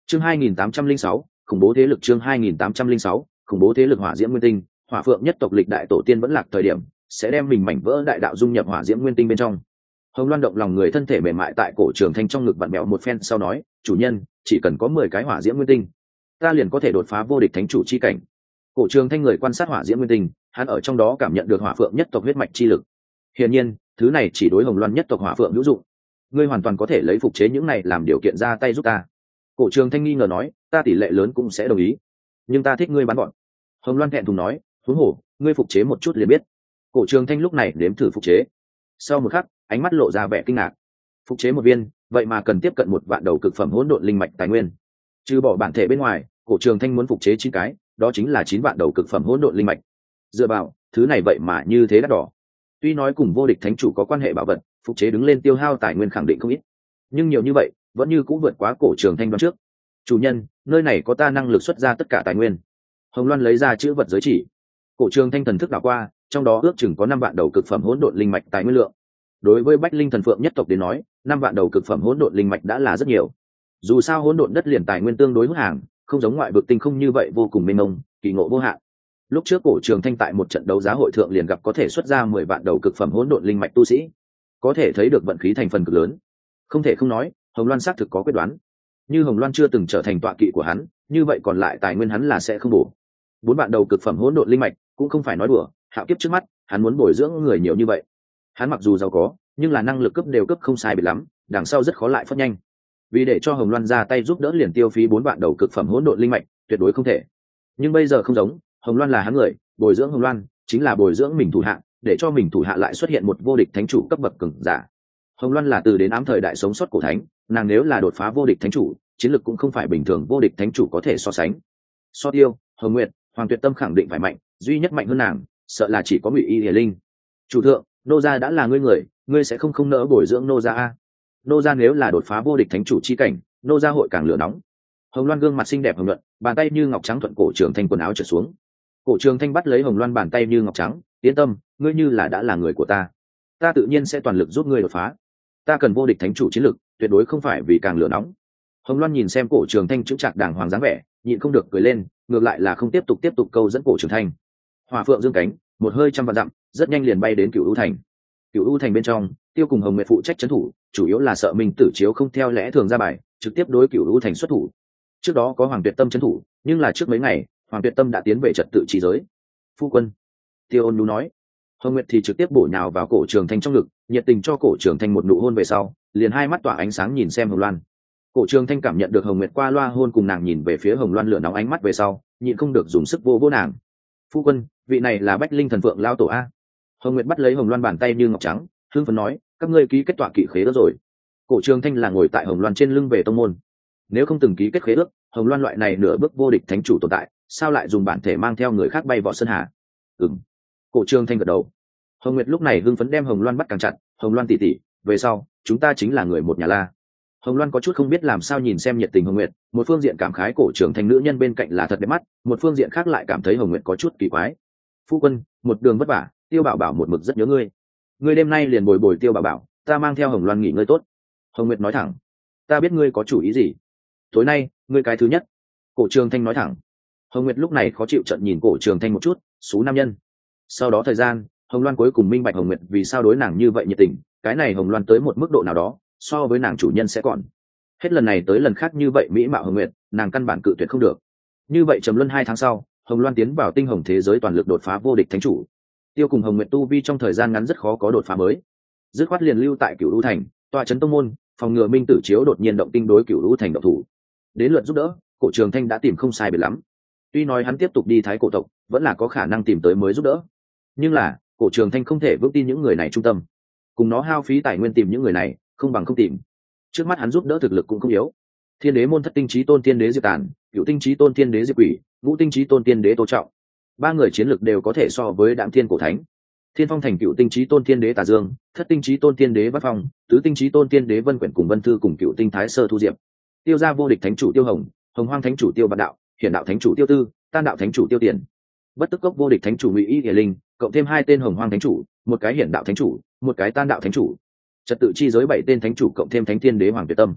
Chương 2806, khủng bố thế lực. Chương 2806, khủng bố thế lực. Hỏa diễm nguyên tinh, Hỏa Phượng nhất tộc lịch đại tổ tiên vẫn lạc thời điểm, sẽ đem mình mảnh vỡ đại đạo dung nhập hỏa diễm nguyên tinh bên trong. Hồng Loan động lòng người thân thể mềm mại tại cổ Trường Thanh trong ngực vặn mèo một phen sau nói, chủ nhân, chỉ cần có 10 cái hỏa diễm nguyên tinh, ta liền có thể đột phá vô địch thánh chủ chi cảnh. Cổ Trường Thanh người quan sát hỏa diễm nguyên tinh, hắn ở trong đó cảm nhận được Hỏa Phượng nhất tộc huyết mạch chi lực. Hiển nhiên, thứ này chỉ đối Hồng Loan nhất tộc Hỏa Phượng hữu dụng. Ngươi hoàn toàn có thể lấy phục chế những này làm điều kiện ra tay giúp ta. Cổ Trường Thanh nghi ngờ nói, ta tỷ lệ lớn cũng sẽ đồng ý, nhưng ta thích ngươi bán bọn. Hồng Loan thẹn thùng nói, huống hồ, ngươi phục chế một chút liền biết. Cổ Trường Thanh lúc này nếm thử phục chế. Sau một khắc, ánh mắt lộ ra vẻ kinh ngạc. Phục chế một viên, vậy mà cần tiếp cận 1 vạn đầu cực phẩm hỗn độn linh mạch tài nguyên. Trừ bỏ bản thể bên ngoài, Cổ Trường Thanh muốn phục chế 9 cái, đó chính là 9 vạn đầu cực phẩm hỗn độn linh mạch. Dựa vào, thứ này vậy mà như thế đắt đỏ. Tuy nói cùng vô địch thánh chủ có quan hệ bảo vật, phục chế đứng lên tiêu hao tài nguyên khẳng định không ít, nhưng nhiều như vậy, vẫn như cũng vượt quá Cổ Trường Thanh đoán trước. Chủ nhân, nơi này có ta năng lực xuất ra tất cả tài nguyên. Hồng Loan lấy ra chữ vật giới chỉ. Cổ Trường Thanh thần thức đảo qua, trong đó ước chừng có 5 vạn đầu cực phẩm hỗn độn linh mạch tài nguyên lượng. Đối với Bách Linh thần phượng nhất tộc đến nói, 5 vạn đầu cực phẩm hỗn độn linh mạch đã là rất nhiều. Dù sao hỗn độn đất liền tài nguyên tương đối hút hàng, không giống ngoại vực tinh không như vậy vô cùng mênh mông, kỳ ngộ vô hạn. Lúc trước Cổ Trường Thanh tại một trận đấu giá hội thượng liền gặp có thể xuất ra 10 vạn đầu cực phẩm hỗn độn linh mạch tu sĩ, có thể thấy được vận khí thành phần cực lớn. Không thể không nói, Hồng Loan xác thực có quyết đoán. Như Hồng Loan chưa từng trở thành tọa kỵ của hắn, như vậy còn lại tài nguyên hắn là sẽ không bổ. 4 vạn đầu cực phẩm hỗn độn linh mạch cũng không phải nói đùa, hạo kiếp trước mắt, hắn muốn bồi dưỡng người nhiều như vậy. Hắn mặc dù giàu có, nhưng là năng lực cấp đều cấp không sai biệt lắm, đằng sau rất khó lại phát nhanh. Vì để cho Hồng Loan ra tay giúp đỡ liền tiêu phí 4 vạn đầu cực phẩm hỗn độn linh mạch, tuyệt đối không thể. Nhưng bây giờ không giống, Hồng Loan là hắn người, bồi dưỡng Hồng Loan chính là bồi dưỡng mình thủ hạ, để cho mình thủ hạ lại xuất hiện một vô địch thánh chủ cấp bậc cường giả. Hồng Loan là từ đến ám thời đại sống sót cổ thánh, nàng nếu là đột phá vô địch thánh chủ, chiến lực cũng không phải bình thường vô địch thánh chủ có thể so sánh. So Tiêu, Hồng Nguyệt, Hoàng Tuyệt Tâm khẳng định phải mạnh, duy nhất mạnh hơn nàng, sợ là chỉ có Ngụy Y Hiển Linh. Chủ thượng, nô gia đã là ngươi người, ngươi sẽ không nỡ bồi dưỡng nô gia a? Nô gia nếu là đột phá vô địch thánh chủ chi cảnh, nô gia hội càng lửa nóng. Hồng Loan gương mặt xinh đẹp hồng nhuận, bàn tay như ngọc trắng thuận Cổ Trường Thanh quần áo trở xuống. Cổ Trường Thanh bắt lấy Hồng Loan bàn tay như ngọc trắng, yên tâm, ngươi như là đã là người của ta, ta tự nhiên sẽ toàn lực giúp ngươi đột phá. Ta cần vô địch thánh chủ chiến lực, tuyệt đối không phải vì càng lửa nóng. Hồng Loan nhìn xem Cổ Trường Thanh chững chạc đàng hoàng dáng vẻ, nhịn không được cười lên, ngược lại là không tiếp tục câu dẫn Cổ Trường Thanh. Hỏa Phượng dương cánh, một hơi trăm vạn dặm, rất nhanh liền bay đến Cửu U thành. Cửu U thành bên trong, Tiêu cùng Hồng Nguyệt phụ trách trấn thủ, chủ yếu là sợ Minh Tử Chiếu không theo lẽ thường ra bài, trực tiếp đối Cửu U thành xuất thủ. Trước đó có Hoàng Tuyệt Tâm trấn thủ, nhưng là trước mấy ngày, Hoàng Tuyệt Tâm đã tiến về trật tự chi giới. Phu quân, Tiêu Ôn Nhu nói. Hồng Nguyệt thì trực tiếp bổ nhào vào Cổ Trường Thanh trong ngực, nhiệt tình cho Cổ Trường Thanh một nụ hôn về sau, liền hai mắt tỏa ánh sáng nhìn xem Hồng Loan. Cổ Trường Thanh cảm nhận được Hồng Nguyệt qua loa hôn cùng nàng nhìn về phía Hồng Loan lửa nóng ánh mắt về sau, nhịn không được dùng sức vô nàng. Phu quân, vị này là Bách Linh thần phượng lao tổ a. Hồng Nguyệt bắt lấy Hồng Loan bàn tay như ngọc trắng, hưng phấn nói, các ngươi ký kết tọa kỵ khế ước rồi. Cổ Trường Thanh là ngồi tại Hồng Loan trên lưng về tông môn. Nếu không từng ký kết khế ước, Hồng Loan loại này nửa bước vô địch thánh chủ tồn tại, sao lại dùng bản thể mang theo người khác bay vọt sơn hà? Ừm. Cổ Trường Thanh gật đầu. Hồng Nguyệt lúc này hưng phấn đem Hồng Loan bắt càng chặt, Hồng Loan tỷ tỷ, về sau chúng ta chính là người một nhà la. Hồng Loan có chút không biết làm sao nhìn xem nhiệt tình Hồng Nguyệt, một phương diện cảm khái Cổ Trường Thanh nữ nhân bên cạnh là thật đẹp mắt, một phương diện khác lại cảm thấy Hồng Nguyệt có chút kỳ quái. Phu quân, một đường vất vả, Tiêu Bảo Bảo một mực rất nhớ ngươi. Ngươi đêm nay liền bồi Tiêu Bảo Bảo, ta mang theo Hồng Loan nghỉ ngơi tốt. Hồng Nguyệt nói thẳng. Ta biết ngươi có chủ ý gì. Tối nay, ngươi cái thứ nhất. Cổ Trường Thanh nói thẳng. Hồng Nguyệt lúc này khó chịu trợn nhìn Cổ Trường Thanh một chút, xú nam nhân. Sau đó thời gian, Hồng Loan cuối cùng minh bạch Hồng Nguyệt vì sao đối nàng như vậy nhiệt tình, cái này Hồng Loan tới một mức độ nào đó, so với nàng chủ nhân sẽ còn. Hết lần này tới lần khác như vậy mỹ mạo Hồng Nguyệt, nàng căn bản cự tuyệt không được. Như vậy trầm luân 2 tháng sau, Hồng Loan tiến vào tinh hồng thế giới toàn lực đột phá vô địch thánh chủ. Tiêu cùng Hồng Nguyệt tu vi trong thời gian ngắn rất khó có đột phá mới. Dứt khoát liền lưu tại Cửu U thành, tọa trấn tông môn, phòng ngừa Minh Tử Chiếu đột nhiên động tinh đối Cửu U thành động thủ. Đến lượt giúp đỡ, Cổ Trường Thanh đã tìm không sai biệt lắm. Tuy nói hắn tiếp tục đi Thái Cổ tộc, vẫn là có khả năng tìm tới mới giúp đỡ. Nhưng là, Cổ Trường Thanh không thể vững tin những người này trung tâm. Cùng nó hao phí tài nguyên tìm những người này, không bằng không tìm. Trước mắt hắn giúp đỡ thực lực cũng không yếu. Thiên Đế môn Thất Tinh Chí Tôn Thiên Đế Diệp Tàn, Cửu Tinh Chí Tôn Thiên Đế Diệp Quỷ, Ngũ Tinh Chí Tôn Thiên Đế Tô Trọng. 3 người chiến lực đều có thể so với Đạm Thiên Cổ Thánh. Thiên Phong thành Cửu Tinh Chí Tôn Thiên Đế Tà Dương, Thất Tinh Chí Tôn Thiên Đế Vắt Phong, Tứ Tinh Chí Tôn Thiên Đế Vân Quyển cùng Vân Thư cùng Cửu Tinh Thái Sơ Thu Diệp. Tiêu gia vô địch thánh chủ Tiêu Hồng, Hồng Hoang thánh chủ Tiêu Vạn Đạo, Hiển đạo thánh chủ Tiêu Tư, Tan đạo thánh chủ Tiêu Tiền. Bất Tức cốc vô địch thánh chủ Ngụy Y Hiển Linh, cộng thêm 2 tên Hồng Hoang thánh chủ, một cái Hiển đạo thánh chủ, một cái Tan đạo thánh chủ. Trật tự chi giới 7 tên thánh chủ cộng thêm Thánh Thiên Đế Hoàng Tuyệt Tâm.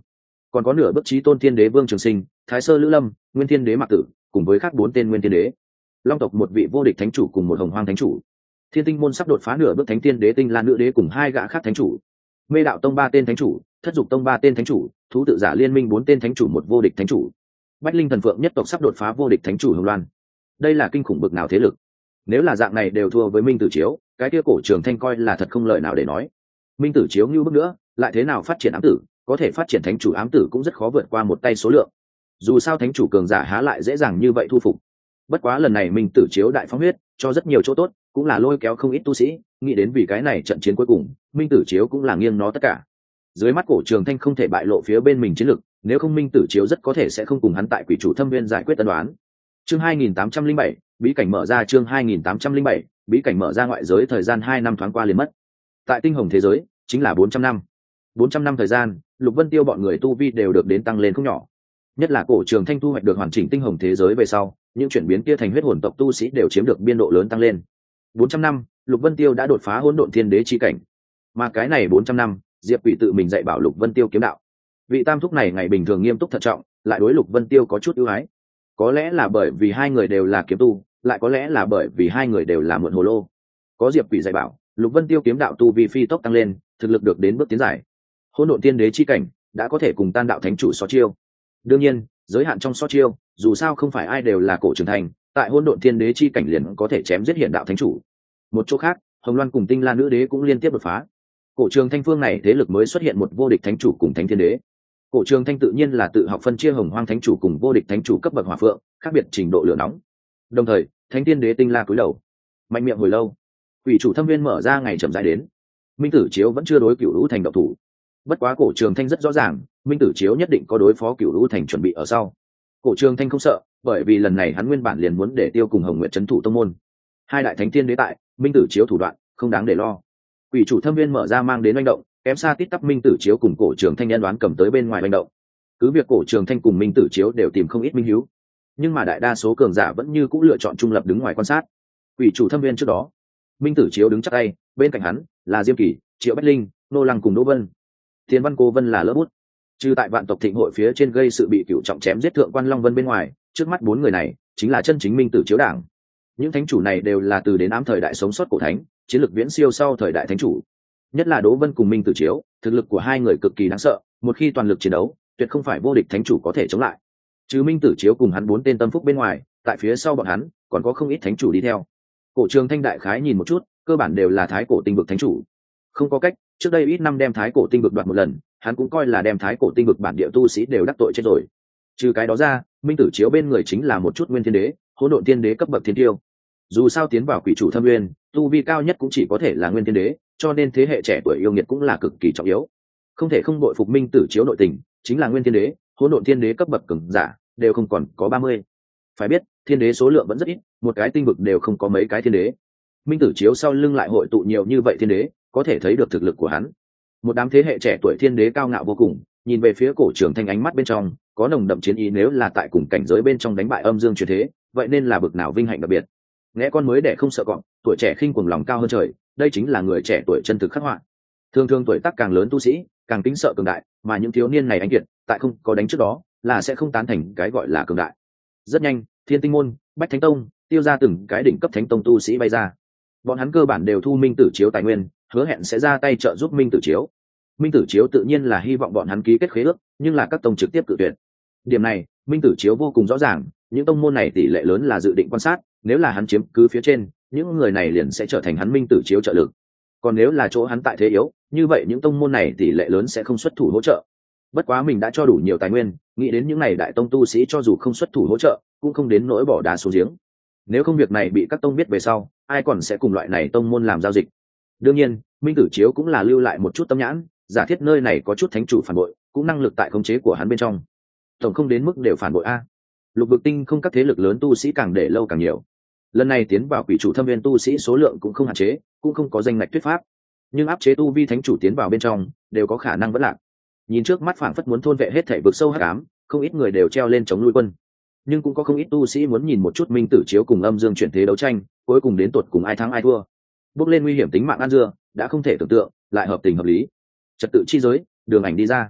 còn có nửa bước chí tôn thiên đế Vương Trường Sinh, Thái Sơ Lữ Lâm, Nguyên Thiên Đế Mạc Tử, cùng với khác 4 tên Nguyên Thiên Đế. Long tộc một vị vô địch thánh chủ cùng một hồng hoang thánh chủ. Thiên Tinh môn sắp đột phá nửa bước thánh tiên đế Tinh Lan nữ đế cùng 2 gã khác thánh chủ. Mê đạo tông 3 tên thánh chủ, Thất dục tông 3 tên thánh chủ, Thú tự giả liên minh 4 tên thánh chủ một vô địch thánh chủ. Bách Linh thần phượng nhất tộc sắp đột phá vô địch thánh chủ Hồng Loan. Đây là kinh khủng bực nào thế lực. Nếu là dạng này đều thua với Minh Tử Chiếu, cái kia Cổ Trường Thanh coi là thật không lợi nào để nói. Minh Tử Chiếu như bước nữa, lại thế nào phát triển ám tử, có thể phát triển thánh chủ ám tử cũng rất khó vượt qua một tay số lượng. Dù sao thánh chủ cường giả há lại dễ dàng như vậy thu phục. Bất quá lần này Minh Tử Chiếu đại phóng huyết, cho rất nhiều chỗ tốt, cũng là lôi kéo không ít tu sĩ, nghĩ đến vì cái này trận chiến cuối cùng, Minh Tử Chiếu cũng là nghiêng nó tất cả. Dưới mắt Cổ Trường Thanh không thể bại lộ phía bên mình chiến lực, nếu không Minh Tử Chiếu rất có thể sẽ không cùng hắn tại Quỷ Chủ Thâm Nguyên giải quyết tân đoán. Chương 2807, bí cảnh mở ra. Chương 2807, bí cảnh mở ra. Ngoại giới thời gian 2 năm thoáng qua liền mất. Tại tinh hồng thế giới, chính là 400 năm. 400 năm thời gian, Lục Vân Tiêu bọn người tu vi đều được đến tăng lên không nhỏ. Nhất là Cổ Trường Thanh thu hoạch được hoàn chỉnh tinh hồng thế giới về sau, những chuyển biến kia thành huyết hồn tộc tu sĩ đều chiếm được biên độ lớn tăng lên. 400 năm, Lục Vân Tiêu đã đột phá hỗn độn thiên đế chi cảnh. Mà cái này 400 năm, Diệp Quỷ tự mình dạy bảo Lục Vân Tiêu kiếm đạo. Vị tam thúc này ngày bình thường nghiêm túc thận trọng, lại đối Lục Vân Tiêu có chút ưu ái. Có lẽ là bởi vì hai người đều là kiếm tu, lại có lẽ là bởi vì hai người đều là mượn hồ lô. Có Diệp Quỷ dạy bảo, Lục Vân Tiêu kiếm đạo tu vi phi tốc tăng lên, thực lực được đến bước tiến giải. Hỗn độn tiên đế chi cảnh đã có thể cùng Tan đạo thánh chủ so chiêu. Đương nhiên, giới hạn trong so chiêu, dù sao không phải ai đều là Cổ Trường Thanh, tại hỗn độn tiên đế chi cảnh liền có thể chém giết hiện đạo thánh chủ. Một chỗ khác, Hồng Loan cùng Tinh Lan nữ đế cũng liên tiếp đột phá. Cổ Trường Thanh phương này thế lực mới xuất hiện một vô địch thánh chủ cùng thánh thiên đế. Cổ Trường Thanh tự nhiên là tự học phân chia hồng hoang thánh chủ cùng vô địch thánh chủ cấp bậc hỏa phượng, khác biệt trình độ lửa nóng. Đồng thời, thánh thiên đế Tinh La cúi đầu, mạnh miệng hồi lâu. Quỷ chủ Thâm Viên mở ra ngày chậm rãi đến. Minh Tử Chiếu vẫn chưa đối Cửu Lũ Thành động thủ. Bất quá Cổ Trường Thanh rất rõ ràng, Minh Tử Chiếu nhất định có đối phó Cửu Lũ Thành chuẩn bị ở sau. Cổ Trường Thanh không sợ, bởi vì lần này hắn nguyên bản liền muốn để Tiêu cùng Hồng Nguyệt trấn thủ tông môn. Hai đại thánh thiên đế tại, Minh Tử Chiếu thủ đoạn không đáng để lo. Quỷ chủ Thâm Viên mở ra mang đến oanh động, kém xa tít tắp Minh Tử Chiếu cùng Cổ Trường Thanh nhân đoán cầm tới bên ngoài oanh động. Cứ việc Cổ Trường Thanh cùng Minh Tử Chiếu đều tìm không ít minh hiếu, nhưng mà đại đa số cường giả vẫn như cũ lựa chọn trung lập đứng ngoài quan sát. Quỷ chủ Thâm Viên trước đó, Minh Tử Chiếu đứng chắc tay, bên cạnh hắn là Diêm Kỳ, Triệu Bách Linh, Nô Lăng cùng Đỗ Vân. Thiên Văn Cô Vân là lỡ bút. Trừ tại Vạn tộc thịnh hội phía trên gây sự bị cựu trọng chém giết thượng quan Long Vân bên ngoài, trước mắt 4 người này chính là chân chính Minh Tử Chiếu đảng. Những thánh chủ này đều là từ đến ám thời đại sống sót cổ thánh, chiến lược viễn siêu sau thời đại thánh chủ. Nhất là Đỗ Vân cùng Minh Tử Chiếu, thực lực của hai người cực kỳ đáng sợ, một khi toàn lực chiến đấu, tuyệt không phải vô địch thánh chủ có thể chống lại. Trừ Minh Tử Chiếu cùng hắn 4 tên tâm phúc bên ngoài, tại phía sau bọn hắn còn có không ít thánh chủ đi theo. Cổ Trường Thanh đại khái nhìn một chút, cơ bản đều là thái cổ tinh vực thánh chủ. Không có cách, trước đây ít năm đem thái cổ tinh vực đoạt một lần, hắn cũng coi là đem thái cổ tinh vực bản địa tu sĩ đều đắc tội chết rồi. Trừ cái đó ra, Minh Tử Chiếu bên người chính là một chút nguyên thiên đế, hỗn độn tiên đế cấp bậc thiên tiêu. Dù sao tiến vào quỷ chủ thâm nguyên, tu vi cao nhất cũng chỉ có thể là nguyên thiên đế, cho nên thế hệ trẻ tuổi yêu nghiệt cũng là cực kỳ trọng yếu. Không thể không bội phục Minh Tử Chiếu nội tình, chính là nguyên thiên đế, hỗn độn thiên đế cấp bậc cường giả đều không còn có 30. Phải biết, thiên đế số lượng vẫn rất ít, một cái tinh vực đều không có mấy cái thiên đế. Minh Tử Chiếu sau lưng lại hội tụ nhiều như vậy thiên đế, có thể thấy được thực lực của hắn. Một đám thế hệ trẻ tuổi thiên đế cao ngạo vô cùng, nhìn về phía Cổ Trường Thanh ánh mắt bên trong có nồng đậm chiến ý, nếu là tại cùng cảnh giới bên trong đánh bại âm dương truyền thế, vậy nên là bực nào vinh hạnh đặc biệt. Nghe con mới đẻ không sợ cọp, tuổi trẻ khinh cuồng lòng cao hơn trời, đây chính là người trẻ tuổi chân thực khắc họa. Thường thường tuổi tác càng lớn tu sĩ càng kính sợ cường đại, mà những thiếu niên này anh kiệt tại không có đánh trước đó là sẽ không tán thành cái gọi là cường đại. Rất nhanh, Thiên Tinh môn, Bách Thánh tông, Tiêu ra từng cái đỉnh cấp thánh tông tu sĩ bay ra. Bọn hắn cơ bản đều thu Minh Tử Chiếu tài nguyên, hứa hẹn sẽ ra tay trợ giúp Minh Tử Chiếu. Minh Tử Chiếu tự nhiên là hy vọng bọn hắn ký kết khế ước, nhưng là các tông trực tiếp cự tuyệt. Điểm này, Minh Tử Chiếu vô cùng rõ ràng, những tông môn này tỷ lệ lớn là dự định quan sát, nếu là hắn chiếm cứ phía trên, những người này liền sẽ trở thành hắn Minh Tử Chiếu trợ lực. Còn nếu là chỗ hắn tại thế yếu, như vậy những tông môn này tỷ lệ lớn sẽ không xuất thủ hỗ trợ. Bất quá mình đã cho đủ nhiều tài nguyên, nghĩ đến những này đại tông tu sĩ cho dù không xuất thủ hỗ trợ, cũng không đến nỗi bỏ đá xuống giếng. Nếu không việc này bị các tông biết về sau, ai còn sẽ cùng loại này tông môn làm giao dịch. Đương nhiên, Minh Tử Chiếu cũng là lưu lại một chút tâm nhãn, giả thiết nơi này có chút thánh chủ phản bội, cũng năng lực tại khống chế của hắn bên trong. Tổng không đến mức đều phản bội a. Lục vực tinh không các thế lực lớn tu sĩ càng để lâu càng nhiều. Lần này tiến vào quỷ chủ thâm viên tu sĩ số lượng cũng không hạn chế, cũng không có danh ngạch thuyết pháp, nhưng áp chế tu vi thánh chủ tiến vào bên trong đều có khả năng vẫn lạc. Nhìn trước mắt phảng phất muốn thôn vệ hết thảy vực sâu hắc ám, không ít người đều treo lên chống nuôi quân, nhưng cũng có không ít tu sĩ muốn nhìn một chút Minh Tử Chiếu cùng âm dương chuyển thế đấu tranh, cuối cùng đến tột cùng ai thắng ai thua. Bước lên nguy hiểm tính mạng ăn dưa đã không thể tưởng tượng, lại hợp tình hợp lý. Trật tự chi giới, đường ảnh đi ra.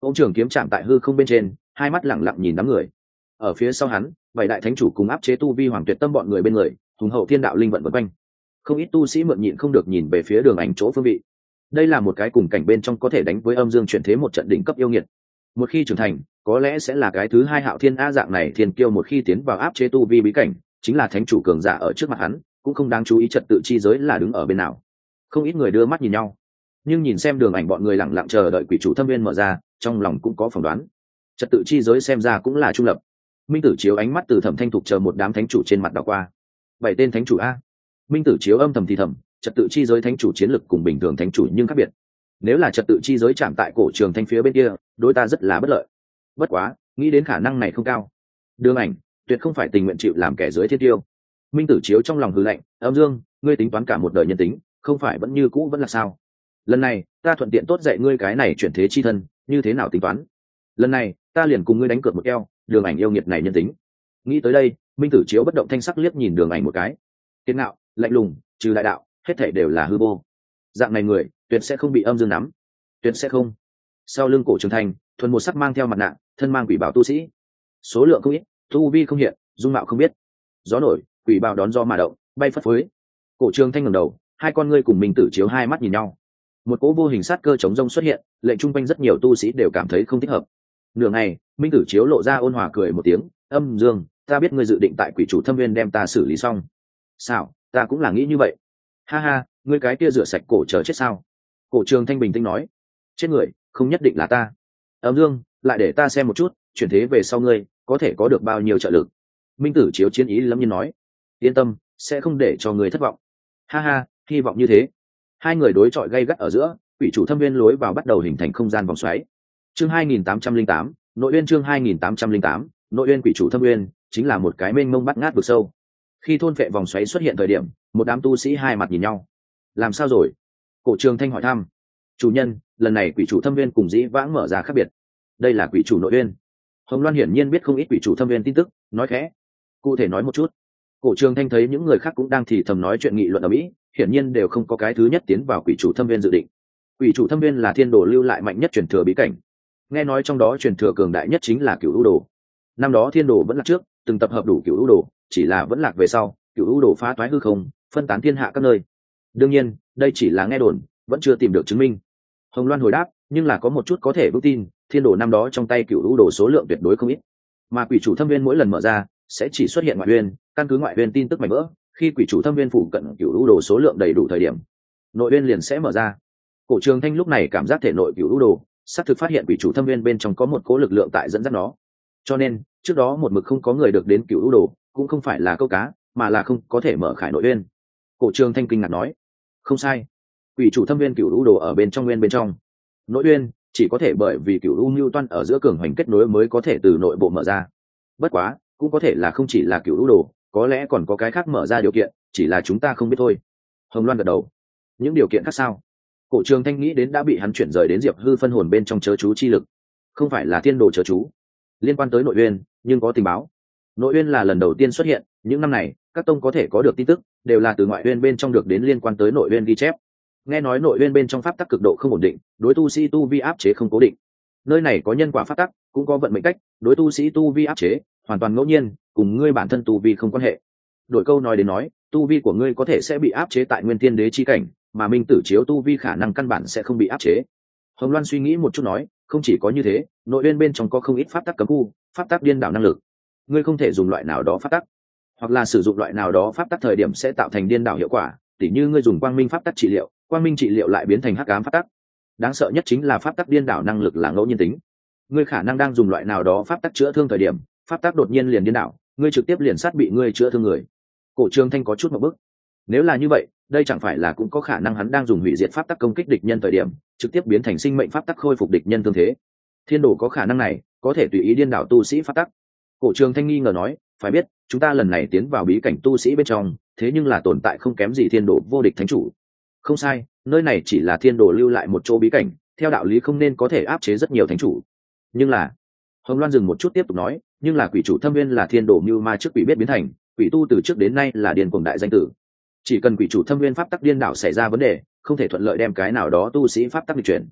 ông trường kiếm chạm tại hư không bên trên, hai mắt lẳng lặng nhìn đám người. Ở phía sau hắn, bảy đại thánh chủ cùng áp chế tu vi Hoàng Tuyệt Tâm bọn người bên người, hùng hậu thiên đạo linh vận vần quanh. Không ít tu sĩ mượn nhịn không được nhìn về phía Đường Ảnh chỗ phương vị. Đây là một cái cùng cảnh bên trong có thể đánh với âm dương chuyển thế một trận đỉnh cấp yêu nghiệt. Một khi trưởng thành, có lẽ sẽ là cái thứ hai Hạo Thiên A dạng này thiên kiêu một khi tiến vào áp chế tu vi bí cảnh, chính là thánh chủ cường giả ở trước mặt hắn, cũng không đáng chú ý trật tự chi giới là đứng ở bên nào. Không ít người đưa mắt nhìn nhau, nhưng nhìn xem Đường Ảnh bọn người lặng lặng chờ đợi quỷ chủ thâm viên mở ra, trong lòng cũng có phỏng đoán. Trật tự chi giới xem ra cũng là trung lập. Minh Tử chiếu ánh mắt từ Thẩm Thanh Thục chờ một đám thánh chủ trên mặt đảo qua. Bảy tên thánh chủ a. Minh Tử chiếu âm thầm thì thầm, trật tự chi giới thánh chủ chiến lực cùng bình thường thánh chủ nhưng khác biệt. Nếu là trật tự chi giới chạm tại cổ trường thanh phía bên kia, đối ta rất là bất lợi. Bất quá, nghĩ đến khả năng này không cao. Đường Ảnh tuyệt không phải tình nguyện chịu làm kẻ dưới thiên tiêu. Minh Tử chiếu trong lòng hừ lạnh, âm dương, ngươi tính toán cả một đời nhân tính, không phải vẫn như cũ vẫn là sao? Lần này, ta thuận tiện tốt dạy ngươi cái này chuyển thế chi thân, như thế nào tính toán. Lần này, ta liền cùng ngươi đánh cược một keo, Đường Ảnh yêu nghiệt này nhân tính. Nghĩ tới đây, Minh Tử chiếu bất động thanh sắc liếc nhìn Đường Ảnh một cái. Kiên ngạo, lạnh lùng, trừ đại đạo, hết thảy đều là hư vô. Dạng này người, tuyệt sẽ không bị âm dương nắm, tuyệt sẽ không. Sau lưng cổ trường thành, thuần một sắc mang theo mặt nạ, thân mang quỷ bảo tu sĩ, số lượng không ít, tu vi không hiện, dung mạo không biết. Gió nổi, quỷ bảo đón gió mà động, bay phất phới. Cổ trường thanh ngẩng đầu, hai con ngươi cùng Minh Tử chiếu hai mắt nhìn nhau. Một cỗ vô hình sát cơ chống rông xuất hiện, lệnh trung quanh rất nhiều tu sĩ đều cảm thấy không thích hợp. Nửa ngày, Minh Tử chiếu lộ ra ôn hòa cười một tiếng, âm dương, ta biết ngươi dự định tại quỷ chủ thâm viên đem ta xử lý xong. Sao, ta cũng là nghĩ như vậy. Ha ha, ngươi cái kia rửa sạch cổ chờ chết sao? Cổ trường thanh bình tĩnh nói, chết người không nhất định là ta. Âm dương, lại để ta xem một chút, chuyển thế về sau ngươi có thể có được bao nhiêu trợ lực. Minh Tử chiếu chiến ý lâm nhiên nói, yên tâm, sẽ không để cho ngươi thất vọng. Ha ha, hy vọng như thế. Hai người đối chọi gay gắt ở giữa, quỷ chủ thâm viên lối vào bắt đầu hình thành không gian vòng xoáy. Chương 2808, nội uyên. Chương 2808, nội uyên. Quỷ chủ thâm uyên chính là một cái mênh mông bắt ngát vực sâu. Khi thôn phệ vòng xoáy xuất hiện thời điểm, một đám tu sĩ hai mặt nhìn nhau. Làm sao rồi? Cổ trường thanh hỏi thăm. Chủ nhân, lần này quỷ chủ thâm uyên cùng dĩ vãng mở ra khác biệt. Đây là quỷ chủ nội uyên. Hồng Loan hiển nhiên biết không ít quỷ chủ thâm uyên tin tức, nói khẽ. Cụ thể nói một chút. Cổ trường thanh thấy những người khác cũng đang thì thầm nói chuyện nghị luận ở mỹ, hiển nhiên đều không có cái thứ nhất tiến vào quỷ chủ thâm uyên dự định. Quỷ chủ thâm uyên là thiên đồ lưu lại mạnh nhất truyền thừa bí cảnh. Nghe nói trong đó truyền thừa cường đại nhất chính là Cửu U Đồ. Năm đó thiên đồ vẫn lạc trước, từng tập hợp đủ Cửu U Đồ, chỉ là vẫn lạc về sau, Cửu U Đồ phá toái hư không, phân tán thiên hạ các nơi. Đương nhiên, đây chỉ là nghe đồn, vẫn chưa tìm được chứng minh. Hồng Loan hồi đáp, nhưng là có một chút có thể vững tin, thiên đồ năm đó trong tay Cửu U Đồ số lượng tuyệt đối không ít. Mà quỷ chủ thâm viên mỗi lần mở ra, sẽ chỉ xuất hiện ngoại uyên, căn cứ ngoại uyên tin tức mảnh vỡ, khi quỷ chủ thâm viên phụ cận Cửu U Đồ số lượng đầy đủ thời điểm, nội uyên liền sẽ mở ra. Cổ Trường Thanh lúc này cảm giác thể nội Cửu U Đồ xác thực phát hiện quỷ chủ thâm viên bên trong có một cỗ lực lượng tại dẫn dắt nó, cho nên trước đó một mực không có người được đến Cửu U Đồ, cũng không phải là câu cá, mà là không có thể mở khải nội uyên. Cổ Trường Thanh kinh ngạc nói, không sai, quỷ chủ thâm viên Cửu U Đồ ở bên trong nguyên bên trong, nội uyên chỉ có thể bởi vì Cửu U Newton ở giữa cường hoành kết nối mới có thể từ nội bộ mở ra. Bất quá, cũng có thể là không chỉ là Cửu U Đồ, có lẽ còn có cái khác mở ra điều kiện, chỉ là chúng ta không biết thôi. Hồng Loan gật đầu, những điều kiện khác sao? Cổ Trường Thanh nghĩ đến đã bị hắn chuyển rời đến Diệp Hư phân hồn bên trong chớ chú chi lực, không phải là thiên đồ chớ chú. Liên quan tới nội uyên, nhưng có tình báo. Nội uyên là lần đầu tiên xuất hiện, những năm này, các tông có thể có được tin tức, đều là từ ngoại uyên bên trong được đến liên quan tới nội uyên ghi chép. Nghe nói nội uyên bên trong pháp tắc cực độ không ổn định, đối tu sĩ tu vi áp chế không cố định. Nơi này có nhân quả pháp tắc, cũng có vận mệnh cách, đối tu sĩ tu vi áp chế, hoàn toàn ngẫu nhiên, cùng ngươi bản thân tu vi không quan hệ. Đổi câu nói đến nói, tu vi của ngươi có thể sẽ bị áp chế tại Nguyên Tiên Đế chi cảnh, mà Minh Tử chiếu tu vi khả năng căn bản sẽ không bị áp chế. Hồng Loan suy nghĩ một chút nói, không chỉ có như thế, nội uyên bên trong có không ít pháp tắc cấm khu, pháp tắc điên đảo năng lực. Ngươi không thể dùng loại nào đó pháp tắc, hoặc là sử dụng loại nào đó pháp tắc thời điểm sẽ tạo thành điên đảo hiệu quả, tỉ như ngươi dùng quang minh pháp tắc trị liệu, quang minh trị liệu lại biến thành hắc ám pháp tắc. Đáng sợ nhất chính là pháp tắc điên đảo năng lực là ngẫu nhiên tính. Ngươi khả năng đang dùng loại nào đó pháp tắc chữa thương thời điểm, pháp tắc đột nhiên liền điên đảo, ngươi trực tiếp liền sát bị ngươi chữa thương người. Cổ Trường Thanh có chút một bức. Nếu là như vậy, đây chẳng phải là cũng có khả năng hắn đang dùng hủy diệt pháp tắc công kích địch nhân thời điểm, trực tiếp biến thành sinh mệnh pháp tắc khôi phục địch nhân thương thế. Thiên đồ có khả năng này, có thể tùy ý điên đảo tu sĩ pháp tắc. Cổ Trường Thanh nghi ngờ nói, phải biết, chúng ta lần này tiến vào bí cảnh tu sĩ bên trong, thế nhưng là tồn tại không kém gì thiên đồ vô địch thánh chủ. Không sai, nơi này chỉ là thiên đồ lưu lại một chỗ bí cảnh, theo đạo lý không nên có thể áp chế rất nhiều thánh chủ. Nhưng là, Hồng Loan dừng một chút tiếp tục nói, nhưng là quỷ chủ thâm viên là thiên đồ mưu ma trước quỷ biết biến thành, quỷ tu từ trước đến nay là điên cuồng đại danh tử. Chỉ cần quỷ chủ thâm viên pháp tắc điên đảo xảy ra vấn đề, không thể thuận lợi đem cái nào đó tu sĩ pháp tắc di chuyển.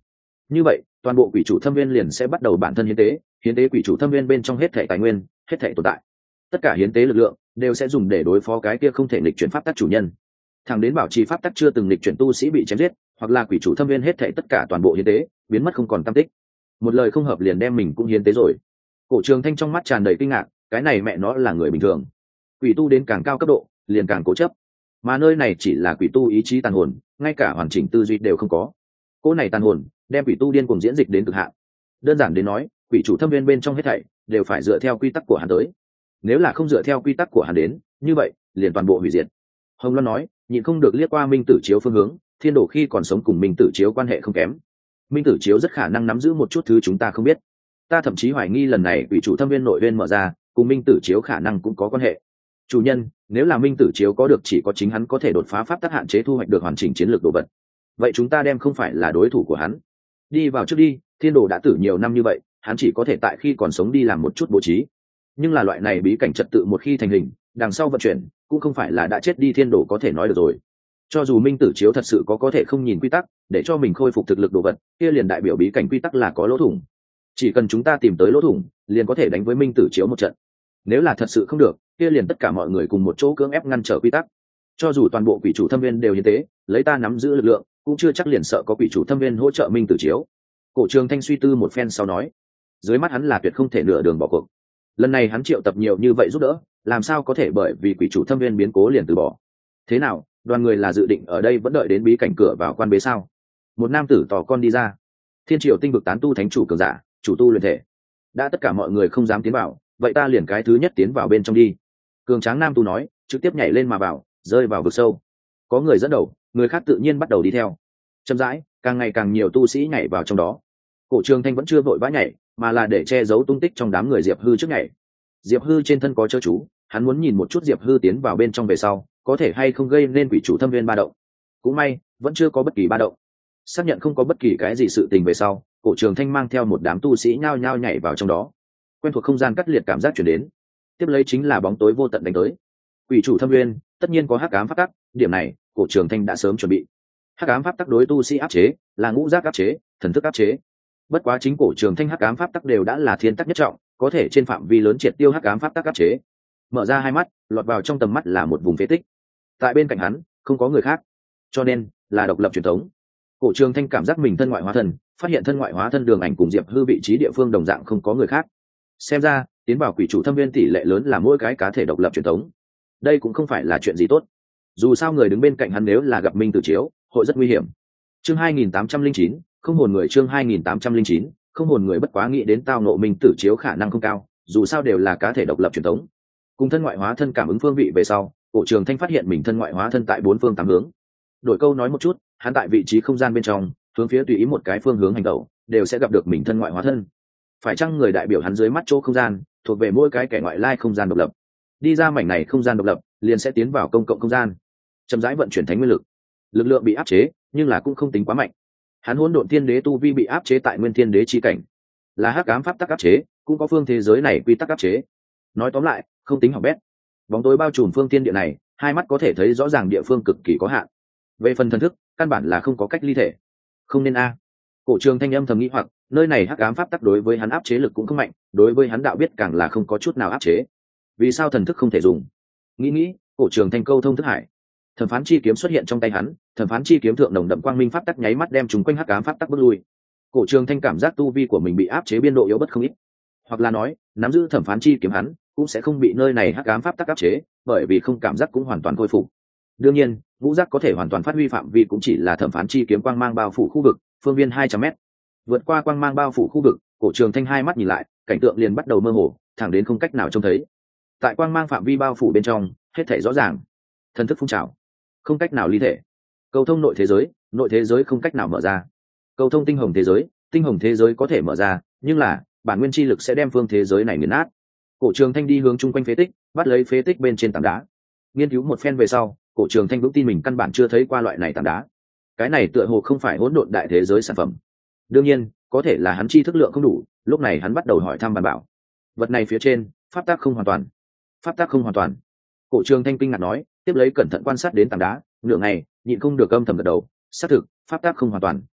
Như vậy toàn bộ quỷ chủ thâm viên liền sẽ bắt đầu bản thân hiến tế quỷ chủ thâm viên bên trong hết thể tài nguyên, hết thể tồn tại, tất cả hiến tế lực lượng đều sẽ dùng để đối phó cái kia không thể nghịch chuyển pháp tắc chủ nhân. Thẳng đến bảo trì pháp tắc chưa từng nghịch chuyển tu sĩ bị chém giết, hoặc là quỷ chủ thâm viên hết thể tất cả toàn bộ hiến tế biến mất không còn tăm tích. Một lời không hợp liền đem mình cũng hiến tế rồi. Cổ Trường Thanh trong mắt tràn đầy kinh ngạc, cái này mẹ nó là người bình thường. Quỷ tu đến càng cao cấp độ liền càng cố chấp, mà nơi này chỉ là quỷ tu ý chí tàn hồn, ngay cả hoàn chỉnh tư duy đều không có. Cỗ này tàn hồn đem quỷ tu điên cuồng diễn dịch đến cực hạn. Đơn giản đến nói, quỷ chủ thâm viên bên trong hết thảy đều phải dựa theo quy tắc của hắn tới. Nếu là không dựa theo quy tắc của hắn đến, như vậy liền toàn bộ hủy diệt. Hồng Loan nói, nhịn không được liếc qua Minh Tử Chiếu phương hướng, Thiên Đồ khi còn sống cùng Minh Tử Chiếu quan hệ không kém. Minh Tử Chiếu rất khả năng nắm giữ một chút thứ chúng ta không biết. Ta thậm chí hoài nghi lần này quỷ chủ thâm viên nội viên mở ra, cùng Minh Tử Chiếu khả năng cũng có quan hệ. Chủ nhân, nếu là Minh Tử Chiếu có được chỉ có chính hắn có thể đột phá pháp tắc hạn chế thu hoạch được hoàn chỉnh chiến lược đồ vật, vậy chúng ta đem không phải là đối thủ của hắn. Đi vào trước đi, Thiên Đồ đã tử nhiều năm như vậy, hắn chỉ có thể tại khi còn sống đi làm một chút bố trí. Nhưng là loại này bí cảnh trật tự một khi thành hình, đằng sau vận chuyển cũng không phải là đã chết đi Thiên Đồ có thể nói được rồi. Cho dù Minh Tử Chiếu thật sự có thể không nhìn quy tắc để cho mình khôi phục thực lực đồ vật, kia liền đại biểu bí cảnh quy tắc là có lỗ thủng. Chỉ cần chúng ta tìm tới lỗ thủng, liền có thể đánh với Minh Tử Chiếu một trận. Nếu là thật sự không được, kia liền tất cả mọi người cùng một chỗ cưỡng ép ngăn trở quy tắc. Cho dù toàn bộ quỷ chủ thâm viên đều như thế, lấy ta nắm giữ lực lượng, cũng chưa chắc liền sợ có quỷ chủ thâm viên hỗ trợ Minh Tử Chiếu. Cổ Trường Thanh suy tư một phen sau nói, dưới mắt hắn là tuyệt không thể nửa đường bỏ cuộc. Lần này hắn triệu tập nhiều như vậy giúp đỡ, làm sao có thể bởi vì quỷ chủ thâm viên biến cố liền từ bỏ. Thế nào, đoàn người là dự định ở đây vẫn đợi đến bí cảnh cửa vào quan bế sao? Một nam tử tò con đi ra. Thiên Triều tinh vực tán tu thánh chủ cường giả, chủ tu luyện thể. Đã tất cả mọi người không dám tiến vào, vậy ta liền cái thứ nhất tiến vào bên trong đi. Cường tráng nam tu nói, trực tiếp nhảy lên mà vào, rơi vào vực sâu. Có người dẫn đầu, người khác tự nhiên bắt đầu đi theo. Chậm rãi, càng ngày càng nhiều tu sĩ nhảy vào trong đó. Cổ Trường Thanh vẫn chưa vội vã nhảy, mà là để che giấu tung tích trong đám người Diệp Hư trước nhảy. Diệp Hư trên thân có chớ chú, hắn muốn nhìn một chút Diệp Hư tiến vào bên trong về sau, có thể hay không gây nên quỷ chủ thâm viên ba động. Cũng may, vẫn chưa có bất kỳ ba động. Xác nhận không có bất kỳ cái gì sự tình về sau, Cổ Trường Thanh mang theo một đám tu sĩ nhao nhao nhảy vào trong đó. Quen thuộc không gian cắt liệt cảm giác truyền đến, tiếp lấy chính là bóng tối vô tận đánh tới. Quỷ chủ thâm viên tất nhiên có hắc ám pháp tắc, điểm này Cổ Trường Thanh đã sớm chuẩn bị. Hắc ám pháp tắc đối tu sĩ áp chế, là ngũ giác áp chế, thần thức áp chế. Bất quá chính Cổ Trường Thanh hắc ám pháp tắc đều đã là thiên tắc nhất trọng, có thể trên phạm vi lớn triệt tiêu hắc ám pháp tắc áp chế. Mở ra hai mắt, lọt vào trong tầm mắt là một vùng phế tích. Tại bên cạnh hắn không có người khác, cho nên là độc lập truyền thống. Cổ Trường Thanh cảm giác mình thân ngoại hóa thân, phát hiện thân ngoại hóa thân Đường Ảnh cùng Diệp Hư vị trí địa phương đồng dạng không có người khác. Xem ra tiến vào quỷ chủ thâm viên tỷ lệ lớn là mỗi cái cá thể độc lập truyền thống. Đây cũng không phải là chuyện gì tốt. Dù sao người đứng bên cạnh hắn nếu là gặp Minh Tử Chiếu, hội rất nguy hiểm. Chương 2809, không hồn người. Chương 2809, không hồn người. Bất quá nghĩ đến tao ngộ Minh Tử Chiếu khả năng không cao, dù sao đều là cá thể độc lập truyền thống. Cùng thân ngoại hóa thân cảm ứng phương vị về sau, Cổ Trường Thanh phát hiện mình thân ngoại hóa thân tại bốn phương tám hướng. Đổi câu nói một chút, hắn tại vị trí không gian bên trong, hướng phía tùy ý một cái phương hướng hành động, đều sẽ gặp được mình thân ngoại hóa thân. Phải chăng người đại biểu hắn dưới mắt chỗ không gian, thuộc về mỗi cái kẻ ngoại lai không gian độc lập. Đi ra mảnh này không gian độc lập, liền sẽ tiến vào công cộng không gian. Chậm rãi vận chuyển thánh nguyên lực. Lực lượng bị áp chế, nhưng là cũng không tính quá mạnh. Hắn Hỗn Độn Thiên Đế tu vi bị áp chế tại Nguyên Thiên Đế chi cảnh, là hắc ám pháp tắc áp chế, cũng có phương thế giới này quy tắc áp chế. Nói tóm lại, không tính hỏng bét. Bóng tối bao trùm phương thiên địa này, hai mắt có thể thấy rõ ràng địa phương cực kỳ có hạn. Về phần thần thức, căn bản là không có cách ly thể. Không nên a. Cổ Trường Thanh âm thầm nghĩ hoặc, nơi này hắc ám pháp tắc đối với hắn áp chế lực cũng không mạnh, đối với hắn đạo biết càng là không có chút nào áp chế. Vì sao thần thức không thể dùng? Nghĩ, Cổ Trường Thanh câu thông thức hải. Thẩm phán chi kiếm xuất hiện trong tay hắn, thẩm phán chi kiếm thượng nồng đậm quang minh pháp tắc nháy mắt đem chúng quanh hắc ám pháp tắc bước lui. Cổ Trường Thanh cảm giác tu vi của mình bị áp chế biên độ yếu bất không ít, hoặc là nói, nắm giữ thẩm phán chi kiếm hắn cũng sẽ không bị nơi này hắc ám pháp tắc áp chế, bởi vì không cảm giác cũng hoàn toàn khôi phục. Đương nhiên, ngũ giác có thể hoàn toàn phát huy phạm vi cũng chỉ là thẩm phán chi kiếm quang mang bao phủ khu vực, phương viên 200m. Vượt qua quang mang bao phủ khu vực, Cổ Trường Thanh hai mắt nhìn lại, cảnh tượng liền bắt đầu mơ hồ, thẳng đến không cách nào trông thấy. Tại quang mang phạm vi bao phủ bên trong, hết thảy rõ ràng. Thần thức phun trào, không cách nào ly thể. Cầu thông nội thế giới không cách nào mở ra. Cầu thông tinh hồng thế giới có thể mở ra, nhưng là bản nguyên chi lực sẽ đem phương thế giới này nghiền nát. Cổ Trường Thanh đi hướng chung quanh phế tích, bắt lấy phế tích bên trên tảng đá. Nghiên cứu một phen về sau, Cổ Trường Thanh vững tin mình căn bản chưa thấy qua loại này tảng đá. Cái này tựa hồ không phải hỗn độn đại thế giới sản phẩm. Đương nhiên, có thể là hắn tri thức lượng không đủ, lúc này hắn bắt đầu hỏi thăm bàn bảo. Vật này phía trên, pháp tắc không hoàn toàn. Pháp tắc không hoàn toàn. Cổ Trường Thanh kinh ngạc nói, tiếp lấy cẩn thận quan sát đến tảng đá, nửa ngày, nhịn không được âm thầm gật đầu, xác thực, pháp tắc không hoàn toàn.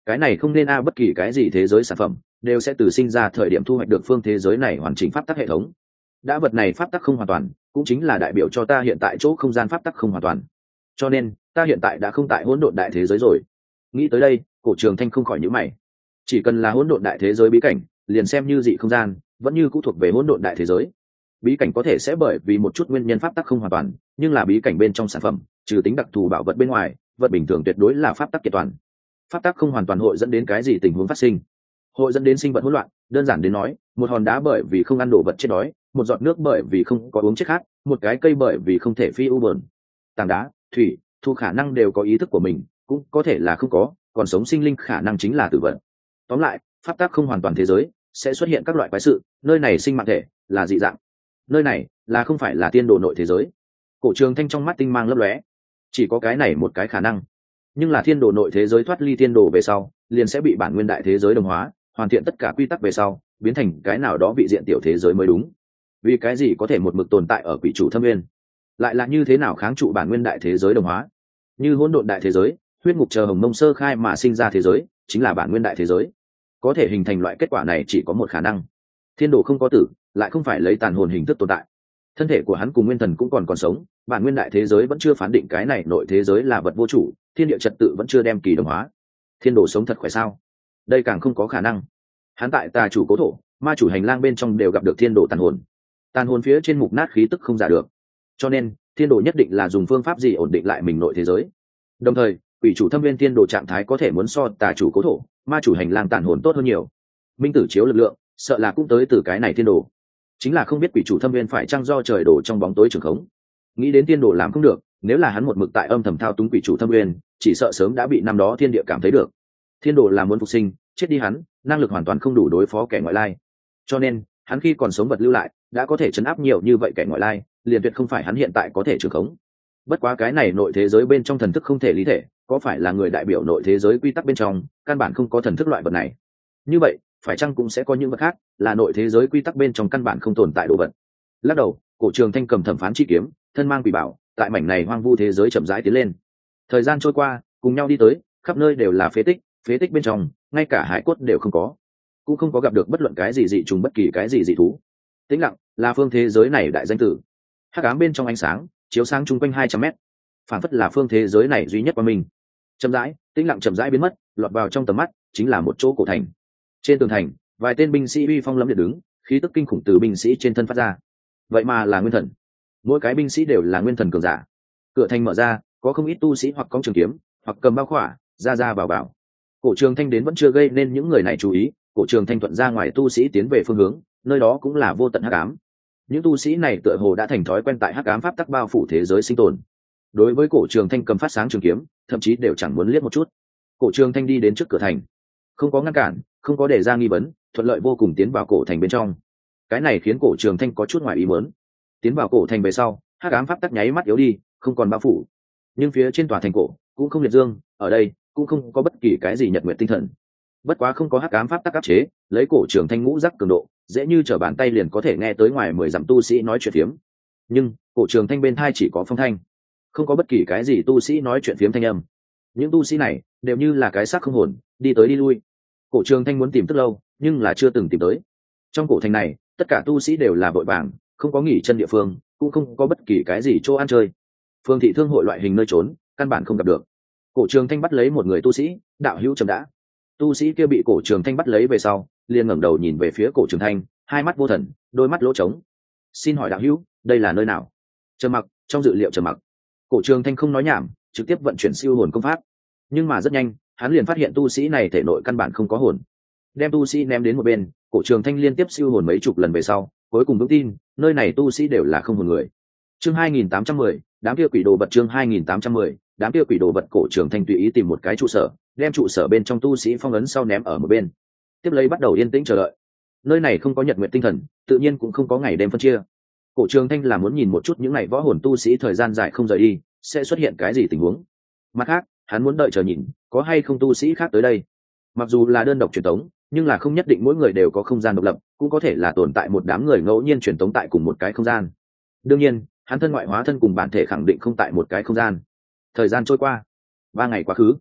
cái này không nên bất kỳ cái gì thế giới sản phẩm đều sẽ từ sinh ra thời điểm thu hoạch được phương thế giới này hoàn chỉnh pháp tắc hệ thống. Đã vật này pháp tắc không hoàn toàn, cũng chính là đại biểu cho ta hiện tại chỗ không gian pháp tắc không hoàn toàn, cho nên ta hiện tại đã không tại hỗn độn đại thế giới rồi. Nghĩ tới đây, Cổ Trường Thanh không khỏi nhíu mày. Chỉ cần là hỗn độn đại thế giới bí cảnh, liền xem như dị không gian, vẫn như cũng thuộc về hỗn độn đại thế giới. Bí cảnh có thể sẽ bởi vì một chút nguyên nhân pháp tắc không hoàn toàn, nhưng là bí cảnh bên trong sản phẩm, trừ tính đặc thù bảo vật bên ngoài, vật bình thường tuyệt đối là pháp tắc kiện toàn. Pháp tắc không hoàn toàn hội dẫn đến cái gì tình huống phát sinh? Hội dẫn đến sinh vật hỗn loạn, đơn giản đến nói, một hòn đá bởi vì không ăn đồ vật chết đói, một giọt nước bởi vì không có uống chết khát, một cái cây bởi vì không thể phi u bờn. Tảng đá, thủy, thu khả năng đều có ý thức của mình, cũng có thể là không có, còn sống sinh linh khả năng chính là tử vận. Tóm lại, pháp tắc không hoàn toàn thế giới sẽ xuất hiện các loại quái sự, nơi này sinh mạng thể là dị dạng, nơi này là không phải là tiên đồ nội thế giới. Cổ Trường Thanh trong mắt tinh mang lấp lóe, chỉ có cái này một cái khả năng, nhưng là thiên đồ nội thế giới thoát ly tiên đồ về sau liền sẽ bị bản nguyên đại thế giới đồng hóa, hoàn thiện tất cả quy tắc về sau biến thành cái nào đó vị diện tiểu thế giới mới đúng. Vì cái gì có thể một mực tồn tại ở quỷ chủ thâm nguyên, lại là như thế nào kháng trụ bản nguyên đại thế giới đồng hóa? Như hỗn độn đại thế giới, huyết ngục chờ hồng mông sơ khai mà sinh ra thế giới chính là bản nguyên đại thế giới. Có thể hình thành loại kết quả này chỉ có một khả năng: thiên đồ không có tử, lại không phải lấy tàn hồn hình thức tồn tại, thân thể của hắn cùng nguyên thần cũng còn sống, bản nguyên đại thế giới vẫn chưa phán định cái này nội thế giới là vật vô chủ, thiên địa trật tự vẫn chưa đem kỳ đồng hóa. Thiên đồ sống thật khỏe sao? Đây càng không có khả năng. Hắn tại tà chủ cố thổ, ma chủ hành lang bên trong đều gặp được thiên đồ tàn hồn phía trên mục nát khí tức không giả được, cho nên thiên đồ nhất định là dùng phương pháp gì ổn định lại mình nội thế giới. Đồng thời quỷ chủ thâm viên thiên đồ trạng thái có thể muốn so tà chủ cố thổ, ma chủ hành lang tàn hồn tốt hơn nhiều. Minh tử chiếu lực lượng sợ là cũng tới từ cái này thiên đồ, chính là không biết quỷ chủ thâm viên phải chăng do trời đổ trong bóng tối trường khống. Nghĩ đến thiên đồ làm không được, nếu là hắn một mực tại âm thầm thao túng quỷ chủ thâm viên, chỉ sợ sớm đã bị năm đó thiên địa cảm thấy được. Thiên đồ là muốn phục sinh, chết đi hắn năng lực hoàn toàn không đủ đối phó kẻ ngoại lai, cho nên hắn khi còn sống vật lưu lại đã có thể chấn áp nhiều như vậy kẻ ngoại lai, liền tuyệt không phải hắn hiện tại có thể trường khống. Bất quá cái này nội thế giới bên trong thần thức không thể lý thể, có phải là người đại biểu nội thế giới quy tắc bên trong căn bản không có thần thức loại vật này? Như vậy phải chăng cũng sẽ có những vật khác là nội thế giới quy tắc bên trong căn bản không tồn tại đồ vật? Lắc đầu, Cổ Trường Thanh cầm thẩm phán chi kiếm, thân mang quỷ bảo, tại mảnh này hoang vu thế giới chậm rãi tiến lên. Thời gian trôi qua, cùng nhau đi tới, khắp nơi đều là phế tích bên trong ngay cả hải cốt đều không có, cũng không có gặp được bất luận cái gì dị trùng, bất kỳ cái gì dị thú. Tĩnh lặng là phương thế giới này đại danh tử. Hắc ám bên trong ánh sáng chiếu sáng chung quanh 200 mét, phản phất là phương thế giới này duy nhất qua mình. Chậm rãi, tĩnh lặng chậm rãi biến mất, lọt vào trong tầm mắt chính là một chỗ cổ thành. Trên tường thành, vài tên binh sĩ uy phong lẫm liệt đứng, khí tức kinh khủng từ binh sĩ trên thân phát ra. Vậy mà là nguyên thần, mỗi cái binh sĩ đều là nguyên thần cường giả. Cửa thành mở ra, có không ít tu sĩ hoặc cong trường kiếm, hoặc cầm bao khỏa, ra vào. Cổ Trường Thanh đến vẫn chưa gây nên những người này chú ý, Cổ Trường Thanh thuận ra ngoài tu sĩ tiến về phương hướng, nơi đó cũng là vô tận hắc ám. Những tu sĩ này tựa hồ đã thành thói quen tại hắc ám pháp tắc bao phủ thế giới sinh tồn. Đối với Cổ Trường Thanh cầm phát sáng trường kiếm, thậm chí đều chẳng muốn liếc một chút. Cổ Trường Thanh đi đến trước cửa thành, không có ngăn cản, không có đề ra nghi vấn, thuận lợi vô cùng tiến vào cổ thành bên trong. Cái này khiến Cổ Trường Thanh có chút ngoài ý muốn. Tiến vào cổ thành về sau, hắc ám pháp tắc nháy mắt yếu đi, không còn bao phủ. Nhưng phía trên tòa thành cổ cũng không liệt dương, ở đây cũng không có bất kỳ cái gì nhật nguyện tinh thần. Bất quá không có hắc ám pháp tắc áp chế, lấy Cổ Trường Thanh ngũ giác cường độ, dễ như trở bàn tay liền có thể nghe tới ngoài 10 dặm tu sĩ nói chuyện phiếm. Nhưng Cổ Trường Thanh bên tai chỉ có phong thanh, không có bất kỳ cái gì tu sĩ nói chuyện phiếm thanh âm. Những tu sĩ này đều như là cái xác không hồn, đi tới đi lui. Cổ Trường Thanh muốn tìm tức lâu, nhưng là chưa từng tìm tới. Trong cổ thành này, tất cả tu sĩ đều là vội vàng, không có nghỉ chân địa phương, cũng không có bất kỳ cái gì chỗ ăn chơi. Phương thị thương hội loại hình nơi trốn, căn bản không gặp được. Cổ Trường Thanh bắt lấy một người tu sĩ, đạo hữu trầm đã. Tu sĩ kia bị Cổ Trường Thanh bắt lấy về sau, liền ngẩng đầu nhìn về phía Cổ Trường Thanh, hai mắt vô thần, đôi mắt lỗ trống. Xin hỏi đạo hữu, đây là nơi nào? Trầm mặc, trong dự liệu trầm mặc. Cổ Trường Thanh không nói nhảm, trực tiếp vận chuyển siêu hồn công pháp. Nhưng mà rất nhanh, hắn liền phát hiện tu sĩ này thể nội căn bản không có hồn. Đem tu sĩ ném đến một bên, Cổ Trường Thanh liên tiếp siêu hồn mấy chục lần về sau, cuối cùng vững tin, nơi này tu sĩ đều là không hồn người. Chương 2810, đám kia quỷ đồ vật. Chương 2810, đám kia quỷ đồ vật. Cổ Trường Thanh tùy ý tìm một cái trụ sở, đem trụ sở bên trong tu sĩ phong ấn sau ném ở một bên. Tiếp lấy bắt đầu yên tĩnh chờ đợi. Nơi này không có nhật nguyện tinh thần, tự nhiên cũng không có ngày đêm phân chia. Cổ Trường Thanh là muốn nhìn một chút những ngày võ hồn tu sĩ thời gian dài không rời đi, sẽ xuất hiện cái gì tình huống. Mặt khác, hắn muốn đợi chờ nhìn, có hay không tu sĩ khác tới đây. Mặc dù là đơn độc truyền tống, nhưng là không nhất định mỗi người đều có không gian độc lập, cũng có thể là tồn tại một đám người ngẫu nhiên truyền tống tại cùng một cái không gian. Đương nhiên, hắn thân ngoại hóa thân cùng bản thể khẳng định không tại một cái không gian. Thời gian trôi qua, 3 ngày quá khứ.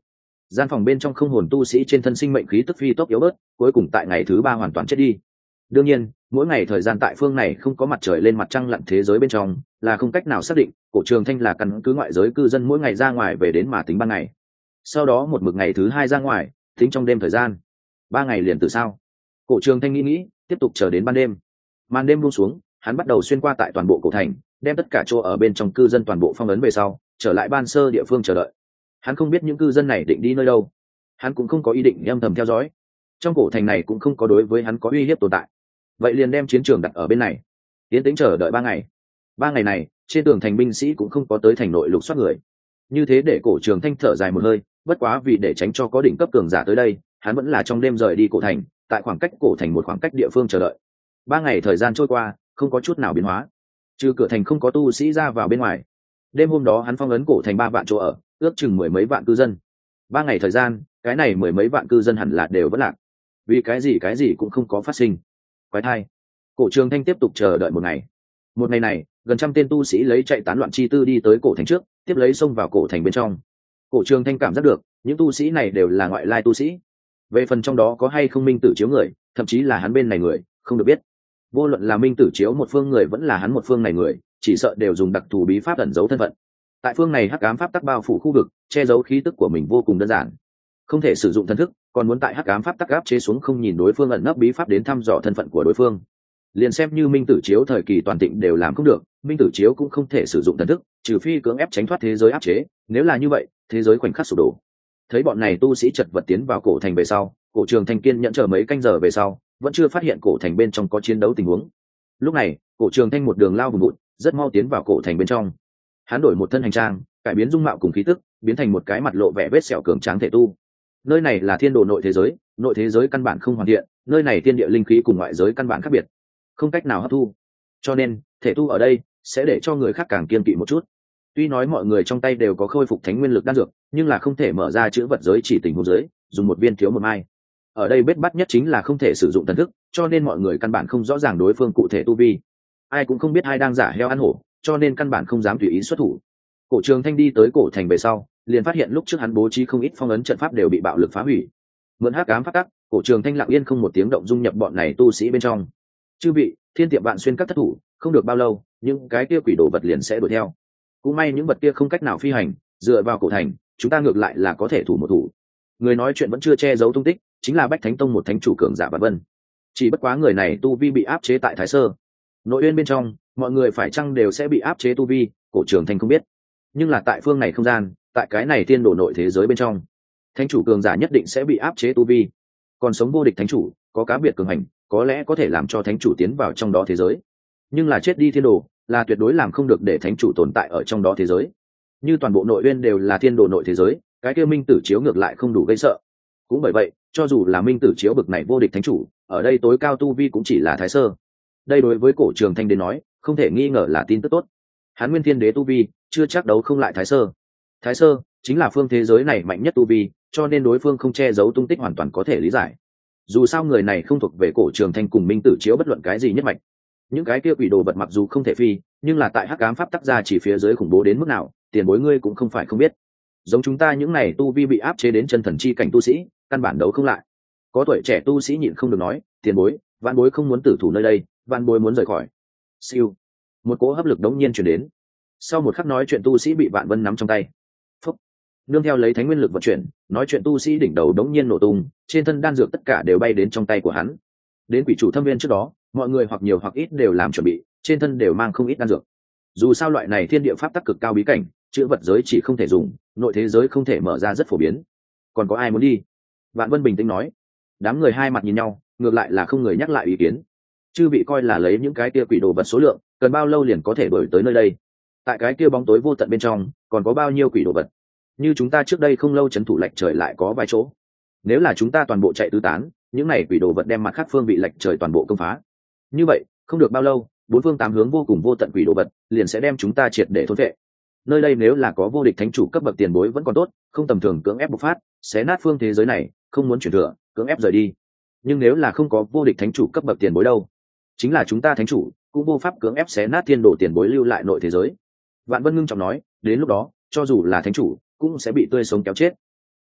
gian phòng bên trong không hồn tu sĩ trên thân sinh mệnh khí tức phi tốc yếu bớt, cuối cùng tại ngày thứ 3 hoàn toàn chết đi. Đương nhiên, mỗi ngày thời gian tại phương này không có mặt trời lên mặt trăng lặn thế giới bên trong là không cách nào xác định. Cổ Trường Thanh là căn cứ ngoại giới cư dân mỗi ngày ra ngoài về đến mà tính ban ngày, sau đó một mực ngày thứ 2 ra ngoài tính trong đêm thời gian 3 ngày liền từ sao. Cổ Trường Thanh nghĩ tiếp tục chờ đến ban đêm. Màn đêm buông xuống, hắn bắt đầu xuyên qua tại toàn bộ cổ thành, đem tất cả chỗ ở bên trong cư dân toàn bộ phong ấn về sau trở lại ban sơ địa phương chờ đợi. Hắn không biết những cư dân này định đi nơi đâu, hắn cũng không có ý định âm thầm theo dõi. Trong cổ thành này cũng không có đối với hắn có uy hiếp tồn tại, vậy liền đem chiến trường đặt ở bên này, tiến tĩnh chờ đợi 3 ngày. 3 ngày này trên tường thành binh sĩ cũng không có tới thành nội lục soát người, như thế để Cổ Trường Thanh thở dài một hơi. Bất quá vì để tránh cho có đỉnh cấp cường giả tới đây, hắn vẫn là trong đêm rời đi cổ thành, tại khoảng cách cổ thành một khoảng cách địa phương chờ đợi. 3 ngày thời gian trôi qua không có chút nào biến hóa, trừ cửa thành không có tu sĩ ra vào bên ngoài. Đêm hôm đó hắn phong ấn cổ thành 3 vạn chỗ ở, ước chừng mười mấy vạn cư dân. 3 ngày thời gian, cái này mười mấy vạn cư dân hẳn là đều vẫn lạc. Vì cái gì cũng không có phát sinh. Quái thai. Cổ Trường Thanh tiếp tục chờ đợi một ngày. Một ngày này, gần trăm tên tu sĩ lấy chạy tán loạn chi tư đi tới cổ thành trước, tiếp lấy xông vào cổ thành bên trong. Cổ Trường Thanh cảm giác được, những tu sĩ này đều là ngoại lai tu sĩ. Về phần trong đó có hay không minh tử chiếu người, thậm chí là hắn bên này người, không được biết. Vô luận là minh tử chiếu một phương người vẫn là hắn một phương này người, chỉ sợ đều dùng đặc thù bí pháp ẩn giấu thân phận. Tại phương này hắc ám pháp tắc bao phủ khu vực, che giấu khí tức của mình vô cùng đơn giản, không thể sử dụng thân thức, còn muốn tại hắc ám pháp tắc áp chế xuống không nhìn đối phương ẩn nấp bí pháp đến thăm dò thân phận của đối phương. Liền xem như minh tử chiếu thời kỳ toàn tịnh đều làm không được, minh tử chiếu cũng không thể sử dụng thần thức, trừ phi cưỡng ép tránh thoát thế giới áp chế. Nếu là như vậy, thế giới khoảnh khắc sụp đổ. Thấy bọn này tu sĩ chật vật tiến vào cổ thành về sau, Cổ Trường Thanh kiên nhẫn chờ mấy canh giờ về sau, vẫn chưa phát hiện cổ thành bên trong có chiến đấu tình huống. Lúc này, Cổ Trường Thanh một đường lao vùng vụt, rất mau tiến vào cổ thành bên trong. Hắn đổi một thân hành trang, cải biến dung mạo cùng khí tức, biến thành một cái mặt lộ vẻ vết sẹo cường tráng thể tu. Nơi này là thiên đồ nội thế giới căn bản không hoàn thiện, nơi này thiên địa linh khí cùng ngoại giới căn bản khác biệt, không cách nào hấp thu, cho nên thể tu ở đây sẽ để cho người khác càng kiên kỵ một chút. Tuy nói mọi người trong tay đều có khôi phục thánh nguyên lực đan dược, nhưng là không thể mở ra chữ vật giới chỉ tình huống giới, dùng một viên thiếu một mai. Ở đây bết bắt nhất chính là không thể sử dụng thần thức, cho nên mọi người căn bản không rõ ràng đối phương cụ thể tu vi, ai cũng không biết ai đang giả heo ăn hổ, cho nên căn bản không dám tùy ý xuất thủ. Cổ Trường Thanh đi tới cổ thành về sau, liền phát hiện lúc trước hắn bố trí không ít phong ấn trận pháp đều bị bạo lực phá hủy. Mượn hắc ám pháp tắc, Cổ Trường Thanh lặng yên không một tiếng động dung nhập bọn này tu sĩ bên trong. Chư vị, thiên tiệm vạn xuyên các thất thủ, không được bao lâu, những cái kia quỷ đồ vật liền sẽ đuổi theo. Cũng may những vật kia không cách nào phi hành, dựa vào cổ thành, chúng ta ngược lại là có thể thủ một thủ. Người nói chuyện vẫn chưa che giấu tung tích, chính là Bách Thánh Tông một thánh chủ cường giả Vạn Vân. Chỉ bất quá người này tu vi bị áp chế tại Thái Sơ. Nội uyên bên trong, mọi người phải chăng đều sẽ bị áp chế tu vi, Cổ Trường Thanh không biết. Nhưng là tại phương này không gian, tại cái này tiên đồ nội thế giới bên trong, thánh chủ cường giả nhất định sẽ bị áp chế tu vi. Còn sống vô địch thánh chủ, có cá biệt cường hành, có lẽ có thể làm cho thánh chủ tiến vào trong đó thế giới. Nhưng là chết đi thiên đồ, là tuyệt đối làm không được để thánh chủ tồn tại ở trong đó thế giới. Như toàn bộ nội uyên đều là thiên đồ nội thế giới, cái kia minh tử chiếu ngược lại không đủ gây sợ. Cũng bởi vậy, cho dù là minh tử chiếu bực này vô địch thánh chủ, ở đây tối cao tu vi cũng chỉ là Thái Sơ. Đây đối với Cổ Trường Thanh đến nói, không thể nghi ngờ là tin tức tốt. Hắn Nguyên Thiên Đế tu vi, chưa chắc đấu không lại Thái Sơ. Thái Sơ chính là phương thế giới này mạnh nhất tu vi, cho nên đối phương không che giấu tung tích hoàn toàn có thể lý giải. Dù sao người này không thuộc về Cổ Trường Thanh cùng minh tử chiếu bất luận cái gì nhất mạch. Những cái kia quỷ đồ vật mặc dù không thể phi, nhưng là tại hắc ám pháp tắc ra chỉ phía dưới khủng bố đến mức nào, tiền bối ngươi cũng không phải không biết. Giống chúng ta những này tu vi bị áp chế đến chân thần chi cảnh tu sĩ, căn bản đấu không lại. Có tuổi trẻ tu sĩ nhịn không được nói, tiền bối, vạn bối không muốn tử thủ nơi đây, vạn bối muốn rời khỏi. Siêu, một cỗ hấp lực đống nhiên truyền đến. Sau một khắc nói chuyện tu sĩ bị Vạn Vân nắm trong tay. Phúc. Nương theo lấy thánh nguyên lực vận chuyển, nói chuyện tu sĩ đỉnh đầu đống nhiên nổ tung, trên thân đan dược tất cả đều bay đến trong tay của hắn. Đến quỷ chủ thâm viên trước đó, mọi người hoặc nhiều hoặc ít đều làm chuẩn bị, trên thân đều mang không ít đan dược. Dù sao loại này thiên địa pháp tắc cực cao bí cảnh, chữ vật giới chỉ không thể dùng, nội thế giới không thể mở ra rất phổ biến. Còn có ai muốn đi? Vạn Vân bình tĩnh nói. Đám người hai mặt nhìn nhau, ngược lại là không người nhắc lại ý kiến. Chư vị coi là lấy những cái kia quỷ đồ vật số lượng, cần bao lâu liền có thể đuổi tới nơi đây? Tại cái kia bóng tối vô tận bên trong, còn có bao nhiêu quỷ đồ vật? Như chúng ta trước đây không lâu trấn thủ lệch trời lại có vài chỗ. Nếu là chúng ta toàn bộ chạy tứ tán, những này quỷ đồ vật đem mặt khác phương bị lệch trời toàn bộ công phá. Như vậy, không được bao lâu, bốn phương tám hướng vô cùng vô tận quỷ đồ vật liền sẽ đem chúng ta triệt để thôn vệ. Nơi đây nếu là có vô địch thánh chủ cấp bậc tiền bối vẫn còn tốt, không tầm thường cưỡng ép bộc phát, xé nát phương thế giới này, không muốn chuyển thừa, cưỡng ép rời đi. Nhưng nếu là không có vô địch thánh chủ cấp bậc tiền bối đâu, chính là chúng ta thánh chủ cũng vô pháp cưỡng ép xé nát thiên đồ tiền bối lưu lại nội thế giới. Vạn Vân ngưng trọng nói, đến lúc đó, cho dù là thánh chủ cũng sẽ bị tươi sống kéo chết.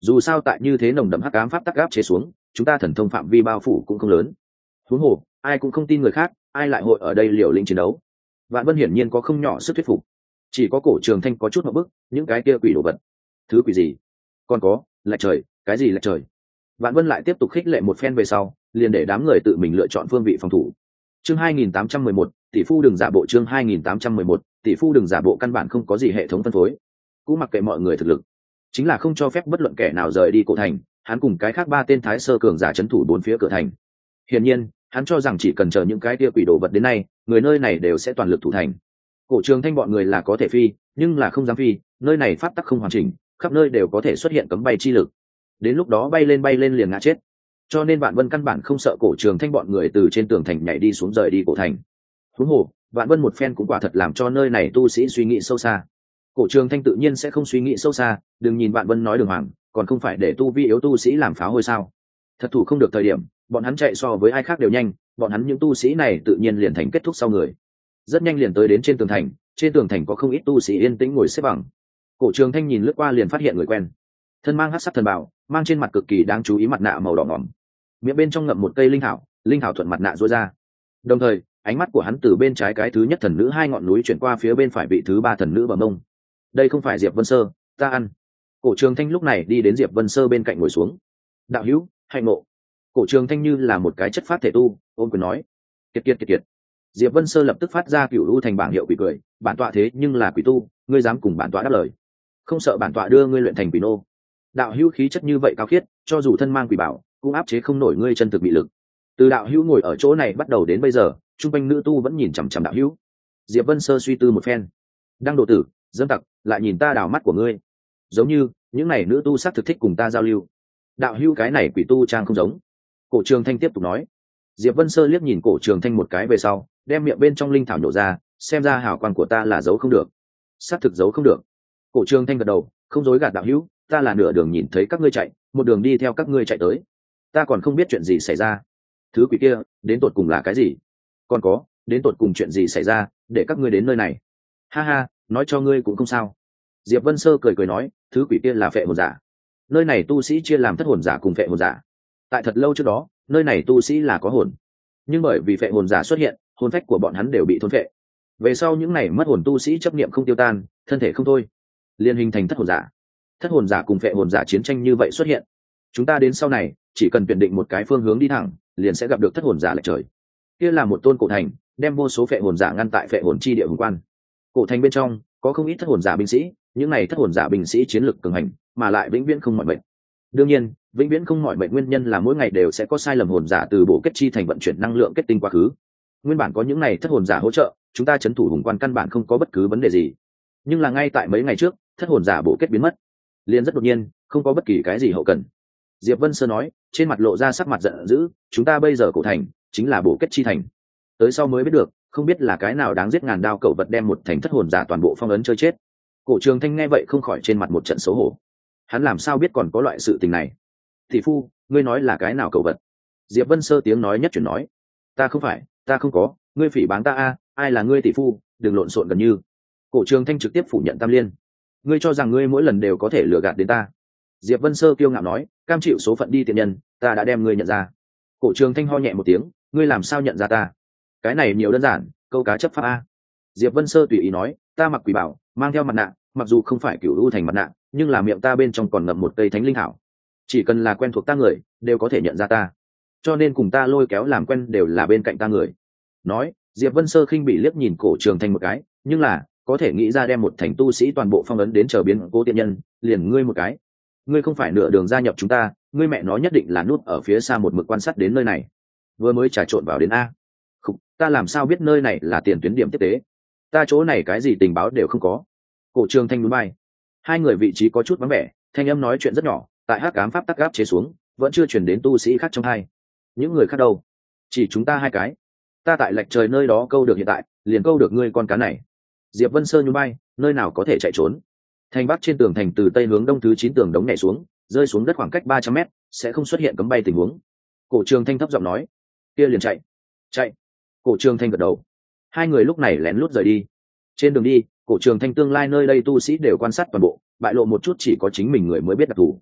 dù sao tại như thế nồng đậm hắc ám pháp tắc áp chế xuống, chúng ta thần thông phạm vi bao phủ cũng không lớn. Huống hồ ai cũng không tin người khác, ai lại hội ở đây liều lĩnh chiến đấu. Vạn Vân hiển nhiên có không nhỏ sức thuyết phục. Chỉ có Cổ Trường Thanh có chút một bức, những cái kia quỷ đồ vật, thứ quỷ gì? Còn có, lệch trời, cái gì lệch trời? Vạn Vân lại tiếp tục khích lệ một phen về sau, liền để đám người tự mình lựa chọn phương vị phòng thủ. Chương 2811, tỷ phu đừng giả bộ. Chương 2811, tỷ phu đừng giả bộ. Căn bản không có gì hệ thống phân phối, cũng mặc kệ mọi người thực lực, chính là không cho phép bất luận kẻ nào rời đi cổ thành. Hắn cùng cái khác ba tên thái sơ cường giả trấn thủ bốn phía cửa thành. Hiển nhiên, hắn cho rằng chỉ cần chờ những cái kia quỷ đồ vật đến nay, người nơi này đều sẽ toàn lực thủ thành. Cổ Trường Thanh bọn người là có thể phi, nhưng là không dám phi, nơi này pháp tắc không hoàn chỉnh, khắp nơi đều có thể xuất hiện cấm bay chi lực. Đến lúc đó bay lên liền ngã chết. Cho nên Vạn Vân căn bản không sợ Cổ Trường Thanh bọn người từ trên tường thành nhảy đi xuống rời đi cổ thành. Huống hồ, Vạn Vân một phen cũng quả thật làm cho nơi này tu sĩ suy nghĩ sâu xa. Cổ Trường Thanh tự nhiên sẽ không suy nghĩ sâu xa, đừng nhìn Vạn Vân nói đường hoàng, còn không phải để tu vi yếu tu sĩ làm pháo hôi sao? Thật thủ không được thời điểm, bọn hắn chạy so với ai khác đều nhanh, bọn hắn những tu sĩ này tự nhiên liền thành kết thúc sau người. Rất nhanh liền tới đến trên tường thành có không ít tu sĩ yên tĩnh ngồi xếp bằng. Cổ Trường Thanh nhìn lướt qua liền phát hiện người quen, thân mang hắc sắc thần bào, mang trên mặt cực kỳ đáng chú ý mặt nạ màu đỏ ngỏm, miệng bên trong ngậm một cây linh thảo thuận mặt nạ rối ra. Đồng thời ánh mắt của hắn từ bên trái cái thứ nhất thần nữ hai ngọn núi chuyển qua phía bên phải vị thứ ba thần nữ bờ mông. Đây không phải Diệp Vân Sơ, ta ăn. Cổ Trường Thanh lúc này đi đến Diệp Vân Sơ bên cạnh ngồi xuống. Đạo hữu, hạnh ngộ. Cổ Trường Thanh như là một cái chất phát thể tu, ôm quyền nói. Kiệt. Diệp Vân Sơ lập tức phát ra cửu u thành bảng hiệu quỷ cười, bản tọa thế nhưng là quỷ tu, ngươi dám cùng bản tọa đáp lời? Không sợ bản tọa đưa ngươi luyện thành quỷ nô? Đạo hữu khí chất như vậy cao khiết, cho dù thân mang quỷ bảo, cũng áp chế không nổi ngươi chân thực bị lực. Từ đạo hữu ngồi ở chỗ này bắt đầu đến bây giờ, trung quanh nữ tu vẫn nhìn chằm chằm đạo hữu. Diệp Vân Sơ suy tư một phen, đang độ tử, dâm tặc, lại nhìn ta đào mắt của ngươi. Giống như những này nữ tu xác thực thích cùng ta giao lưu. Đạo hữu cái này quỷ tu trang không giống. Cổ Trường Thanh tiếp tục nói. Diệp Vân Sơ liếc nhìn Cổ Trường Thanh một cái về sau, đem miệng bên trong linh thảo nhổ ra, xem ra hào quang của ta là giấu không được. Xác thực giấu không được. Cổ Trường Thanh gật đầu, không dối gạt đạo hữu, ta là nửa đường nhìn thấy các ngươi chạy, một đường đi theo các ngươi chạy tới. Ta còn không biết chuyện gì xảy ra. Thứ quỷ kia, đến tột cùng là cái gì? Còn có, đến tột cùng chuyện gì xảy ra, để các ngươi đến nơi này? Ha ha, nói cho ngươi cũng không sao. Diệp Vân Sơ cười nói, thứ quỷ kia là phệ hồn giả. Nơi này tu sĩ chia làm thất hồn giả cùng phệ hồn giả. Tại thật lâu trước đó, nơi này tu sĩ là có hồn, nhưng bởi vì phệ hồn giả xuất hiện, hồn phách của bọn hắn đều bị thôn phệ. Về sau những này mất hồn tu sĩ chấp niệm không tiêu tan, thân thể không thôi, liên hình thành thất hồn giả. Thất hồn giả cùng phệ hồn giả chiến tranh như vậy xuất hiện. Chúng ta đến sau này, chỉ cần tuyển định một cái phương hướng đi thẳng, liền sẽ gặp được thất hồn giả lệch trời. Kia là một tôn cổ thành, đem vô số phệ hồn giả ngăn tại phệ hồn chi địa hùng quan. Cổ thành bên trong có không ít thất hồn giả binh sĩ, những này thất hồn giả binh sĩ chiến lực cường hành, mà lại vĩnh viễn không mỏi mệt. Đương nhiên, vĩnh viễn không mỏi mệt nguyên nhân là mỗi ngày đều sẽ có sai lầm hồn giả từ bộ kết chi thành vận chuyển năng lượng kết tinh quá khứ. Nguyên bản có những này thất hồn giả hỗ trợ, chúng ta trấn thủ hùng quan căn bản không có bất cứ vấn đề gì. Nhưng là ngay tại mấy ngày trước, thất hồn giả bộ kết biến mất, liền rất đột nhiên, không có bất kỳ cái gì hậu cần. Diệp Vân Sơ nói, trên mặt lộ ra sắc mặt giận dữ, chúng ta bây giờ cổ thành chính là bộ kết chi thành. Tới sau mới biết được, không biết là cái nào đáng giết ngàn đao cẩu vật đem một thành thất hồn giả toàn bộ phong ấn chơi chết. Cổ Trường Thanh nghe vậy không khỏi trên mặt một trận xấu hổ. Hắn làm sao biết còn có loại sự tình này? Thị phu, ngươi nói là cái nào cẩu vật? Diệp Vân Sơ tiếng nói nhất chuyển nói, ta không phải, ta không có, ngươi phỉ báng ta a, ai là ngươi tỷ phu, đừng lộn xộn gần như. Cổ Trường Thanh trực tiếp phủ nhận tam liên. Ngươi cho rằng ngươi mỗi lần đều có thể lừa gạt đến ta? Diệp Vân Sơ kiêu ngạo nói, cam chịu số phận đi tiện nhân, ta đã đem ngươi nhận ra. Cổ Trường Thanh ho nhẹ một tiếng, ngươi làm sao nhận ra ta? Cái này nhiều đơn giản, câu cá chấp pháp a. Diệp Vân Sơ tùy ý nói, ta mặc quỷ bảo, mang theo mặt nạ, mặc dù không phải cửu u thành mặt nạ, nhưng là miệng ta bên trong còn ngậm một cây thánh linh thảo, chỉ cần là quen thuộc ta người đều có thể nhận ra ta, cho nên cùng ta lôi kéo làm quen đều là bên cạnh ta người. Nói, Diệp Vân Sơ khinh bị liếc nhìn Cổ Trường Thanh một cái, nhưng là có thể nghĩ ra đem một thành tu sĩ toàn bộ phong ấn đến chờ biến cố tiện nhân, liền ngươi một cái. Ngươi không phải nửa đường gia nhập chúng ta, ngươi mẹ nó nhất định là nút ở phía xa một mực quan sát đến nơi này, vừa mới trà trộn vào đến a. Không, ta làm sao biết nơi này là tiền tuyến điểm tiếp tế? Ta chỗ này cái gì tình báo đều không có. Cổ Trường Thanh núi bay, hai người vị trí có chút vắng vẻ, thanh âm nói chuyện rất nhỏ, tại hắc ám pháp tắc áp chế xuống, vẫn chưa truyền đến tu sĩ khác trong hai. Những người khác đâu? Chỉ chúng ta hai cái. Ta tại lệch trời nơi đó câu được hiện tại, liền câu được ngươi con cá này. Diệp Vân Sơ nhún bay, nơi nào có thể chạy trốn? Thành bắc trên tường thành từ tây hướng đông thứ 9 tường đống nhảy xuống, rơi xuống đất khoảng cách 300 mét, sẽ không xuất hiện cấm bay tình huống. Cổ Trường Thanh thấp giọng nói, kia liền chạy. Chạy. Cổ Trường Thanh gật đầu. Hai người lúc này lén lút rời đi. Trên đường đi, Cổ Trường Thanh tương lai nơi đây tu sĩ đều quan sát toàn bộ, bại lộ một chút chỉ có chính mình người mới biết đặc thù.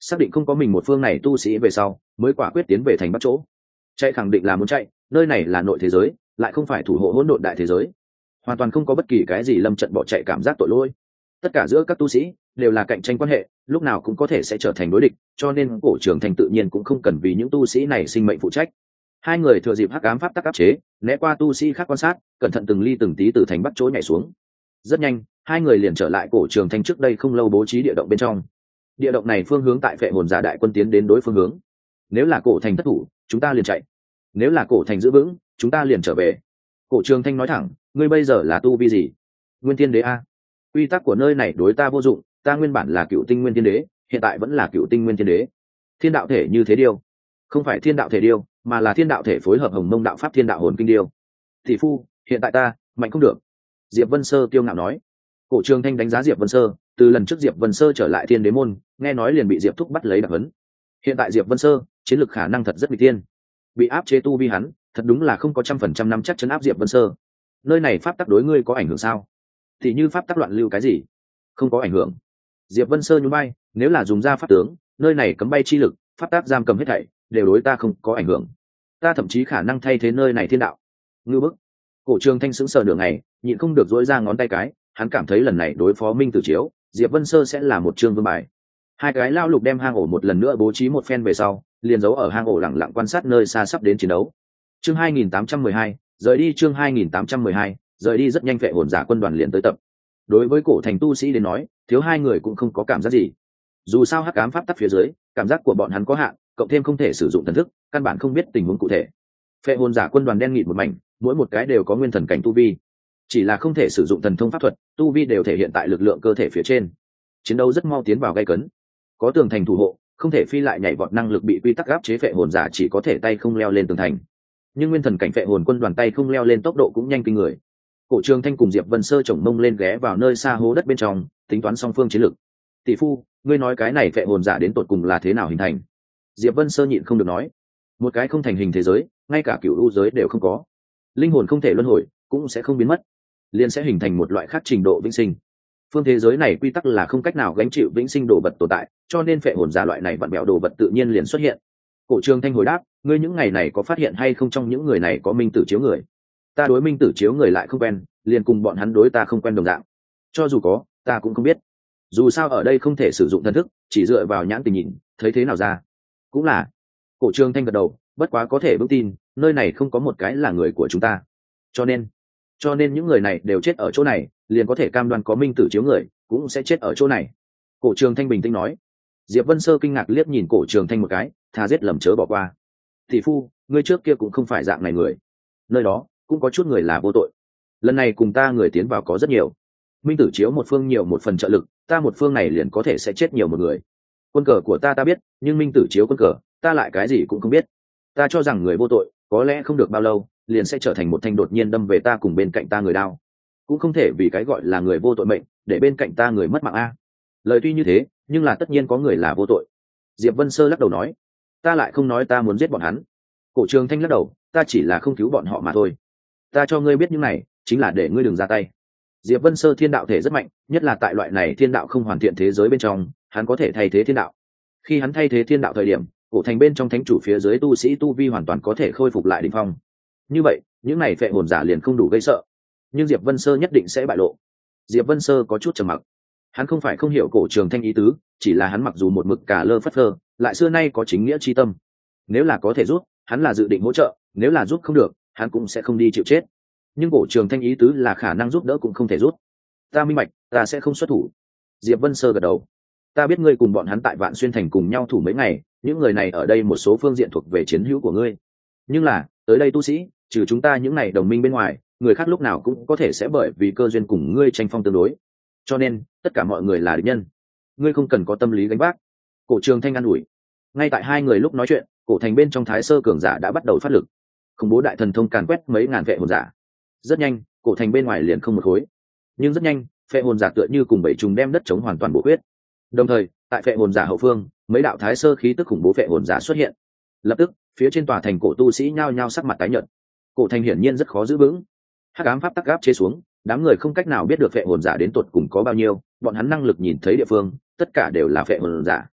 xác định không có mình một phương này tu sĩ về sau mới quả quyết tiến về thành bắc chỗ. Chạy khẳng định là muốn chạy, nơi này là nội thế giới, lại không phải thủ hộ hỗn độn đại thế giới, hoàn toàn không có bất kỳ cái gì lâm trận bỏ chạy cảm giác tội lỗi. Tất cả giữa các tu sĩ đều là cạnh tranh quan hệ, lúc nào cũng có thể sẽ trở thành đối địch, cho nên Cổ Trường Thanh tự nhiên cũng không cần vì những tu sĩ này sinh mệnh phụ trách. Hai người thừa dịp hắc ám pháp tắc áp chế, né qua tu sĩ khác quan sát, cẩn thận từng ly từng tí từ thành bắc chỗ nhảy xuống. Rất nhanh, hai người liền trở lại Cổ Trường Thanh trước đây không lâu bố trí địa động bên trong. Địa động này phương hướng tại Phệ Hồn Giả đại quân tiến đến đối phương hướng. Nếu là Cổ thành thất thủ, chúng ta liền chạy; nếu là Cổ thành giữ vững, chúng ta liền trở về. Cổ Trường Thanh nói thẳng, ngươi bây giờ là tu vi gì? Nguyên Thiên Đế a. Quy tắc của nơi này đối ta vô dụng, ta nguyên bản là Cựu Tinh Nguyên Thiên Đế, hiện tại vẫn là Cựu Tinh Nguyên Thiên Đế. Thiên đạo thể như thế điêu, không phải thiên đạo thể điêu, mà là thiên đạo thể phối hợp Hồng Mông đạo pháp thiên đạo hồn kinh điêu. Tỷ phu, hiện tại ta mạnh không được. Diệp Vân Sơ kiêu ngạo nói. Cổ Trường Thanh đánh giá Diệp Vân Sơ, từ lần trước Diệp Vân Sơ trở lại Thiên Đế môn, nghe nói liền bị Diệp Thúc bắt lấy đặc huấn. Hiện tại Diệp Vân Sơ chiến lực khả năng thật rất bị tiên, bị áp chế tu vi hắn, thật đúng là không có 100% năm chắc chấn áp Diệp Vân Sơ. Nơi này pháp tắc đối ngươi có ảnh hưởng sao? Thì như pháp tắc loạn lưu cái gì? Không có ảnh hưởng. Diệp Vân Sơ nhún bay, nếu là dùng ra pháp tướng, nơi này cấm bay chi lực, pháp tắc giam cầm hết thảy, đều đối ta không có ảnh hưởng. Ta thậm chí khả năng thay thế nơi này thiên đạo. Ngư bức. Cổ Trường Thanh sững sờ nửa ngày, nhịn không được duỗi ra ngón tay cái, hắn cảm thấy lần này đối phó Minh Tử Chiếu, Diệp Vân Sơ sẽ là một chương vương bài. Hai cái lao lục đem hang ổ một lần nữa bố trí một phen về sau, liền giấu ở hang ổ lặng lặng quan sát nơi xa sắp đến chiến đấu. Chương 2812, rời đi. Chương 2812, rời đi. Rất nhanh Phệ Hồn Giả quân đoàn liền tới tập. Đối với Cổ thành tu sĩ đến nói, thiếu hai người cũng không có cảm giác gì. Dù sao hắc ám pháp tắc phía dưới, cảm giác của bọn hắn có hạn, cộng thêm không thể sử dụng thần thức, căn bản không biết tình huống cụ thể. Phệ Hồn Giả quân đoàn đen nghịt một mảnh, mỗi một cái đều có nguyên thần cảnh tu vi, chỉ là không thể sử dụng thần thông pháp thuật, tu vi đều thể hiện tại lực lượng cơ thể phía trên. Chiến đấu rất mau tiến vào gay cấn, có tường thành thủ hộ, không thể phi lại nhảy vọt năng lực bị quy tắc áp chế, Phệ Hồn Giả chỉ có thể tay không leo lên tường thành. Nhưng nguyên thần cảnh Phệ Hồn quân đoàn tay không leo lên tốc độ cũng nhanh kinh người. Cổ Trường Thanh cùng Diệp Vân Sơ chồng mông lên ghé vào nơi xa hố đất bên trong, tính toán song phương chiến lược. Tỷ phu, ngươi nói cái này Phệ Hồn Giả đến tột cùng là thế nào hình thành? Diệp Vân Sơ nhịn không được nói. Một cái không thành hình thế giới, ngay cả cửu u giới đều không có, linh hồn không thể luân hồi, cũng sẽ không biến mất, liền sẽ hình thành một loại khác trình độ vĩnh sinh. Phương thế giới này quy tắc là không cách nào gánh chịu vĩnh sinh đồ vật tồn tại, cho nên Phệ Hồn Giả loại này vặn bẹo đồ vật tự nhiên liền xuất hiện. Cổ Trường Thanh hồi đáp, ngươi những ngày này có phát hiện hay không trong những người này có Minh Tử Chiếu người? Ta đối Minh Tử Chiếu người lại không quen, liền cùng bọn hắn đối ta không quen đồng dạng. Cho dù có, ta cũng không biết. Dù sao ở đây không thể sử dụng thần thức, chỉ dựa vào nhãn tình nhìn, thấy thế nào ra. Cũng là. Cổ Trường Thanh gật đầu, bất quá có thể vững tin, nơi này không có một cái là người của chúng ta. Cho nên những người này đều chết ở chỗ này, liền có thể cam đoan có Minh Tử Chiếu người cũng sẽ chết ở chỗ này. Cổ Trường Thanh bình tĩnh nói. Diệp Vân Sơ kinh ngạc liếc nhìn Cổ Trường Thanh một cái, thà giết lầm chớ bỏ qua. Tỷ phu, ngươi trước kia cũng không phải dạng này người. Nơi đó cũng có chút người là vô tội. Lần này cùng ta người tiến vào có rất nhiều. Minh Tử Chiếu một phương nhiều một phần trợ lực, ta một phương này liền có thể sẽ chết nhiều một người. Quân cờ của ta biết, nhưng Minh Tử Chiếu quân cờ, ta lại cái gì cũng không biết. Ta cho rằng người vô tội, có lẽ không được bao lâu, liền sẽ trở thành một thanh đột nhiên đâm về ta cùng bên cạnh ta người đao. Cũng không thể vì cái gọi là người vô tội mệnh, để bên cạnh ta người mất mạng a. Lời tuy như thế, nhưng là tất nhiên có người là vô tội. Diệp Vân Sơ lắc đầu nói, ta lại không nói ta muốn giết bọn hắn. Cổ Trường Thanh lắc đầu, ta chỉ là không cứu bọn họ mà thôi. Ta cho ngươi biết những này, chính là để ngươi đừng ra tay. Diệp Vân Sơ thiên đạo thể rất mạnh, nhất là tại loại này thiên đạo không hoàn thiện thế giới bên trong, hắn có thể thay thế thiên đạo. Khi hắn thay thế thiên đạo thời điểm, cổ thành bên trong thánh chủ phía dưới tu sĩ tu vi hoàn toàn có thể khôi phục lại đỉnh phong. Như vậy, những này Phệ Hồn Giả liền không đủ gây sợ, nhưng Diệp Vân Sơ nhất định sẽ bại lộ. Diệp Vân Sơ có chút trầm mặc. Hắn không phải không hiểu Cổ Trường Thanh ý tứ, chỉ là hắn mặc dù một mực cả lơ phất phơ, lại xưa nay có chính nghĩa chi tâm. Nếu là có thể giúp, hắn là dự định hỗ trợ, nếu là giúp không được, hắn cũng sẽ không đi chịu chết. Nhưng Cổ Trường Thanh ý tứ là khả năng giúp đỡ cũng không thể giúp. Ta minh bạch, ta sẽ không xuất thủ. Diệp Vân Sơ gật đầu. Ta biết ngươi cùng bọn hắn tại Vạn Xuyên thành cùng nhau thủ mấy ngày, những người này ở đây một số phương diện thuộc về chiến hữu của ngươi. Nhưng là, tới đây tu sĩ, trừ chúng ta những này đồng minh bên ngoài, người khác lúc nào cũng có thể sẽ bởi vì cơ duyên cùng ngươi tranh phong tương đối. Cho nên, tất cả mọi người là địch nhân. Ngươi không cần có tâm lý gánh vác. Cổ Trường Thanh an ủi. Ngay tại hai người lúc nói chuyện, cổ thành bên trong Thái Sơ cường giả đã bắt đầu phát lực. Khủng bố đại thần thông càn quét mấy ngàn Phệ Hồn Giả. Rất nhanh, cổ thành bên ngoài liền không một khối. Nhưng rất nhanh, Phệ Hồn Giả tựa như cùng bảy trùng đem đất chống hoàn toàn bổ huyết. Đồng thời, tại Phệ Hồn Giả hậu phương, mấy đạo Thái Sơ khí tức khủng bố Phệ Hồn Giả xuất hiện. Lập tức, phía trên tòa thành cổ tu sĩ nhao nhao sắc mặt tái nhợt. Cổ thành hiển nhiên rất khó giữ vững. Hắc ám pháp tắc áp chế xuống, đám người không cách nào biết được Phệ Hồn Giả đến tột cùng có bao nhiêu, bọn hắn năng lực nhìn thấy địa phương, tất cả đều là Phệ Hồn Giả.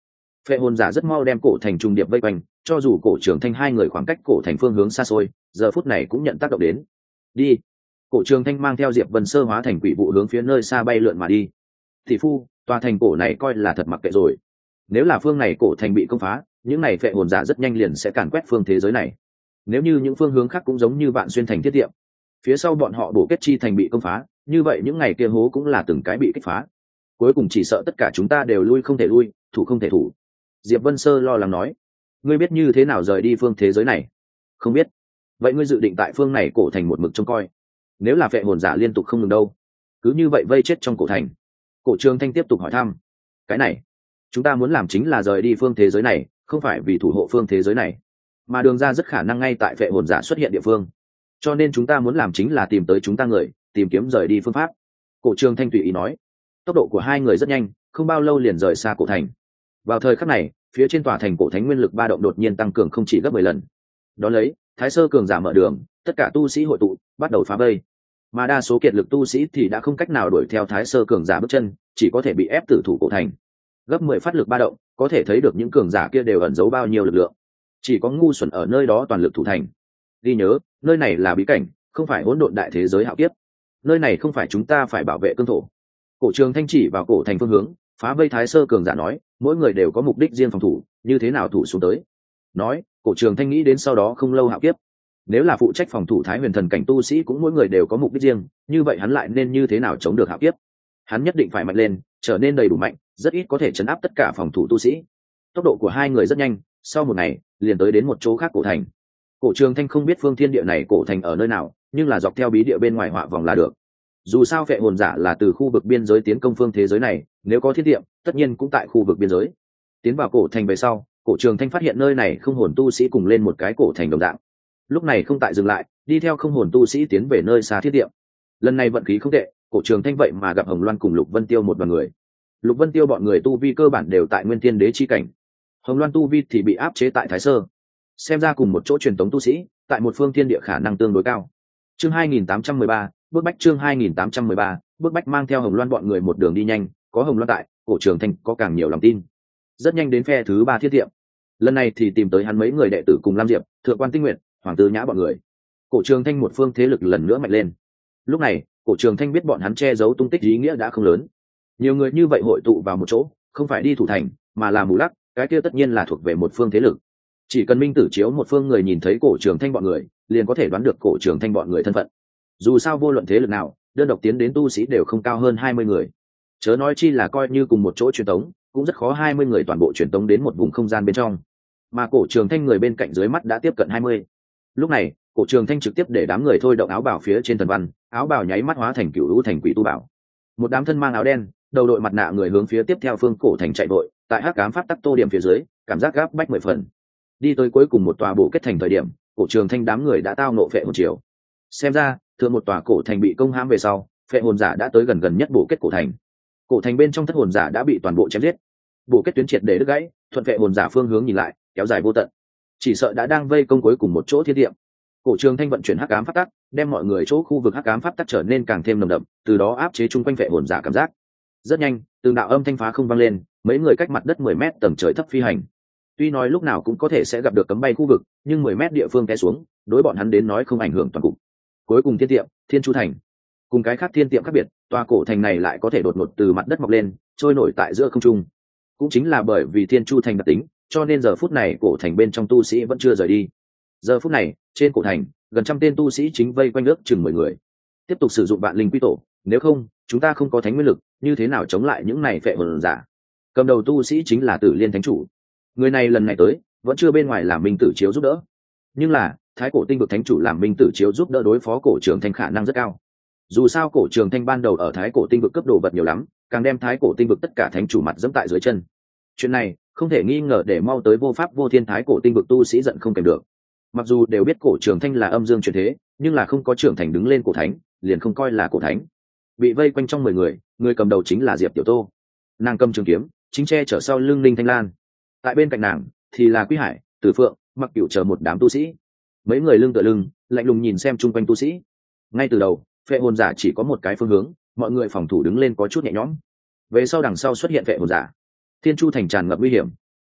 Phệ hồn giả rất mau đem cổ thành trung điệp vây quanh, cho dù cổ trường thanh hai người khoảng cách cổ thành phương hướng xa xôi, giờ phút này cũng nhận tác động đến. Đi. Cổ trường thanh mang theo Diệp Vân Sơ hóa thành quỷ vụ hướng phía nơi xa bay lượn mà đi. Thị phu, tòa thành cổ này coi là thật mặc kệ rồi. Nếu là phương này cổ thành bị công phá, những này phệ hồn giả rất nhanh liền sẽ càn quét phương thế giới này. Nếu như những phương hướng khác cũng giống như Vạn Xuyên thành thiết tiệm, phía sau bọn họ bổ kết chi thành bị công phá, như vậy những ngày kia hố cũng là từng cái bị kích phá. Cuối cùng chỉ sợ tất cả chúng ta đều lui không thể lui, thủ không thể thủ. Diệp Vân Sơ lo lắng nói, ngươi biết như thế nào rời đi phương thế giới này? Không biết. Vậy ngươi dự định tại phương này cổ thành một mực trông coi? Nếu là phệ hồn giả liên tục không ngừng đâu, cứ như vậy vây chết trong cổ thành. Cổ Trường Thanh tiếp tục hỏi thăm, cái này chúng ta muốn làm chính là rời đi phương thế giới này, không phải vì thủ hộ phương thế giới này, mà đường ra rất khả năng ngay tại phệ hồn giả xuất hiện địa phương, cho nên chúng ta muốn làm chính là tìm tới chúng ta người, tìm kiếm rời đi phương pháp. Cổ Trường Thanh tùy ý nói. Tốc độ của hai người rất nhanh, không bao lâu liền rời xa cổ thành. Vào thời khắc này, phía trên tòa thành cổ thánh nguyên lực ba động đột nhiên tăng cường không chỉ gấp 10 lần. Đó lấy, Thái Sơ cường giả mở đường, tất cả tu sĩ hội tụ, bắt đầu phá vây. Mà đa số kiệt lực tu sĩ thì đã không cách nào đuổi theo Thái Sơ cường giả bước chân, chỉ có thể bị ép tử thủ cổ thành. Gấp 10 phát lực ba động, có thể thấy được những cường giả kia đều ẩn giấu bao nhiêu lực lượng. Chỉ có ngu xuẩn ở nơi đó toàn lực thủ thành. Ghi nhớ, nơi này là bí cảnh, không phải hỗn độn đại thế giới hạo kiếp. Nơi này không phải chúng ta phải bảo vệ cương thổ. Cổ Trường Thanh chỉ vào cổ thành phương hướng, phá vây Thái Sơ cường giả nói, mỗi người đều có mục đích riêng phòng thủ, như thế nào thủ xuống tới. Nói, Cổ Trường Thanh nghĩ đến sau đó không lâu hạo kiếp, nếu là phụ trách phòng thủ Thái Huyền thần cảnh tu sĩ cũng mỗi người đều có mục đích riêng, như vậy hắn lại nên như thế nào chống được hạo kiếp? Hắn nhất định phải mạnh lên, trở nên đầy đủ mạnh, rất ít có thể chấn áp tất cả phòng thủ tu sĩ. Tốc độ của hai người rất nhanh, sau một ngày liền tới đến một chỗ khác cổ thành. Cổ Trường Thanh không biết phương thiên địa này cổ thành ở nơi nào, nhưng là dọc theo bí địa bên ngoài họa vòng là được. Dù sao phệ hồn giả là từ khu vực biên giới tiến công phương thế giới này, nếu có thiên tiệm tất nhiên cũng tại khu vực biên giới. Tiến vào cổ thành về sau, Cổ Trường Thanh phát hiện nơi này không hồn tu sĩ cùng lên một cái cổ thành đồng dạng. Lúc này không tại dừng lại, đi theo không hồn tu sĩ tiến về nơi xa thiết tiệm. Lần này vận khí không tệ, Cổ Trường Thanh vậy mà gặp Hồng Loan cùng Lục Vân Tiêu một đoàn người. Lục Vân Tiêu bọn người tu vi cơ bản đều tại Nguyên Thiên Đế chi cảnh, Hồng Loan tu vi thì bị áp chế tại Thái Sơ. Xem ra cùng một chỗ truyền tống tu sĩ, tại một phương thiên địa khả năng tương đối cao. Chương 2813, bước bách chương 2813, bước bách mang theo Hồng Loan bọn người một đường đi nhanh, có Hồng Loan tại, Cổ Trường Thanh có càng nhiều lòng tin. Rất nhanh đến phe thứ 3 thiết tiệm. Lần này thì tìm tới hắn mấy người đệ tử cùng Lam Diệp, Thượng Quan Tinh Nguyệt, Hoàng Tư Nhã bọn người. Cổ Trường Thanh một phương thế lực lần nữa mạnh lên. Lúc này, Cổ Trường Thanh biết bọn hắn che giấu tung tích ý nghĩa đã không lớn. Nhiều người như vậy hội tụ vào một chỗ, không phải đi thủ thành, mà là mù lắc, cái kia tất nhiên là thuộc về một phương thế lực. Chỉ cần Minh Tử Chiếu một phương người nhìn thấy Cổ Trường Thanh bọn người, liền có thể đoán được Cổ Trường Thanh bọn người thân phận. Dù sao vô luận thế lực nào, đơn độc tiến đến tu sĩ đều không cao hơn 20 người. Chớ nói chi là coi như cùng một chỗ truyền tống, cũng rất khó 20 người toàn bộ truyền tống đến một vùng không gian bên trong. Mà Cổ Trường Thanh người bên cạnh dưới mắt đã tiếp cận 20. Lúc này, Cổ Trường Thanh trực tiếp để đám người thôi động áo bào phía trên thần văn, áo bào nháy mắt hóa thành cửu u thành quỷ tu bảo. Một đám thân mang áo đen, đầu đội mặt nạ người hướng phía tiếp theo phương cổ thành chạy vội, tại hắc ám pháp tắc tô điểm phía dưới, cảm giác gáp bách 10 phần. Đi tới cuối cùng một tòa bộ kết thành thời điểm, Cổ Trường Thanh đám người đã tao nộ phệ hồn chiều. Xem ra, thượng một tòa cổ thành bị công hãm về sau, phệ hồn giả đã tới gần nhất bộ kết cổ thành. Cổ thành bên trong thất hồn giả đã bị toàn bộ chém giết. Bộ kết tuyến triệt để đứt gãy, thuận phệ hồn giả phương hướng nhìn lại, kéo dài vô tận. Chỉ sợ đã đang vây công cuối cùng một chỗ thiên địa. Cổ Trường Thanh vận chuyển hắc ám pháp tắc, đem mọi người chỗ khu vực hắc ám pháp tắc trở nên càng thêm nồng đậm, từ đó áp chế chung quanh phệ hồn giả cảm giác. Rất nhanh, từng đạo âm thanh phá không vang lên, mấy người cách mặt đất 10 mét tầng trời thấp phi hành. Tuy nói lúc nào cũng có thể sẽ gặp được cấm bay khu vực, nhưng 10 mét địa phương té xuống, đối bọn hắn đến nói không ảnh hưởng toàn cục. Cuối cùng thiên tiệm, Thiên Chu thành. Cùng cái khác thiên tiệm khác biệt, tòa cổ thành này lại có thể đột ngột từ mặt đất mọc lên, trôi nổi tại giữa không trung. Cũng chính là bởi vì Thiên Chu thành đặc tính, cho nên giờ phút này cổ thành bên trong tu sĩ vẫn chưa rời đi. Giờ phút này, trên cổ thành, gần trăm tên tu sĩ chính vây quanh ước chừng 10 người. Tiếp tục sử dụng vạn linh quy tổ, nếu không, chúng ta không có thánh nguyên lực, như thế nào chống lại những này phệ hồn giả? Cầm đầu tu sĩ chính là Tử Liên thánh chủ. Người này lần này tới, vẫn chưa bên ngoài làm Minh Tử Chiếu giúp đỡ. Nhưng là, Thái Cổ Tinh vực thánh chủ làm Minh Tử Chiếu giúp đỡ đối phó Cổ Trường Thanh khả năng rất cao. Dù sao Cổ Trường Thanh ban đầu ở Thái Cổ Tinh vực cấp đồ vật nhiều lắm, càng đem Thái Cổ Tinh vực tất cả thánh chủ mặt dẫm tại dưới chân. Chuyện này, không thể nghi ngờ để mau tới vô pháp vô thiên Thái Cổ Tinh vực tu sĩ giận không kèm được. Mặc dù đều biết Cổ Trường Thanh là âm dương chuyển thế, nhưng là không có trưởng thành đứng lên cổ thánh, liền không coi là cổ thánh. Bị vây quanh trong 10 người, người cầm đầu chính là Diệp Tiểu Tô. Nàng cầm trường kiếm, chính che chở sau lưng Linh Thanh Lan. Tại bên cạnh nàng thì là Quý Hải, Tử Phượng, Mặc Cửu chờ một đám tu sĩ. Mấy người lưng tựa lưng, lạnh lùng nhìn xem chung quanh tu sĩ. Ngay từ đầu, phệ hồn giả chỉ có một cái phương hướng, mọi người phòng thủ đứng lên có chút nhẹ nhõm. Về sau đằng sau xuất hiện phệ hồn giả, Thiên Chu thành tràn ngập nguy hiểm.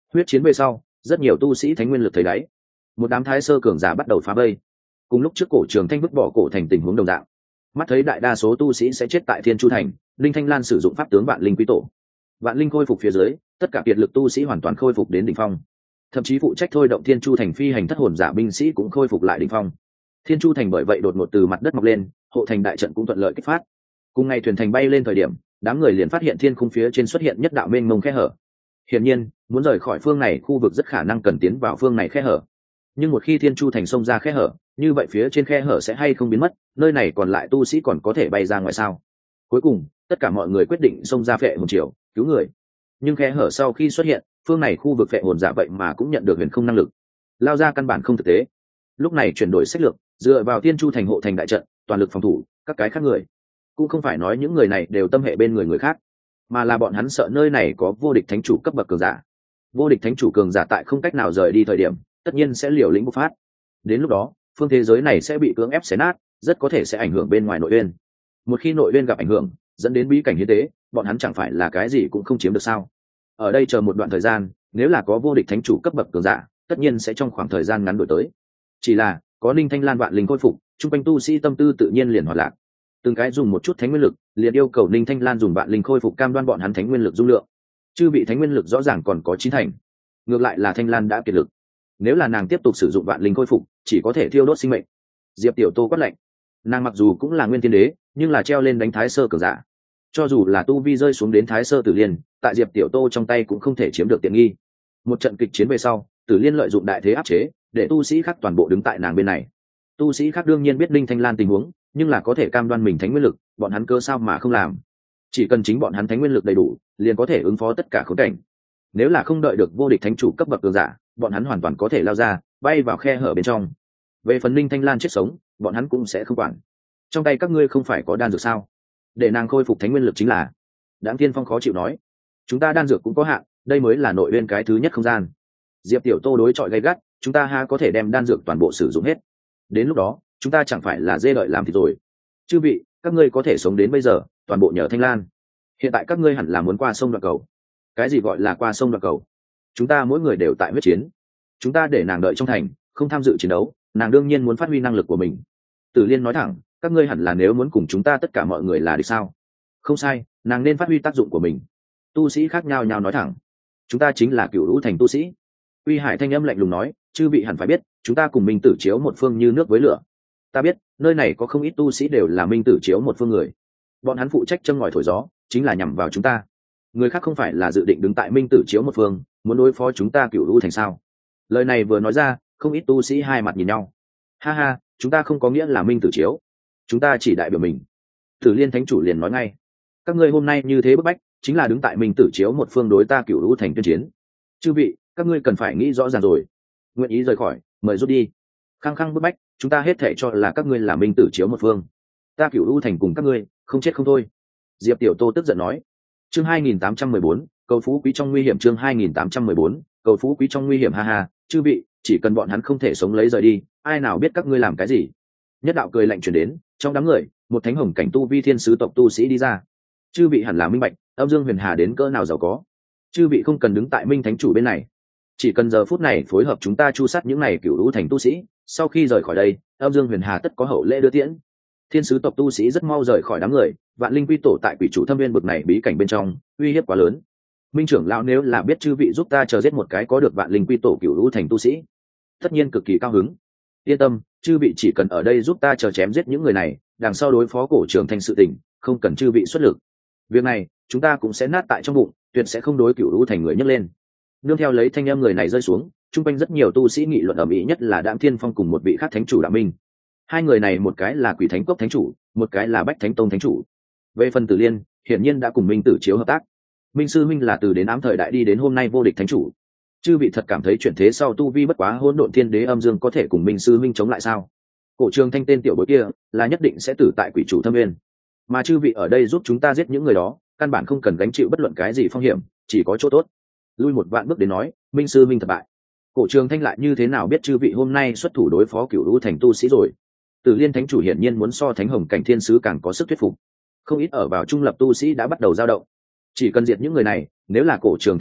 Huyết chiến về sau, rất nhiều tu sĩ thánh nguyên lực thấy đáy, một đám thái sơ cường giả bắt đầu phá vây. Cùng lúc trước cổ trường thanh vứt bỏ cổ thành tình huống đồng dạng, mắt thấy đại đa số tu sĩ sẽ chết tại Thiên Chu thành, Linh Thanh Lan sử dụng pháp tướng Vạn Linh Quý Tổ. Vạn Linh khôi phục phía dưới, tất cả kiệt lực tu sĩ hoàn toàn khôi phục đến đỉnh phong. Thậm chí phụ trách thôi động Thiên Chu thành phi hành thất hồn giả binh sĩ cũng khôi phục lại đỉnh phong. Thiên Chu thành bởi vậy đột ngột từ mặt đất mọc lên, hộ thành đại trận cũng thuận lợi kích phát. Cùng ngày thuyền thành bay lên thời điểm, đám người liền phát hiện thiên khung phía trên xuất hiện nhất đạo mênh mông khe hở. Hiển nhiên, muốn rời khỏi phương này khu vực rất khả năng cần tiến vào phương này khe hở. Nhưng một khi Thiên Chu thành xông ra khe hở, như vậy phía trên khe hở sẽ hay không biến mất, nơi này còn lại tu sĩ còn có thể bay ra ngoài sao? Cuối cùng, tất cả mọi người quyết định xông ra Phệ Hồn Triều, cứu người. Nhưng khe hở sau khi xuất hiện, phương này khu vực Phệ Hồn giả vậy mà cũng nhận được huyền không năng lực, lao ra căn bản không thực tế. Lúc này chuyển đổi sách lược, dựa vào Thiên Chu thành hộ thành đại trận, toàn lực phòng thủ, các cái khác người cũng không phải nói những người này đều tâm hệ bên người khác, mà là bọn hắn sợ nơi này có vô địch thánh chủ cấp bậc cường giả. Vô địch thánh chủ cường giả tại không cách nào rời đi thời điểm, tất nhiên sẽ liều lĩnh bộc phát. Đến lúc đó, phương thế giới này sẽ bị cưỡng ép xé nát, rất có thể sẽ ảnh hưởng bên ngoài nội uyên. Một khi nội uyên gặp ảnh hưởng, dẫn đến bí cảnh hiến tế, bọn hắn chẳng phải là cái gì cũng không chiếm được sao? Ở đây chờ một đoạn thời gian, nếu là có vô địch thánh chủ cấp bậc cường giả, tất nhiên sẽ trong khoảng thời gian ngắn đổi tới. Chỉ là có Linh Thanh Lan Vạn Linh khôi phục, trung quanh tu sĩ tâm tư tự nhiên liền hoạt lạc. Từng cái dùng một chút thánh nguyên lực, liền yêu cầu Linh Thanh Lan dùng Vạn Linh khôi phục cam đoan bọn hắn thánh nguyên lực dung lượng. Chư bị thánh nguyên lực rõ ràng còn có 9 thành, ngược lại là Thanh Lan đã kiệt lực. Nếu là nàng tiếp tục sử dụng Vạn Linh khôi phục, chỉ có thể thiêu đốt sinh mệnh. Diệp Tiểu Tô quát lạnh. Nàng mặc dù cũng là nguyên tiên đế, nhưng là treo lên đánh thái sơ cường giả. Cho dù là tu vi rơi xuống đến thái sơ tử liên, tại Diệp Tiểu Tô trong tay cũng không thể chiếm được tiện nghi. Một trận kịch chiến về sau, Tử Liên lợi dụng đại thế áp chế, để tu sĩ khác toàn bộ đứng tại nàng bên này. Tu sĩ khác đương nhiên biết Linh Thanh Lan tình huống, nhưng là có thể cam đoan mình thánh nguyên lực, bọn hắn cơ sao mà không làm? Chỉ cần chính bọn hắn thánh nguyên lực đầy đủ, liền có thể ứng phó tất cả khốn cảnh. Nếu là không đợi được vô địch thánh chủ cấp bậc cường giả, bọn hắn hoàn toàn có thể lao ra, bay vào khe hở bên trong. Về phần Linh Thanh Lan chết sống, bọn hắn cũng sẽ không quản. Trong tay các ngươi không phải có đan dược sao? Để nàng khôi phục thánh nguyên lực chính là. Đãng Thiên Phong khó chịu nói, chúng ta đan dược cũng có hạn, đây mới là nội uyên cái thứ nhất không gian. Diệp Tiểu Tô đối chọi gay gắt, chúng ta ha có thể đem đan dược toàn bộ sử dụng hết. Đến lúc đó, chúng ta chẳng phải là dê đợi làm thịt rồi. Chư vị, các ngươi có thể sống đến bây giờ, toàn bộ nhờ Thanh Lan. Hiện tại các ngươi hẳn là muốn qua sông đoạn cầu. Cái gì gọi là qua sông đoạn cầu? Chúng ta mỗi người đều tại huyết chiến. Chúng ta để nàng đợi trong thành, không tham dự chiến đấu, nàng đương nhiên muốn phát huy năng lực của mình. Tử Liên nói thẳng, các ngươi hẳn là nếu muốn cùng chúng ta tất cả mọi người là địch sao? Không sai, nàng nên phát huy tác dụng của mình. Tu sĩ khác nhau nhau nói thẳng, chúng ta chính là Cửu Lũ thành tu sĩ. Uy Hải thanh âm lạnh lùng nói, chư vị hẳn phải biết, chúng ta cùng Minh Tử Chiếu một phương như nước với lửa. Ta biết, nơi này có không ít tu sĩ đều là Minh Tử Chiếu một phương người. Bọn hắn phụ trách châm ngòi thổi gió, chính là nhằm vào chúng ta. Người khác không phải là dự định đứng tại Minh Tử Chiếu một phương, muốn đối phó chúng ta Cửu Lũ thành sao? Lời này vừa nói ra, không ít tu sĩ hai mặt nhìn nhau. Ha ha, chúng ta không có nghĩa là Minh Tử Chiếu, chúng ta chỉ đại biểu mình. Tử Liên thánh chủ liền nói ngay, các ngươi hôm nay như thế bức bách, chính là đứng tại Minh Tử Chiếu một phương đối ta Cửu Lũ thành tuyên chiến. Chư vị, các ngươi cần phải nghĩ rõ ràng rồi. Nguyện ý rời khỏi, mời rút đi. Khăng khăng bức bách, chúng ta hết thảy cho là các ngươi là Minh Tử Chiếu một phương. Ta Cửu Lũ thành cùng các ngươi, không chết không thôi. Diệp Tiểu Tô tức giận nói. Chương 2814, cầu phú quý trong nguy hiểm. Chương 2814, cầu phú quý trong nguy hiểm. Ha ha, chư vị, chỉ cần bọn hắn không thể sống lấy rời đi, ai nào biết các ngươi làm cái gì? Nhất đạo cười lạnh truyền đến, trong đám người, một thánh hồng cảnh tu vi thiên sứ tộc tu sĩ đi ra. Chư vị hẳn là minh bạch, Âm Dương Huyền Hà đến cỡ nào giàu có. Chư vị không cần đứng tại Minh thánh chủ bên này, chỉ cần giờ phút này phối hợp chúng ta chu sát những này Cửu Lũ thành tu sĩ, sau khi rời khỏi đây, Âm Dương Huyền Hà tất có hậu lễ đưa tiễn. Thiên sứ tộc tu sĩ rất mau rời khỏi đám người, Vạn Linh quy tổ tại Quỷ Chủ Thâm Viên bực này bí cảnh bên trong, uy hiếp quá lớn. Minh trưởng lão nếu là biết chư vị giúp ta chờ giết một cái có được Vạn Linh quy tổ Cửu Lũ thành tu sĩ, tất nhiên cực kỳ cao hứng. Yên tâm, chư vị chỉ cần ở đây giúp ta chờ chém giết những người này, đằng sau đối phó Cổ Trường Thanh sự tình, không cần chư vị xuất lực. Việc này, chúng ta cũng sẽ nát tại trong bụng, tuyệt sẽ không đối Cửu Lũ thành người nhấc lên. Nương theo lấy thanh âm người này rơi xuống, trung quanh rất nhiều tu sĩ nghị luận ầm ĩ, nhất là Đạm Thiên Phong cùng một vị khác thánh chủ Đạm Minh. Hai người này một cái là Quỷ Thánh Cốc thánh chủ, một cái là Bách Thánh Tông thánh chủ. Về phần Tử Liên, hiển nhiên đã cùng Minh Tử Chiếu hợp tác. Minh sư minh là từ đến ám thời đại đi đến hôm nay vô địch thánh chủ. Chư vị thật cảm thấy chuyển thế sau tu vi bất quá hỗn độn thiên đế âm dương có thể cùng Minh sư minh chống lại sao? Cổ Trường Thanh tên tiểu bối kia là nhất định sẽ tử tại Quỷ Chủ Thâm Nguyên. Mà chư vị ở đây giúp chúng ta giết những người đó, căn bản không cần gánh chịu bất luận cái gì phong hiểm, chỉ có chỗ tốt. Lui một vạn bước đến nói, Minh sư minh thất bại. Cổ Trường Thanh lại như thế nào biết chư vị hôm nay xuất thủ đối phó Cửu Lũ thành tu sĩ rồi? Tử Liên thánh chủ hiển nhiên muốn so Thánh Hồng cảnh thiên sứ càng có sức thuyết phục. Không ít ở vào trung lập tu sĩ đã bắt đầu dao động. Chỉ cần diệt những người này, nếu là Cổ Trường Thanh thắng,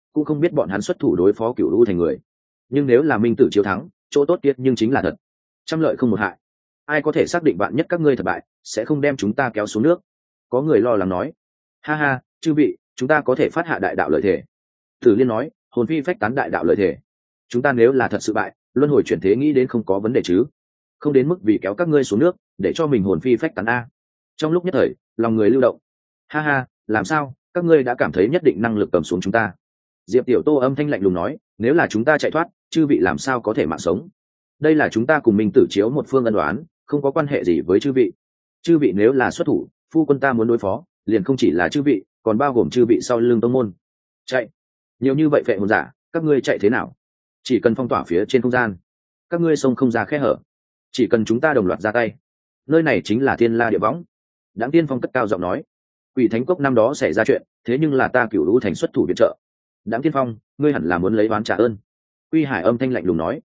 cũng không biết bọn hắn xuất thủ đối phó Cửu U thành người. Nhưng nếu là minh tử chiếu thắng, chỗ tốt tiết nhưng chính là thật, trăm lợi không một hại. Ai có thể xác định bạn nhất các ngươi thất bại sẽ không đem chúng ta kéo xuống nước? Có người lo lắng nói. Ha ha, chư vị, chúng ta có thể phát hạ đại đạo lợi thể. Tử Liên nói, hồn phi phách tán đại đạo lợi thể. Chúng ta nếu là thật sự bại, luân hồi chuyển thế nghĩ đến không có vấn đề chứ? Không đến mức vì kéo các ngươi xuống nước để cho mình hồn phi phách tán a. Trong lúc nhất thời, lòng người lưu động. Ha ha, làm sao? Các ngươi đã cảm thấy nhất định năng lực cầm xuống chúng ta? Diệp Tiểu Tô âm thanh lạnh lùng nói, nếu là chúng ta chạy thoát, chư vị làm sao có thể mạng sống? Đây là chúng ta cùng Minh Tử Chiếu một phương ân đoán, không có quan hệ gì với chư vị. Chư vị nếu là xuất thủ, phu quân ta muốn đối phó, liền không chỉ là chư vị, còn bao gồm chư vị sau lưng tông môn. Chạy? Nhiều như vậy phệ hồn giả, các ngươi chạy thế nào? Chỉ cần phong tỏa phía trên không gian, các ngươi xông không ra khe hở. Chỉ cần chúng ta đồng loạt ra tay, nơi này chính là thiên la địa võng. Đặng Tiên Phong cất cao giọng nói, Quỷ Thánh Cốc năm đó xảy ra chuyện, thế nhưng là ta Cửu Lũ thành xuất thủ viện trợ. Đặng Tiên Phong, ngươi hẳn là muốn lấy oán trả ơn. Quy Hải âm thanh lạnh lùng nói,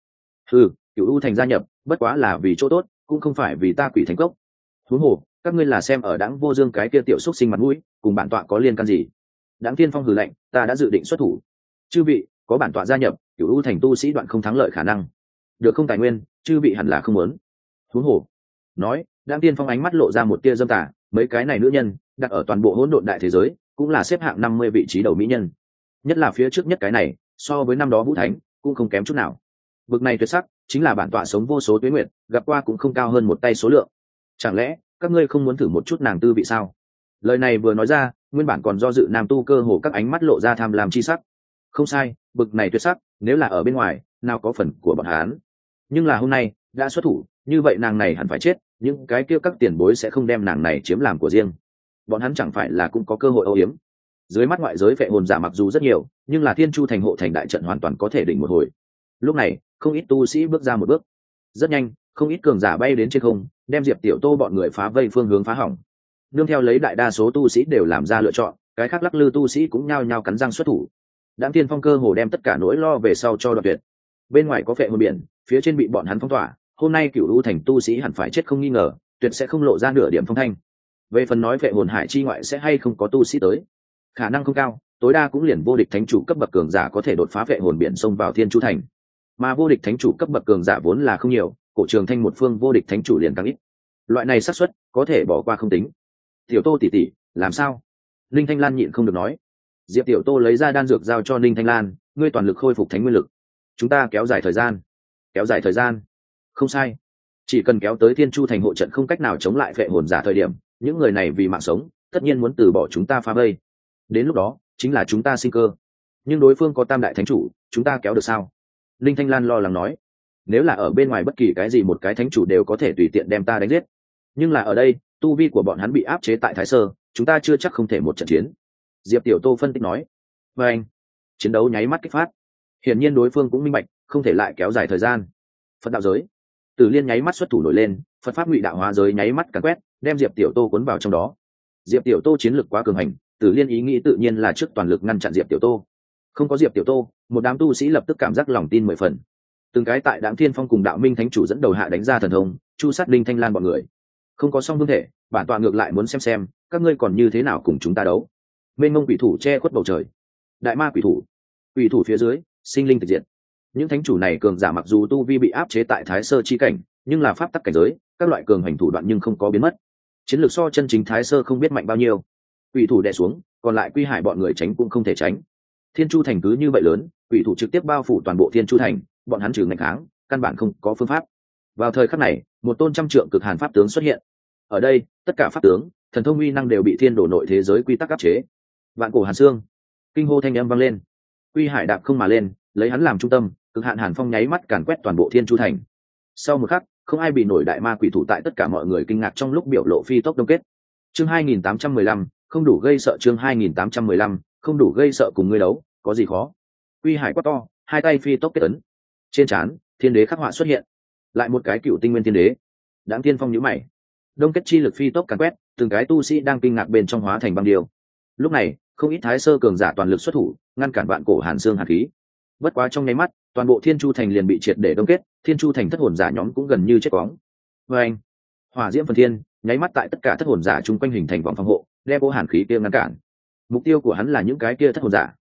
Cửu U thành gia nhập bất quá là vì chỗ tốt, cũng không phải vì ta Quỷ Thánh Cốc. Huống hồ các ngươi là xem ở Đặng Vô Dương cái kia tiểu xúc sinh mặt mũi, cùng bản tọa có liên can gì? Đặng Tiên Phong hừ lạnh, ta đã dự định xuất thủ. Chư vị, có bản tọa gia nhập, Cửu U thành tu sĩ đoạn không thắng lợi khả năng. Được không tài nguyên, chư vị hẳn là không muốn. Huống hồ, nói, Đặng Tiên Phong ánh mắt lộ ra một tia dâm tà, mấy cái này nữ nhân, đặt ở toàn bộ hỗn độn đại thế giới, cũng là xếp hạng 50 vị trí đầu mỹ nhân. Nhất là phía trước nhất cái này, so với năm đó Vũ Thánh, cũng không kém chút nào. Bực này tuyệt sắc, chính là bản tọa sống vô số tuế nguyệt, gặp qua cũng không cao hơn một tay số lượng. Chẳng lẽ các ngươi không muốn thử một chút nàng tư vị sao? Lời này vừa nói ra, nguyên bản còn do dự nam tu cơ hồ các ánh mắt lộ ra tham lam chi sắc. Không sai, bực này tuyệt sắc, nếu là ở bên ngoài, nào có phần của bọn hắn. Nhưng là hôm nay, đã xuất thủ, như vậy nàng này hẳn phải chết, những cái kia các tiền bối sẽ không đem nàng này chiếm làm của riêng. Bọn hắn chẳng phải là cũng có cơ hội âu yếm. Dưới mắt ngoại giới phệ hồn giả mặc dù rất nhiều, nhưng là Thiên Chu thành hộ thành đại trận hoàn toàn có thể đỉnh một hồi. Lúc này, không ít tu sĩ bước ra một bước. Rất nhanh, không ít cường giả bay đến trên không, đem Diệp Tiểu Tô bọn người phá vây phương hướng phá hỏng. Nương theo lấy đại đa số tu sĩ đều làm ra lựa chọn, cái khác lắc lư tu sĩ cũng nhao nhao cắn răng xuất thủ. Đặng Tiên Phong cơ hồ đem tất cả nỗi lo về sau cho đoạn tuyệt. Bên ngoài có phệ hồn biển, phía trên bị bọn hắn phong tỏa, hôm nay Cửu U thành tu sĩ hẳn phải chết không nghi ngờ, tuyệt sẽ không lộ ra nửa điểm phong thanh. Về phần nói phệ hồn hải chi ngoại sẽ hay không có tu sĩ tới, khả năng không cao, tối đa cũng liền vô địch thánh chủ cấp bậc cường giả có thể đột phá phệ hồn biển xông vào Thiên Chu thành. Mà vô địch thánh chủ cấp bậc cường giả vốn là không nhiều, Cổ Trường Thanh một phương vô địch thánh chủ liền càng ít. Loại này xác suất có thể bỏ qua không tính. Tiểu Tô tỷ tỷ, làm sao? Linh Thanh Lan nhịn không được nói. Diệp Tiểu Tô lấy ra đan dược giao cho Linh Thanh Lan, ngươi toàn lực khôi phục thánh nguyên lực. Chúng ta kéo dài thời gian. Kéo dài thời gian? Không sai. Chỉ cần kéo tới Thiên Chu thành hộ trận không cách nào chống lại phệ hồn giả thời điểm, những người này vì mạng sống, tất nhiên muốn từ bỏ chúng ta phá vây. Đến lúc đó, chính là chúng ta sinh cơ. Nhưng đối phương có tam đại thánh chủ, chúng ta kéo được sao? Linh Thanh Lan lo lắng nói. Nếu là ở bên ngoài bất kỳ cái gì một cái thánh chủ đều có thể tùy tiện đem ta đánh giết. Nhưng là ở đây, tu vi của bọn hắn bị áp chế tại Thái Sơ, chúng ta chưa chắc không thể một trận chiến. Diệp Tiểu Tô phân tích nói. Và anh, chiến đấu nháy mắt kích phát. Hiển nhiên đối phương cũng minh bạch, không thể lại kéo dài thời gian. Phật đạo giới, Tử Liên nháy mắt xuất thủ nổi lên, Phật pháp ngụy đạo hóa giới nháy mắt càn quét, đem Diệp Tiểu Tô cuốn vào trong đó. Diệp Tiểu Tô chiến lực quá cường hành, Tử Liên ý nghĩ tự nhiên là trước toàn lực ngăn chặn Diệp Tiểu Tô. Không có Diệp Tiểu Tô, một đám tu sĩ lập tức cảm giác lòng tin 10 phần. Từng cái tại Đạm Thiên Phong cùng Đạo Minh thánh chủ dẫn đầu hạ đánh ra thần thông, chu sát Linh Thanh Lan bọn người. Không có song vương thể, bản tọa ngược lại muốn xem các ngươi còn như thế nào cùng chúng ta đấu. Mênh mông quỷ thủ che khuất bầu trời, đại ma quỷ thủ phía dưới, sinh linh tịch diệt. Những thánh chủ này cường giả mặc dù tu vi bị áp chế tại Thái Sơ chi cảnh, nhưng là pháp tắc cảnh giới, các loại cường hành thủ đoạn nhưng không có biến mất. Chiến lược so chân chính Thái Sơ không biết mạnh bao nhiêu. Quỷ thủ đè xuống, còn lại Quy Hải bọn người tránh cũng không thể tránh. Thiên Chu thành cứ như vậy lớn, quỷ thủ trực tiếp bao phủ toàn bộ Thiên Chu thành, bọn hắn trừ ngạch kháng, căn bản không có phương pháp. Vào thời khắc này, một tôn trăm trượng cực hàn pháp tướng xuất hiện. Ở đây, tất cả pháp tướng, thần thông uy năng đều bị thiên đổ nội thế giới quy tắc áp chế. Vạn cổ hàn xương, kinh hô thanh âm vang lên. Quy Hải đạp không mà lên, lấy hắn làm trung tâm, cực hạn hàn phong nháy mắt càn quét toàn bộ Thiên Chu thành. Sau một khắc, không ai bị nổi đại ma quỷ thủ tại tất cả mọi người kinh ngạc trong lúc biểu lộ phi tốc đông kết. Chương 2815, không đủ gây sợ. Chương 2815, không đủ gây sợ, cùng ngươi đấu, có gì khó? Quy Hải quát to, hai tay phi tốc kết ấn. Trên trán, thiên đế khắc họa xuất hiện. Lại một cái cựu tinh nguyên thiên đế. Đãng Tiên Phong nhíu mày. Đông kết chi lực phi tốc càn quét, từng cái tu sĩ đang kinh ngạc bên trong hóa thành băng điêu. Lúc này, không ít Thái Sơ cường giả toàn lực xuất thủ, ngăn cản vạn cổ hàn xương hàn khí. Bất quá trong nháy mắt, toàn bộ Thiên Chu thành liền bị triệt để đông kết, Thiên Chu thành thất hồn giả nhóm cũng gần như chết quóng. Anh, hỏa diễm phần thiên, nháy mắt tại tất cả thất hồn giả chung quanh hình thành vòng phòng hộ, đem vô hàn khí kia ngăn cản. Mục tiêu của hắn là những cái kia thất hồn giả,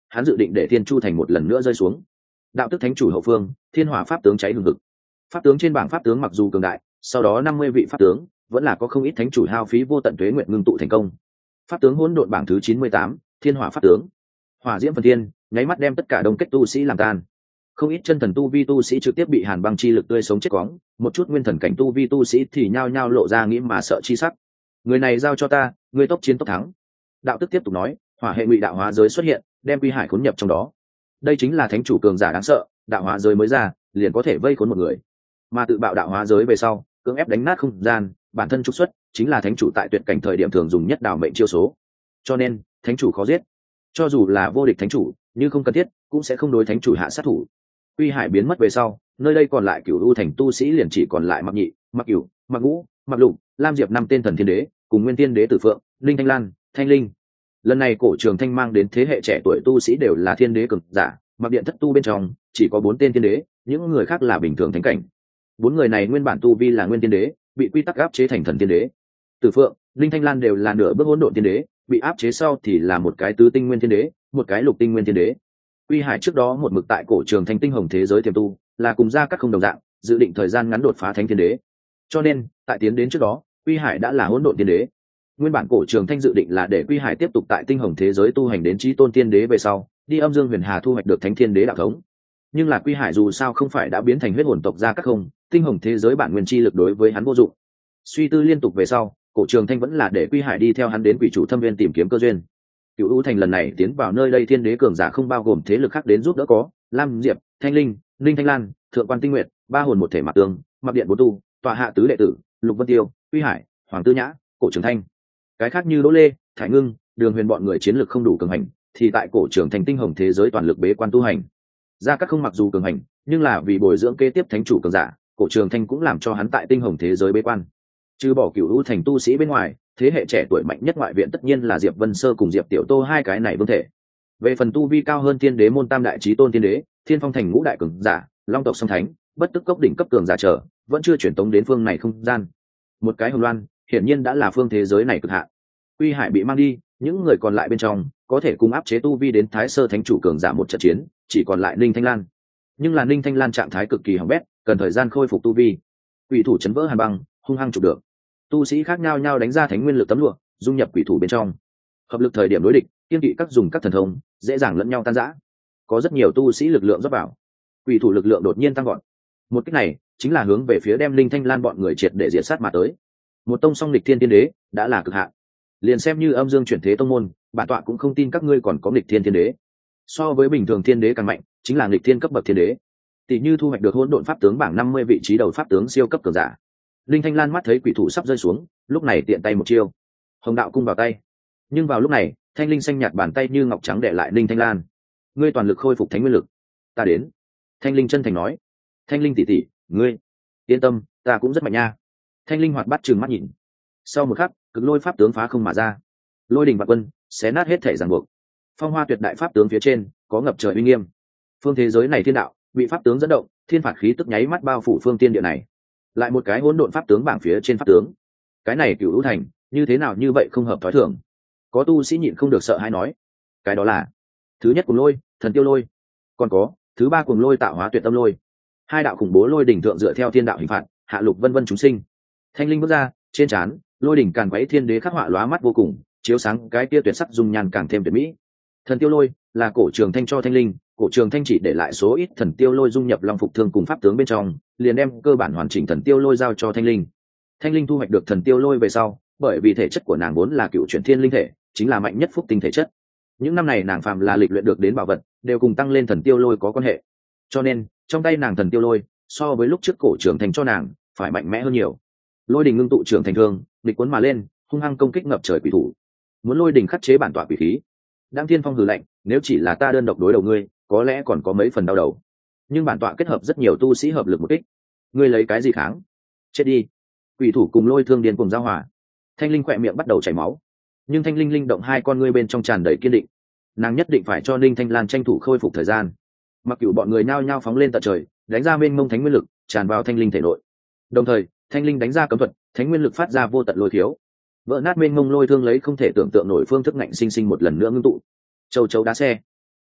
hắn dự định để thiên chu thành một lần nữa rơi xuống. Đạo tức thánh chủ hậu phương, thiên hỏa pháp tướng cháy hừng hực. Pháp tướng trên bảng pháp tướng mặc dù cường đại, sau đó 50 vị pháp tướng vẫn là có không ít thánh chủ hao phí vô tận tuế nguyện ngưng tụ thành công. Pháp tướng hỗn độn bảng thứ 98, thiên hỏa pháp tướng. Hỏa diễm phần thiên, nháy mắt đem tất cả đông kết tu sĩ làm tan. Không ít chân thần tu vi tu sĩ trực tiếp bị hàn băng chi lực tươi sống chết quóng, một chút nguyên thần cảnh tu vi tu sĩ thì nhao nhao lộ ra nghĩ mà sợ chi sắc. Người này giao cho ta, ngươi tốc chiến tốc thắng. Đạo tức tiếp tục nói, hỏa hệ ngụy đạo hóa giới xuất hiện, đem quy hải khốn nhập trong đó. Đây chính là thánh chủ cường giả đáng sợ, đạo hóa giới mới ra liền có thể vây khốn một người, mà tự bạo đạo hóa giới về sau cưỡng ép đánh nát không gian, bản thân trục xuất chính là thánh chủ tại tuyệt cảnh thời điểm thường dùng nhất đảo mệnh chiêu số. Cho nên thánh chủ khó giết, cho dù là vô địch thánh chủ nhưng không cần thiết cũng sẽ không đối thánh chủ hạ sát thủ. Quy hải biến mất về sau, nơi đây còn lại Cửu U thành tu sĩ liền chỉ còn lại Mặc Nhị, Mặc Cửu, Mặc Ngũ, Mặc Lục, Lam Diệp năm tên thần thiên đế cùng nguyên tiên đế Tử Phượng, Linh Thanh Lan, Thanh Linh. Lần này cổ trường thanh mang đến thế hệ trẻ tuổi tu sĩ đều là thiên đế cường giả, Mặc điện thất tu bên trong chỉ có 4 tên thiên đế, những người khác là bình thường thánh cảnh. 4 người này nguyên bản tu vi là nguyên tiên đế, bị quy tắc áp chế thành thần tiên đế. Tử Phượng, Linh Thanh Lan đều là nửa bước hỗn độn tiên đế, bị áp chế sau thì là một cái tứ tinh nguyên tiên đế, một cái lục tinh nguyên tiên đế. Quy Hải trước đó một mực tại cổ trường thanh tinh hồng thế giới tiềm tu, là cùng ra các không đồng dạng, dự định thời gian ngắn đột phá thánh tiên đế. Cho nên, tại tiến đến trước đó, Quy Hải đã là hỗn độn tiên đế. Nguyên bản cổ trường thanh dự định là để Quy Hải tiếp tục tại tinh hồng thế giới tu hành đến chí tôn tiên đế về sau, đi âm dương huyền hà thu hoạch được thánh thiên đế đạo thống. Nhưng là Quy Hải dù sao không phải đã biến thành huyết hồn tộc ra các không, tinh hồng thế giới bản nguyên chi lực đối với hắn vô dụng. Suy tư liên tục về sau, cổ trường thanh vẫn là để Quy Hải đi theo hắn đến quỷ chủ thâm viên tìm kiếm cơ duyên. Cửu U thành lần này tiến vào nơi đây thiên đế cường giả không bao gồm thế lực khác đến giúp đỡ có Lam Diệp, Thanh Linh, Linh Thanh Lan, Thượng Quan Tinh Nguyệt, ba hồn một thể Mạc Tương, Mặc điện bốn tu, tọa hạ tứ đệ tử, Lục Vân Tiêu, Quy Hải, Hoàng Tư Nhã, cổ trường thanh. Cái khác như Đỗ Lê, Thải Ngưng, Đường Huyền bọn người chiến lực không đủ cường hành, thì tại cổ trường thành tinh hồng thế giới toàn lực bế quan tu hành. Gia Cát không mặc dù cường hành, nhưng là vì bồi dưỡng kế tiếp thánh chủ cường giả, cổ trường thanh cũng làm cho hắn tại tinh hồng thế giới bế quan. Trừ bỏ Cửu U thành tu sĩ bên ngoài, thế hệ trẻ tuổi mạnh nhất ngoại viện tất nhiên là Diệp Vân Sơ cùng Diệp Tiểu Tô hai cái này vương thể. Về phần tu vi cao hơn tiên đế môn tam đại chí tôn tiên đế, Thiên Phong thành ngũ đại cường giả, Long tộc song thánh, Bất Tức cốc đỉnh cấp cường giả trở, vẫn chưa chuyển tống đến phương này không gian. Một cái hồng loan, hiển nhiên đã là phương thế giới này cực hạn. Quy Hải bị mang đi, những người còn lại bên trong có thể cùng áp chế tu vi đến Thái Sơ thánh chủ cường giả một trận chiến, chỉ còn lại Ninh Thanh Lan. Nhưng là Ninh Thanh Lan trạng thái cực kỳ hỏng bét, cần thời gian khôi phục tu vi. Quỷ thủ chấn vỡ hàn băng, hung hăng chụp được. Tu sĩ khác nhau nhau đánh ra thánh nguyên lực tấm lụa, dung nhập quỷ thủ bên trong. Hợp lực thời điểm đối địch, kiên kỵ các dùng các thần thông, dễ dàng lẫn nhau tan rã. Có rất nhiều tu sĩ lực lượng rót vào, quỷ thủ lực lượng đột nhiên tăng vọt. Một cách này chính là hướng về phía đem Linh Thanh Lan bọn người triệt để diệt sát mà tới. Một tông song lịch thiên tiên đế đã là cực hạn, liền xem như âm dương chuyển thế tông môn, bản tọa cũng không tin các ngươi còn có nghịch thiên tiên đế. So với bình thường thiên đế càng mạnh chính là nghịch thiên cấp bậc thiên đế. Tỷ như thu hoạch được hỗn độn pháp tướng bảng 50 vị trí đầu pháp tướng siêu cấp cường giả. Linh Thanh Lan mắt thấy quỷ thủ sắp rơi xuống, lúc này tiện tay một chiêu, hồng đạo cung vào tay. Nhưng vào lúc này, thanh linh xanh nhạt bàn tay như ngọc trắng để lại Linh Thanh Lan. Ngươi toàn lực khôi phục thánh nguyên lực, ta đến. Thanh linh chân thành nói. Thanh linh tỷ tỷ, ngươi yên tâm, ta cũng rất mạnh nha. Thanh linh hoạt bát trừng mắt nhìn. Sau một khắc, cực lôi pháp tướng phá không mà ra, lôi đình vạn quân xé nát hết thể ràng buộc. Phong hoa tuyệt đại pháp tướng phía trên có ngập trời uy nghiêm. Phương thế giới này thiên đạo bị pháp tướng dẫn động, thiên phạt khí tức nháy mắt bao phủ phương tiên địa này. Lại một cái hỗn độn pháp tướng bảng phía trên pháp tướng. Cái này Cửu U thành như thế nào như vậy không hợp thói thường. Có tu sĩ nhịn không được sợ hãi nói, cái đó là thứ nhất cuồng lôi, thần tiêu lôi, còn có thứ ba cuồng lôi tạo hóa tuyệt tâm lôi. Hai đạo khủng bố lôi đỉnh thượng dựa theo thiên đạo hình phạt, hạ lục vân vân chúng sinh. Thanh linh bước ra, trên trán lôi đỉnh càn quấy thiên đế khắc họa lóa mắt vô cùng, chiếu sáng cái kia tuyệt sắc dung nhan càng thêm tuyệt mỹ. Thần tiêu lôi là cổ trường thanh cho thanh linh, cổ trường thanh chỉ để lại số ít thần tiêu lôi dung nhập long phục thương cùng pháp tướng bên trong, liền đem cơ bản hoàn chỉnh thần tiêu lôi giao cho thanh linh. Thanh linh thu hoạch được thần tiêu lôi về sau, bởi vì thể chất của nàng vốn là cựu chuyển thiên linh thể, chính là mạnh nhất phúc tinh thể chất. Những năm này nàng phàm là lịch luyện được đến bảo vật, đều cùng tăng lên thần tiêu lôi có quan hệ. Cho nên trong tay nàng thần tiêu lôi so với lúc trước cổ trường thanh cho nàng phải mạnh mẽ hơn nhiều. Lôi đình ngưng tụ trưởng thành thương, địch cuốn mà lên, hung hăng công kích ngập trời quỷ thủ. Muốn lôi đình khắc chế bản tọa quỷ khí. Đăng Thiên Phong hừ lạnh, nếu chỉ là ta đơn độc đối đầu ngươi, có lẽ còn có mấy phần đau đầu. Nhưng bản tọa kết hợp rất nhiều tu sĩ hợp lực một kích, ngươi lấy cái gì kháng? Chết đi! Quỷ thủ cùng lôi thương điên cùng giao hòa. Thanh linh khỏe miệng bắt đầu chảy máu, nhưng thanh linh linh động hai con ngươi bên trong tràn đầy kiên định. Nàng nhất định phải cho Ninh Thanh Lan tranh thủ khôi phục thời gian. Mặc dù bọn người nhao nhao phóng lên tận trời, đánh ra mênh mông thánh nguyên lực tràn vào thanh linh thể nội. Đồng thời thanh linh đánh ra cấm thuật, thánh nguyên lực phát ra vô tận lôi thiếu, vỡ nát mênh mông lôi thương lấy không thể tưởng tượng nổi phương thức ngạnh sinh sinh một lần nữa ngưng tụ. Châu chấu đá xe,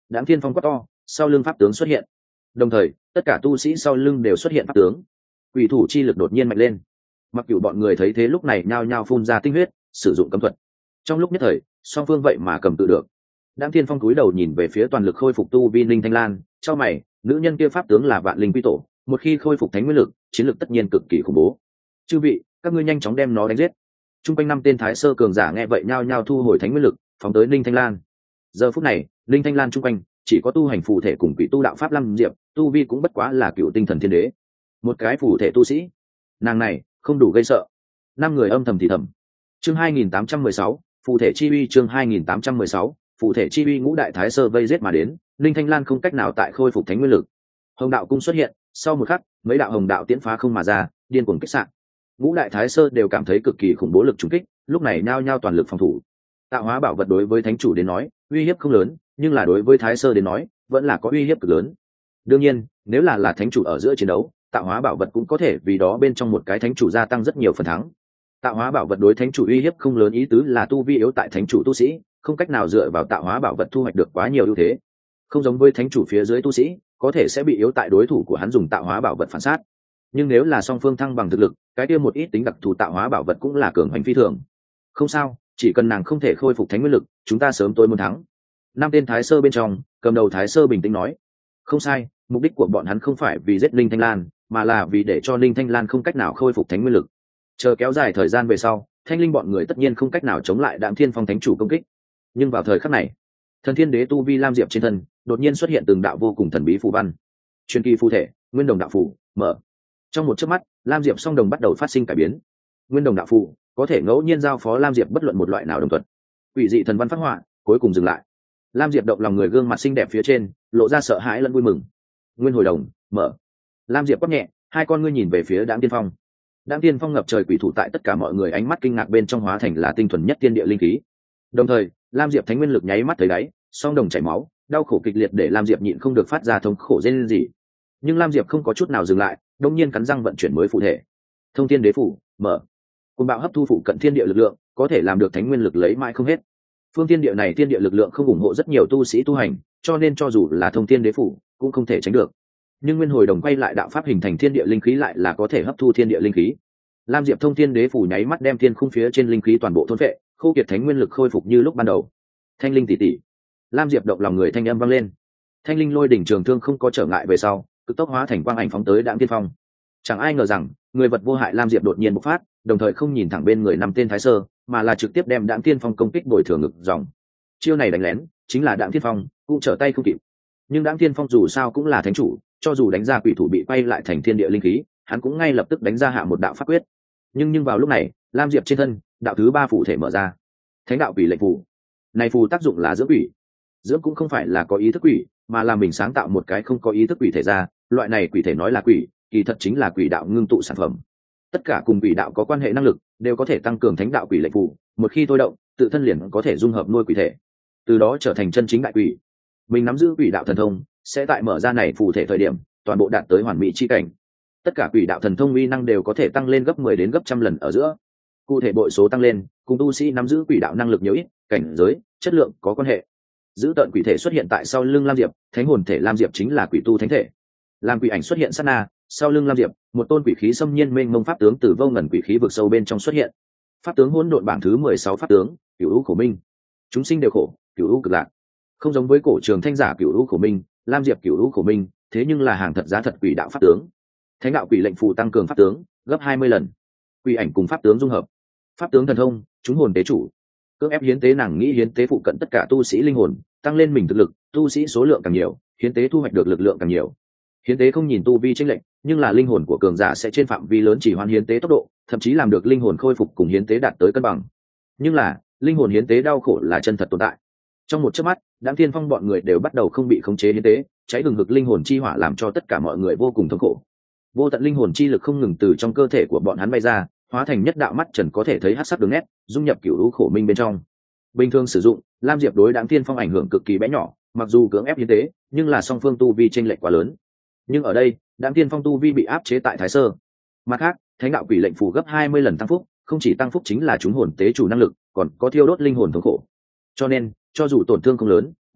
Đãng Thiên Phong quát to, sau lưng pháp tướng xuất hiện, đồng thời tất cả tu sĩ sau lưng đều xuất hiện pháp tướng. Quỷ thủ chi lực đột nhiên mạnh lên, mặc dù bọn người thấy thế lúc này nhao nhao phun ra tinh huyết, sử dụng cấm thuật. Trong lúc nhất thời song phương vậy mà cầm tự được. Đãng Thiên Phong cúi đầu nhìn về phía toàn lực khôi phục tu vi Ninh Thanh Lan, chau mày, nữ nhân kia pháp tướng là vạn linh quy tổ, một khi khôi phục thánh nguyên lực, chiến lực tất nhiên cực kỳ khủng bố. Chư vị, các ngươi nhanh chóng đem nó đánh giết. Trung quanh 5 tên thái sơ cường giả nghe vậy nhao nhao thu hồi thánh nguyên lực, phóng tới Ninh Thanh Lan. Giờ phút này, Ninh Thanh Lan trung quanh chỉ có tu hành phù thể cùng quỷ tu đạo pháp Lam Diệp, tu vi cũng bất quá là cựu tinh thần thiên đế. Một cái phù thể tu sĩ, nàng này không đủ gây sợ. 5 người âm thầm thì thầm. Chương 2816, phù thể chi uy. Chương 2816, phù thể chi uy. Ngũ đại thái sơ vây giết mà đến, Ninh Thanh Lan không cách nào tại khôi phục thánh nguyên lực. Hồng đạo cung xuất hiện, sau một khắc mấy đạo hồng đạo tiễn phá không mà ra, điên cuồng kích sạn. Ngũ đại thái sơ đều cảm thấy cực kỳ khủng bố lực trùng kích, lúc này nhao nhao toàn lực phòng thủ. Tạo hóa bảo vật đối với thánh chủ đến nói uy hiếp không lớn, nhưng là đối với thái sơ đến nói vẫn là có uy hiếp cực lớn. Đương nhiên nếu là thánh chủ ở giữa chiến đấu, tạo hóa bảo vật cũng có thể vì đó bên trong một cái thánh chủ gia tăng rất nhiều phần thắng. Tạo hóa bảo vật đối thánh chủ uy hiếp không lớn, ý tứ là tu vi yếu tại thánh chủ tu sĩ không cách nào dựa vào tạo hóa bảo vật thu hoạch được quá nhiều ưu thế, không giống với thánh chủ phía dưới tu sĩ có thể sẽ bị yếu tại đối thủ của hắn dùng tạo hóa bảo vật phản sát. Nhưng nếu là song phương thăng bằng thực lực, cái kia một ít tính đặc thù tạo hóa bảo vật cũng là cường hành phi thường. Không sao, chỉ cần nàng không thể khôi phục thánh nguyên lực, chúng ta sớm tối muốn thắng. 5 tên thái sơ bên trong cầm đầu thái sơ bình tĩnh nói. Không sai, mục đích của bọn hắn không phải vì giết Linh Thanh Lan, mà là vì để cho Linh Thanh Lan không cách nào khôi phục thánh nguyên lực. Chờ kéo dài thời gian về sau, thanh linh bọn người tất nhiên không cách nào chống lại Đạm Thiên Phong thánh chủ công kích. Nhưng vào thời khắc này, thần thiên đế tu vi Lam Diệp trên thân đột nhiên xuất hiện từng đạo vô cùng thần bí phù văn. Truyền kỳ phù thể, nguyên đồng đạo phù, mở. Trong một chớp mắt, Lam Diệp song đồng bắt đầu phát sinh cải biến. Nguyên đồng đạo phù có thể ngẫu nhiên giao phó Lam Diệp bất luận một loại nào đồng thuận. Quỷ dị thần văn phát họa, cuối cùng dừng lại. Lam Diệp động lòng người gương mặt xinh đẹp phía trên lộ ra sợ hãi lẫn vui mừng. Nguyên hồi đồng mở. Lam Diệp quát nhẹ, hai con ngươi nhìn về phía Đạm Tiên Phong. Đạm Tiên Phong ngập trời quỷ thủ tại tất cả mọi người ánh mắt kinh ngạc bên trong hóa thành là tinh thuần nhất thiên địa linh khí. Đồng thời, Lam Diệp thánh nguyên lực nháy mắt thấy đáy, song đồng chảy máu, đau khổ kịch liệt để Lam Diệp nhịn không được phát ra thống khổ rên rỉ. Nhưng Lam Diệp không có chút nào dừng lại, đột nhiên cắn răng vận chuyển mới phụ thể. Thông thiên đế phủ mở. Côn bạo hấp thu phụ cận thiên địa lực lượng, có thể làm được thánh nguyên lực lấy mãi không hết. Phương thiên địa này thiên địa lực lượng không ủng hộ rất nhiều tu sĩ tu hành, cho nên cho dù là thông thiên đế phủ cũng không thể tránh được. Nhưng nguyên hồi đồng quay lại đạo pháp hình thành thiên địa linh khí lại là có thể hấp thu thiên địa linh khí. Lam Diệp thông thiên đế phủ nháy mắt đem thiên khung phía trên linh khí toàn bộ thôn phệ, khô kiệt thánh nguyên lực khôi phục như lúc ban đầu. Thanh linh tỷ tỷ. Lam Diệp động lòng người thanh âm vang lên. Thanh linh lôi đỉnh trường thương không có trở ngại về sau, cực tốc hóa thành quang ảnh phóng tới Đạm Tiên Phong. Chẳng ai ngờ rằng người vật vô hại Lam Diệp đột nhiên bộc phát, đồng thời không nhìn thẳng bên người 5 tên thái sơ, mà là trực tiếp đem Đạm Tiên Phong công kích bồi thường ngực dòng. Chiêu này đánh lén, chính là Đạm Tiên Phong cũng trở tay không kịp. Nhưng Đạm Tiên Phong dù sao cũng là thánh chủ, cho dù đánh ra quỷ thủ bị quay lại thành thiên địa linh khí, hắn cũng ngay lập tức đánh ra hạ một đạo pháp quyết. Nhưng vào lúc này, Lam Diệp trên thân, đạo thứ 3 phù thể mở ra. Thánh đạo quỷ lệnh phù. Này phù tác dụng là dưỡng quỷ. Dưỡng cũng không phải là có ý thức quỷ, mà là mình sáng tạo một cái không có ý thức quỷ thể ra, loại này quỷ thể nói là quỷ, kỳ thật chính là quỷ đạo ngưng tụ sản phẩm. Tất cả cùng quỷ đạo có quan hệ năng lực đều có thể tăng cường thánh đạo quỷ lệnh phù, một khi thôi động, tự thân liền có thể dung hợp nuôi quỷ thể, từ đó trở thành chân chính đại quỷ. Mình nắm giữ quỷ đạo thần thông, sẽ tại mở ra này phù thể thời điểm, toàn bộ đạt tới hoàn mỹ chi cảnh. Tất cả quỷ đạo thần thông uy năng đều có thể tăng lên gấp 10 đến gấp trăm lần ở giữa. Cụ thể bội số tăng lên, cùng tu sĩ nắm giữ quỷ đạo năng lực nhiều ít, cảnh giới, chất lượng có quan hệ. Giữ tận quỷ thể xuất hiện tại sau lưng Lam Diệp, thánh hồn thể Lam Diệp chính là quỷ tu thánh thể. Làm quỷ ảnh xuất hiện sát na, sau lưng Lam Diệp, một tôn quỷ khí xâm nhiên mênh mông pháp tướng từ vô ngần quỷ khí vực sâu bên trong xuất hiện. Pháp tướng hỗn độn bảng thứ 16 pháp tướng, Cửu U Khổ Minh. Chúng sinh đều khổ, Cửu U cực lạc. Không giống với cổ trường thanh giả Cửu U Khổ Minh, Lam Diệp Cửu U Khổ Minh, thế nhưng là hàng thật giá thật quỷ đạo pháp tướng. Thánh đạo quỷ lệnh phù tăng cường pháp tướng gấp 20 lần. Quỷ ảnh cùng pháp tướng dung hợp. Pháp tướng thần thông, chúng hồn tế chủ. Cưỡng ép hiến tế, nàng nghĩ hiến tế phụ cận tất cả tu sĩ linh hồn, tăng lên mình thực lực, tu sĩ số lượng càng nhiều, hiến tế thu hoạch được lực lượng càng nhiều. Hiến tế không nhìn tu vi chênh lệch, nhưng là linh hồn của cường giả sẽ trên phạm vi lớn chỉ hoan hiến tế tốc độ, thậm chí làm được linh hồn khôi phục cùng hiến tế đạt tới cân bằng. Nhưng là, linh hồn hiến tế đau khổ là chân thật tồn tại. Trong một chớp mắt, Đạm Thiên Phong bọn người đều bắt đầu không bị khống chế hiến tế, cháy hừng hực linh hồn chi hỏa làm cho tất cả mọi người vô cùng thống khổ. Vô tận linh hồn chi lực không ngừng từ trong cơ thể của bọn hắn bay ra, hóa thành nhất đạo mắt trần có thể thấy hắc sắc đường nét, dung nhập Cửu U Khổ Minh bên trong. Bình thường sử dụng, Lam Diệp đối Đạm Thiên Phong ảnh hưởng cực kỳ bé nhỏ, mặc dù cưỡng ép hiến tế, nhưng là song phương tu vi chênh lệch quá lớn. Nhưng ở đây, Đạm Thiên Phong tu vi bị áp chế tại Thái Sơ. Mặt khác, thánh đạo quỷ lệnh phù gấp 20 lần tăng phúc, không chỉ tăng phúc chính là chúng hồn tế chủ năng lực, còn có thiêu đốt linh hồn thống khổ. Cho nên, cho dù tổn thương không lớn,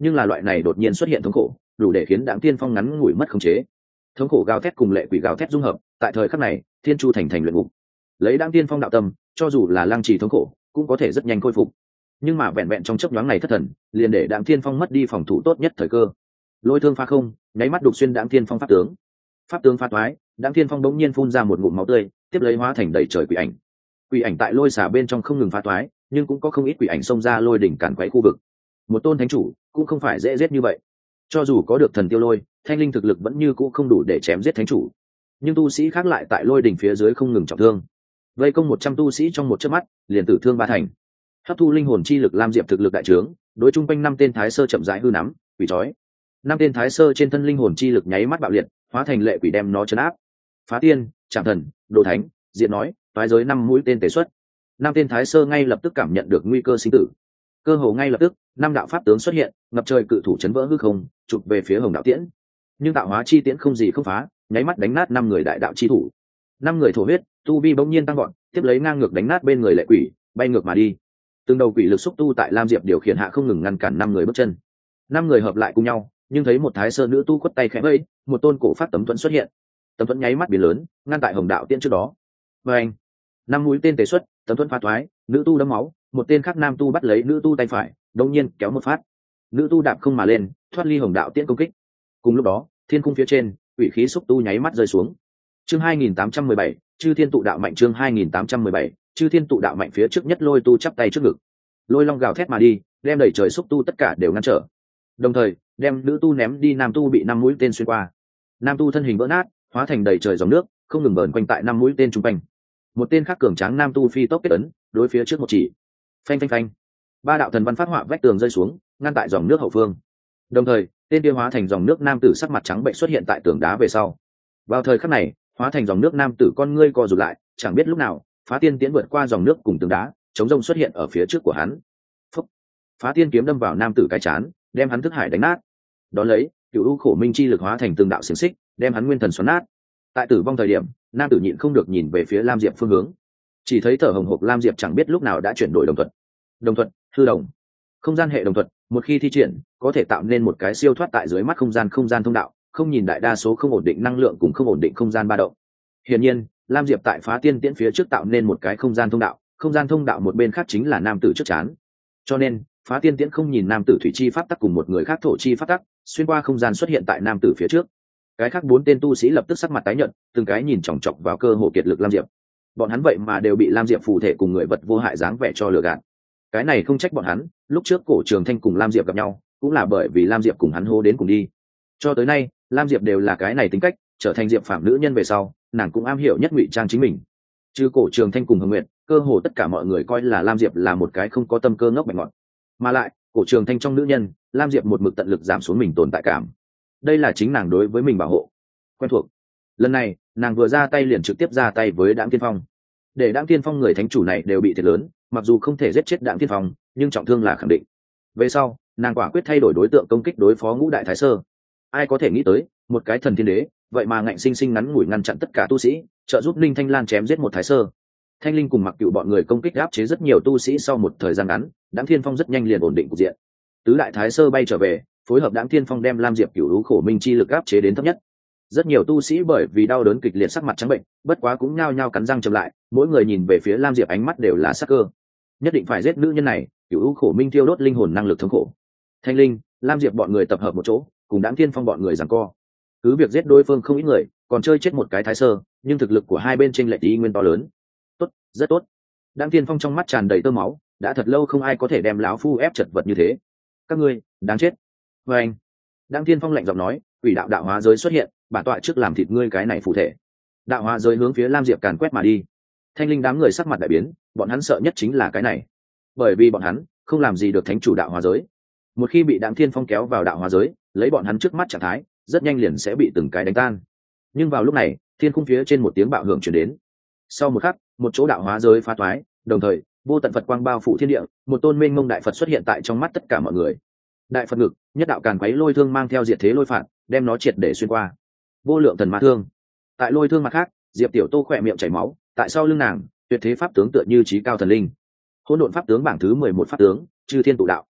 nhưng là loại này đột nhiên xuất hiện thống khổ đủ để khiến Đãng Tiên Phong ngắn ngủi mất khống chế. Thống khổ gào thét cùng lệ quỷ gào thét dung hợp, tại thời khắc này thiên chu thành luyện ngục. Lấy Đãng Tiên Phong đạo tâm, cho dù là lăng trì thống khổ cũng có thể rất nhanh khôi phục, nhưng mà vẹn vẹn trong chớp nhoáng này thất thần liền để Đãng Tiên Phong mất đi phòng thủ tốt nhất thời cơ. Lôi thương phá không, nháy mắt đục xuyên Đãng Tiên Phong pháp tướng phá thoái, Đãng Tiên Phong bỗng nhiên phun ra một ngụm máu tươi, tiếp lấy hóa thành đầy trời quỷ ảnh tại lôi xả bên trong không ngừng phá thoái, nhưng cũng có không ít quỷ ảnh xông ra lôi đỉnh càn quấy khu vực. Một tôn thánh chủ cũng không phải dễ giết như vậy, cho dù có được thần tiêu lôi, thanh linh thực lực vẫn như cũ không đủ để chém giết thánh chủ, nhưng tu sĩ khác lại tại lôi đỉnh phía dưới không ngừng trọng thương. Vây công 100 tu sĩ trong một chớp mắt liền tử thương 3 thành. Hấp thu linh hồn chi lực, Lam Diệp thực lực đại trướng, đối chung quanh 5 tên thái sơ chậm rãi hư nắm quỷ trói. 5 tên thái sơ trên thân linh hồn chi lực nháy mắt bạo liệt, hóa thành lệ quỷ đem nó trấn áp. Phá tiên, Trảm thần, Đồ thánh, Diện nói, phái giới 5 mũi tên tế xuất. 5 tên thái sơ ngay lập tức cảm nhận được nguy cơ sinh tử. Cơ hồ ngay lập tức, 5 đạo pháp tướng xuất hiện, ngập trời cự thủ chấn vỡ hư không, chụp về phía Hồng đạo tiễn. Nhưng tạo hóa chi tiễn không gì không phá, nháy mắt đánh nát 5 người đại đạo chi thủ. 5 người thổ huyết, tu vi bỗng nhiên tăng vọt, tiếp lấy ngang ngược đánh nát bên người lệ quỷ, bay ngược mà đi. Từng đầu quỷ lực xúc tu tại Lam Diệp điều khiển hạ không ngừng ngăn cản 5 người bước chân. 5 người hợp lại cùng nhau, nhưng thấy một thái sơ nữ tu quất tay khẽ vẫy, một tôn cổ pháp tấm thuẫn xuất hiện. Tấm thuẫn nháy mắt biến lớn, ngăn tại Hồng đạo tiễn trước đó. Và anh, 5 mũi tên tế xuất, tấm thuẫn phá thoái, nữ tu đấm máu, một tên khác nam tu bắt lấy nữ tu tay phải, đống nhiên kéo một phát. Nữ tu đạp không mà lên, thoát ly Hồng đạo tiễn công kích. Cùng lúc đó, thiên cung phía trên, quỷ khí xúc tu nháy mắt rơi xuống. Chương 2817, Chư Thiên tụ đạo mạnh. Chương 2817, Chư Thiên tụ đạo mạnh. Phía trước nhất lôi tu chắp tay trước ngực, lôi long gào thét mà đi, đem đẩy trời xúc tu tất cả đều ngăn trở, đồng thời đem nữ tu ném đi. Nam tu bị 5 mũi tên xuyên qua, nam tu thân hình vỡ nát, hóa thành đầy trời dòng nước, không ngừng bờn quanh tại 5 mũi tên trung quanh. Một tên khác cường tráng nam tu phi tốc kết ấn, đối phía trước một chỉ, phanh phanh phanh, 3 đạo thần văn phát họa vách tường rơi xuống, ngăn tại dòng nước hậu phương. Đồng thời tên kia hóa thành dòng nước nam tử sắc mặt trắng bệnh xuất hiện tại tường đá về sau. Vào thời khắc này, hóa thành dòng nước nam tử con ngươi co rụt lại, chẳng biết lúc nào phá tiên tiễn vượt qua dòng nước cùng tường đá, chống rông xuất hiện ở phía trước của hắn. Phúc. Phá tiên kiếm đâm vào nam tử cái chán, đem hắn thức hải đánh nát. Đón lấy cựu u khổ minh chi lực hóa thành từng đạo xiềng xích, đem hắn nguyên thần xoắn nát. Tại tử vong thời điểm, nam tử nhịn không được nhìn về phía Lam Diệp phương hướng, chỉ thấy thở hồng hộc Lam Diệp chẳng biết lúc nào đã chuyển đổi đồng thuận hư đồng không gian hệ đồng thuận. Một khi thi triển, có thể tạo nên một cái siêu thoát tại dưới mắt không gian thông đạo, không nhìn đại đa số không ổn định năng lượng cùng không ổn định không gian ba động. Hiển nhiên, Lam Diệp tại phá tiên tiễn phía trước tạo nên một cái không gian thông đạo một bên khác chính là nam tử trước chán. Cho nên phá tiên tiễn không nhìn nam tử thủy chi pháp tắc cùng một người khác thổ chi pháp tắc, xuyên qua không gian xuất hiện tại nam tử phía trước. Cái khác 4 tên tu sĩ lập tức sắc mặt tái nhợt, từng cái nhìn chòng chọc vào cơ hồ kiệt lực Lam Diệp. Bọn hắn vậy mà đều bị Lam Diệp phù thể cùng người vật vô hại dáng vẻ cho lừa gạt. Cái này không trách bọn hắn, lúc trước Cổ Trường Thanh cùng Lam Diệp gặp nhau, cũng là bởi vì Lam Diệp cùng hắn hô đến cùng đi. Cho tới nay, Lam Diệp đều là cái này tính cách, trở thành Diệp Phàm nữ nhân về sau, nàng cũng am hiểu nhất ngụy trang chính mình. Trừ Cổ Trường Thanh cùng Hồng Nguyệt, cơ hồ tất cả mọi người coi là Lam Diệp là một cái không có tâm cơ ngốc bạch ngọt. Mà lại, Cổ Trường Thanh trong nữ nhân, Lam Diệp một mực tận lực giảm xuống mình tồn tại cảm. Đây là chính nàng đối với mình bảo hộ, quen thuộc. Lần này, nàng vừa ra tay liền trực tiếp ra tay với Đãng Tiên Phong. Để Đãng Tiên Phong người thánh chủ này đều bị thiệt lớn, mặc dù không thể giết chết Đãng Tiên Phong, nhưng trọng thương là khẳng định. Về sau, nàng quả quyết thay đổi đối tượng công kích đối phó Ngũ Đại Thái Sơ. Ai có thể nghĩ tới, một cái thần thiên đế, vậy mà ngạnh sinh sinh ngắn ngủi ngăn chặn tất cả tu sĩ, trợ giúp Linh Thanh Lan chém giết một Thái Sơ. Thanh Linh cùng Mặc Cựu bọn người công kích áp chế rất nhiều tu sĩ, sau một thời gian ngắn, Đãng Thiên Phong rất nhanh liền ổn định cục diện. Tứ Đại Thái Sơ bay trở về, phối hợp Đãng Thiên Phong đem Lam Diệp Cửu Lũ khổ minh chi lực áp chế đến thấp nhất. Rất nhiều tu sĩ bởi vì đau đớn kịch liệt sắc mặt trắng bệnh, bất quá cũng nhao nhao cắn răng chậm lại, mỗi người nhìn về phía Lam Diệp ánh mắt đều là sắc cơ. Nhất định phải giết nữ nhân này, Cửu Lũ khổ minh tiêu đốt linh hồn năng lực thống khổ. Thanh Linh, Lam Diệp bọn người tập hợp một chỗ, cùng Đãng Thiên Phong bọn người giằng co. Cứ việc giết đối phương không ít người, còn chơi chết một cái Thái Sơ, nhưng thực lực của hai bên chênh lệch ý nguyên to lớn. Tốt, rất tốt. Đãng Thiên Phong trong mắt tràn đầy tơ máu, đã thật lâu không ai có thể đem lão phu ép chật vật như thế. Các ngươi, đáng chết. Và anh. Đãng Thiên Phong lạnh giọng nói, quỷ đạo đạo hóa giới xuất hiện, bản tọa trước làm thịt ngươi cái này phù thể. Đạo hóa giới hướng phía Lam Diệp càn quét mà đi. Thanh Linh đám người sắc mặt đại biến, bọn hắn sợ nhất chính là cái này, bởi vì bọn hắn không làm gì được thánh chủ đạo hóa giới. Một khi bị Đãng Thiên Phong kéo vào đạo hóa giới, lấy bọn hắn trước mắt trạng thái, rất nhanh liền sẽ bị từng cái đánh tan. Nhưng vào lúc này, thiên khung phía trên một tiếng bạo hưởng truyền đến. Sau một khắc, một chỗ đạo hóa giới phá toái, đồng thời vô tận Phật quang bao phủ thiên địa, một tôn mênh mông đại Phật xuất hiện tại trong mắt tất cả mọi người. Đại Phật ngực, nhất đạo càn quấy lôi thương mang theo diệt thế lôi phạt, đem nó triệt để xuyên qua. Vô lượng thần ma thương. Tại lôi thương mặt khác, Diệp Tiểu Tô khỏe miệng chảy máu, tại sau lưng nàng, tuyệt thế pháp tướng tựa như chí cao thần linh. Hỗn độn pháp tướng bảng thứ 11 pháp tướng, Chư Thiên tụ đạo.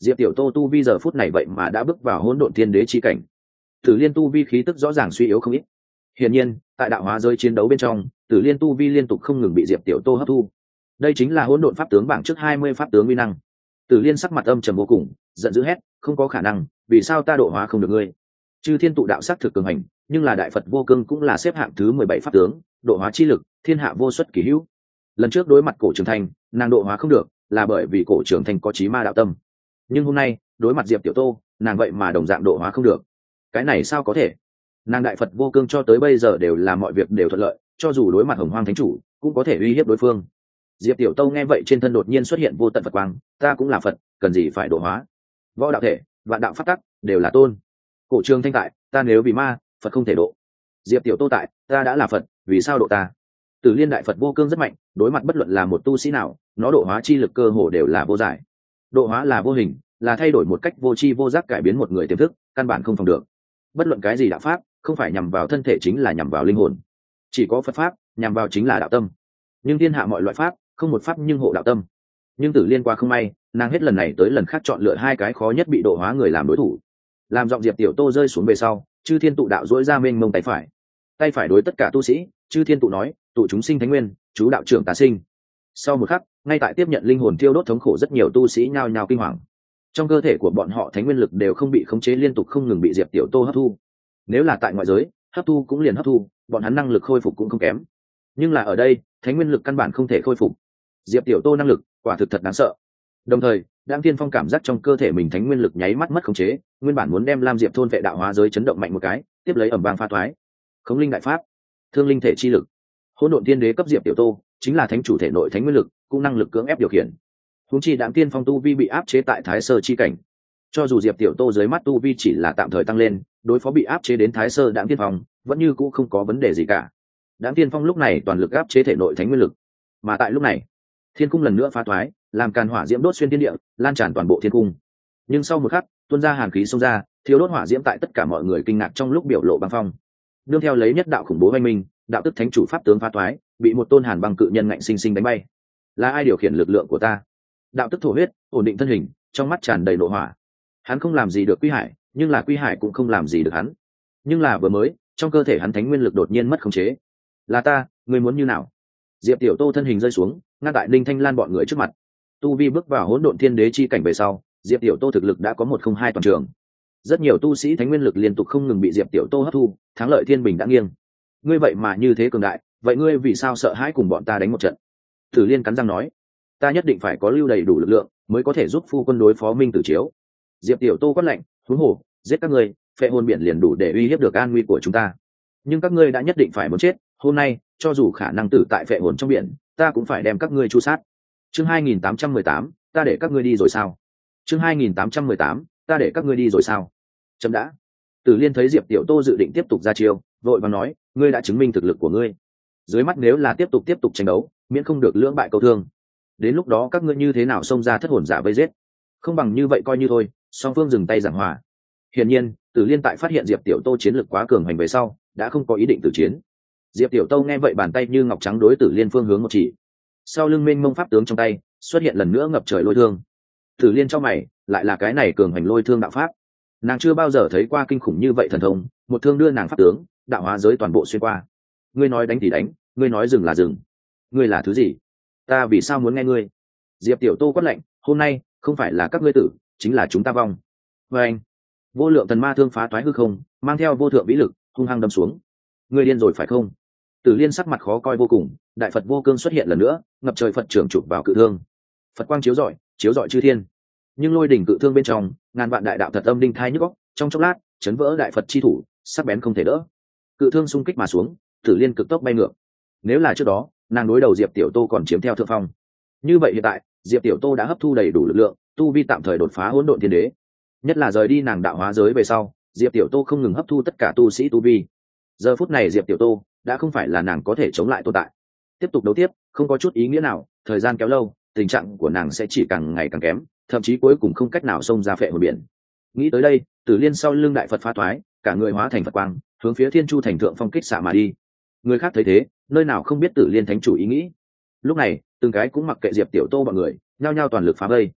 Diệp Tiểu Tô tu vi giờ phút này vậy mà đã bước vào hỗn độn thiên đế chi cảnh. Tử Liên tu vi khí tức rõ ràng suy yếu không ít. Hiển nhiên, tại đạo hóa giới chiến đấu bên trong, Tử Liên tu vi liên tục không ngừng bị Diệp Tiểu Tô hấp thu. Đây chính là hỗn độn pháp tướng bảng trước 20 pháp tướng uy năng. Tử Liên sắc mặt âm trầm vô cùng, giận dữ hét, không có khả năng, vì sao ta độ hóa không được ngươi? Chư Thiên tụ đạo sắc thực cường hành, nhưng là Đại Phật Vô Cương cũng là xếp hạng thứ 17 pháp tướng, độ hóa chi lực, thiên hạ vô xuất kỳ hữu. Lần trước đối mặt Cổ Trường Thành, nàng độ hóa không được, là bởi vì Cổ Trường Thành có chí ma đạo tâm. Nhưng hôm nay, đối mặt Diệp Tiểu Tô, nàng vậy mà đồng dạng độ hóa không được. Cái này sao có thể? Nàng Đại Phật Vô Cương cho tới bây giờ đều là mọi việc đều thuận lợi, cho dù đối mặt Hồng Hoang Thánh Chủ, cũng có thể uy hiếp đối phương. Diệp Tiểu Tô nghe vậy trên thân đột nhiên xuất hiện vô tận Phật quang, ta cũng là Phật, cần gì phải độ hóa? Võ đạo thể, vạn đạo pháp tắc, đều là tôn. Cổ Trường Thanh tại, ta nếu vì ma, Phật không thể độ. Diệp Tiểu Tô tại, ta đã là Phật, vì sao độ ta? Tử Liên Đại Phật Vô Cương rất mạnh, đối mặt bất luận là một tu sĩ nào, nó độ hóa chi lực cơ hồ đều là vô giải. Độ hóa là vô hình, là thay đổi một cách vô tri vô giác cải biến một người tiềm thức, căn bản không phòng được. Bất luận cái gì đạo pháp, không phải nhằm vào thân thể chính là nhằm vào linh hồn. Chỉ có Phật pháp, nhằm vào chính là đạo tâm. Nhưng thiên hạ mọi loại pháp, không một pháp nhưng hộ đạo tâm. Nhưng Tử Liên qua không may, nàng hết lần này tới lần khác chọn lựa hai cái khó nhất bị độ hóa người làm đối thủ. Làm giọng Diệp Tiểu Tô rơi xuống về sau, Chư Thiên tụ đạo dỗi ra mênh mông tay phải đối tất cả tu sĩ. Chư Thiên tụ nói, tụ chúng sinh thánh nguyên, chú đạo trưởng tà sinh. Sau một khắc, ngay tại tiếp nhận linh hồn thiêu đốt thống khổ rất nhiều tu sĩ nhao nhao kinh hoàng. Trong cơ thể của bọn họ thánh nguyên lực đều không bị khống chế, liên tục không ngừng bị Diệp Tiểu Tô hấp thu. Nếu là tại ngoại giới, hấp thu cũng liền hấp thu, bọn hắn năng lực khôi phục cũng không kém. Nhưng là ở đây, thánh nguyên lực căn bản không thể khôi phục. Diệp Tiểu Tô năng lực quả thực thật đáng sợ. Đồng thời, Đãng Tiên Phong cảm giác trong cơ thể mình thánh nguyên lực nháy mắt mất khống chế, nguyên bản muốn đem Lam Diệp thôn vệ đạo hóa giới chấn động mạnh một cái, tiếp lấy ầm vang pha thoái. Khống linh đại pháp, thương linh thể chi lực. Hỗn độn tiên đế cấp Diệp Tiểu Tô, chính là thánh chủ thể nội thánh nguyên lực, cũng năng lực cưỡng ép điều khiển. Huống chi Đãng Tiên Phong tu vi bị áp chế tại Thái Sơ chi cảnh. Cho dù Diệp Tiểu Tô dưới mắt tu vi chỉ là tạm thời tăng lên, đối phó bị áp chế đến Thái Sơ Đãng Tiên Phong, vẫn như cũ không có vấn đề gì cả. Đãng Tiên Phong lúc này toàn lực áp chế thể nội thánh nguyên lực. Mà tại lúc này, thiên cung lần nữa phá thoái, làm càn hỏa diễm đốt xuyên thiên địa, lan tràn toàn bộ thiên cung. Nhưng sau một khắc, tuôn ra hàn khí xông ra, thiếu đốt hỏa diễm tại tất cả mọi người kinh ngạc trong lúc biểu lộ băng phong. Nương theo lấy nhất đạo khủng bố oanh minh, đạo tức thánh chủ pháp tướng phá thoái, bị một tôn hàn băng cự nhân ngạnh sinh sinh đánh bay. Là ai điều khiển lực lượng của ta? Đạo tức thổ huyết, ổn định thân hình, trong mắt tràn đầy nộ hỏa. Hắn không làm gì được Quy Hải, nhưng là Quy Hải cũng không làm gì được hắn. Nhưng là vừa mới, trong cơ thể hắn thánh nguyên lực đột nhiên mất khống chế. Là ta, ngươi muốn như nào? Diệp Tiểu Tô thân hình rơi xuống, ngăn tại Ninh Thanh Lan bọn người trước mặt. Tu vi bước vào hỗn độn thiên đế chi cảnh về sau, Diệp Tiểu Tô thực lực đã có 102 toàn trường. Rất nhiều tu sĩ thánh nguyên lực liên tục không ngừng bị Diệp Tiểu Tô hấp thu, thắng lợi thiên bình đã nghiêng. Ngươi vậy mà như thế cường đại, vậy ngươi vì sao sợ hãi cùng bọn ta đánh một trận? Tử Liên cắn răng nói, ta nhất định phải có lưu đầy đủ lực lượng, mới có thể giúp phu quân đối phó Minh Tử Chiếu. Diệp Tiểu Tô quát lạnh, huống hồ, giết các ngươi, phệ hồn biển liền đủ để uy hiếp được an nguy của chúng ta. Nhưng các ngươi đã nhất định phải muốn chết, hôm nay, cho dù khả năng tử tại phệ hồn trong biển, ta cũng phải đem các ngươi tru sát. Chương 2818, ta để các ngươi đi rồi sao? Chương 2818, ta để các ngươi đi rồi sao? Chấm đã. Tử Liên thấy Diệp Tiểu Tô dự định tiếp tục ra chiêu, vội vàng nói, ngươi đã chứng minh thực lực của ngươi. Dưới mắt nếu là tiếp tục tranh đấu, miễn không được lưỡng bại câu thương. Đến lúc đó các ngươi như thế nào xông ra thất hồn giả vây giết? Không bằng như vậy coi như thôi, song phương dừng tay giảng hòa. Hiển nhiên, Tử Liên tại phát hiện Diệp Tiểu Tô chiến lực quá cường hành về sau, đã không có ý định tử chiến. Diệp Tiểu Tô nghe vậy bàn tay như ngọc trắng đối Tử Liên phương hướng một chỉ. Sau lưng mênh mông pháp tướng trong tay xuất hiện lần nữa ngập trời lôi thương. Tử Liên trong mày, lại là cái này cường hành lôi thương đạo pháp. Nàng chưa bao giờ thấy qua kinh khủng như vậy thần thông, một thương đưa nàng pháp tướng, đạo hóa giới toàn bộ xuyên qua. Ngươi nói đánh thì đánh, ngươi nói dừng là dừng. Ngươi là thứ gì? Ta vì sao muốn nghe ngươi? Diệp Tiểu Tô quát lạnh, hôm nay không phải là các ngươi tử, chính là chúng ta vong. Và anh, vô lượng thần ma thương phá toái hư không, mang theo vô thượng vĩ lực, hung hăng đâm xuống. Ngươi điên rồi phải không? Tử Liên sắc mặt khó coi vô cùng, Đại Phật Vô Cương xuất hiện lần nữa, ngập trời Phật trưởng chụp vào cự thương. Phật quang chiếu rọi chư thiên. Nhưng lôi đỉnh cự thương bên trong, ngàn vạn đại đạo thật âm đinh thai nhức óc, trong chốc lát, chấn vỡ Đại Phật chi thủ, sắc bén không thể đỡ. Cự thương xung kích mà xuống, Tử Liên cực tốc bay ngược. Nếu là trước đó, nàng đối đầu Diệp Tiểu Tô còn chiếm theo thượng phong. Như vậy hiện tại, Diệp Tiểu Tô đã hấp thu đầy đủ lực lượng, tu vi tạm thời đột phá hỗn độn thiên đế. Nhất là rời đi nàng đạo hóa giới về sau, Diệp Tiểu Tô không ngừng hấp thu tất cả tu sĩ tu vi. Giờ phút này Diệp Tiểu Tô đã không phải là nàng có thể chống lại tồn tại. Tiếp tục đấu tiếp, không có chút ý nghĩa nào, thời gian kéo lâu, tình trạng của nàng sẽ chỉ càng ngày càng kém, thậm chí cuối cùng không cách nào xông ra phệ hồn biển. Nghĩ tới đây, Tử Liên sau lưng Đại Phật phá thoái, cả người hóa thành Phật quang, hướng phía Thiên Chu thành thượng phong kích xạ mà đi. Người khác thấy thế, nơi nào không biết Tử Liên thánh chủ ý nghĩ. Lúc này, từng cái cũng mặc kệ Diệp Tiểu Tô bọn người, nhao nhao toàn lực phá vây.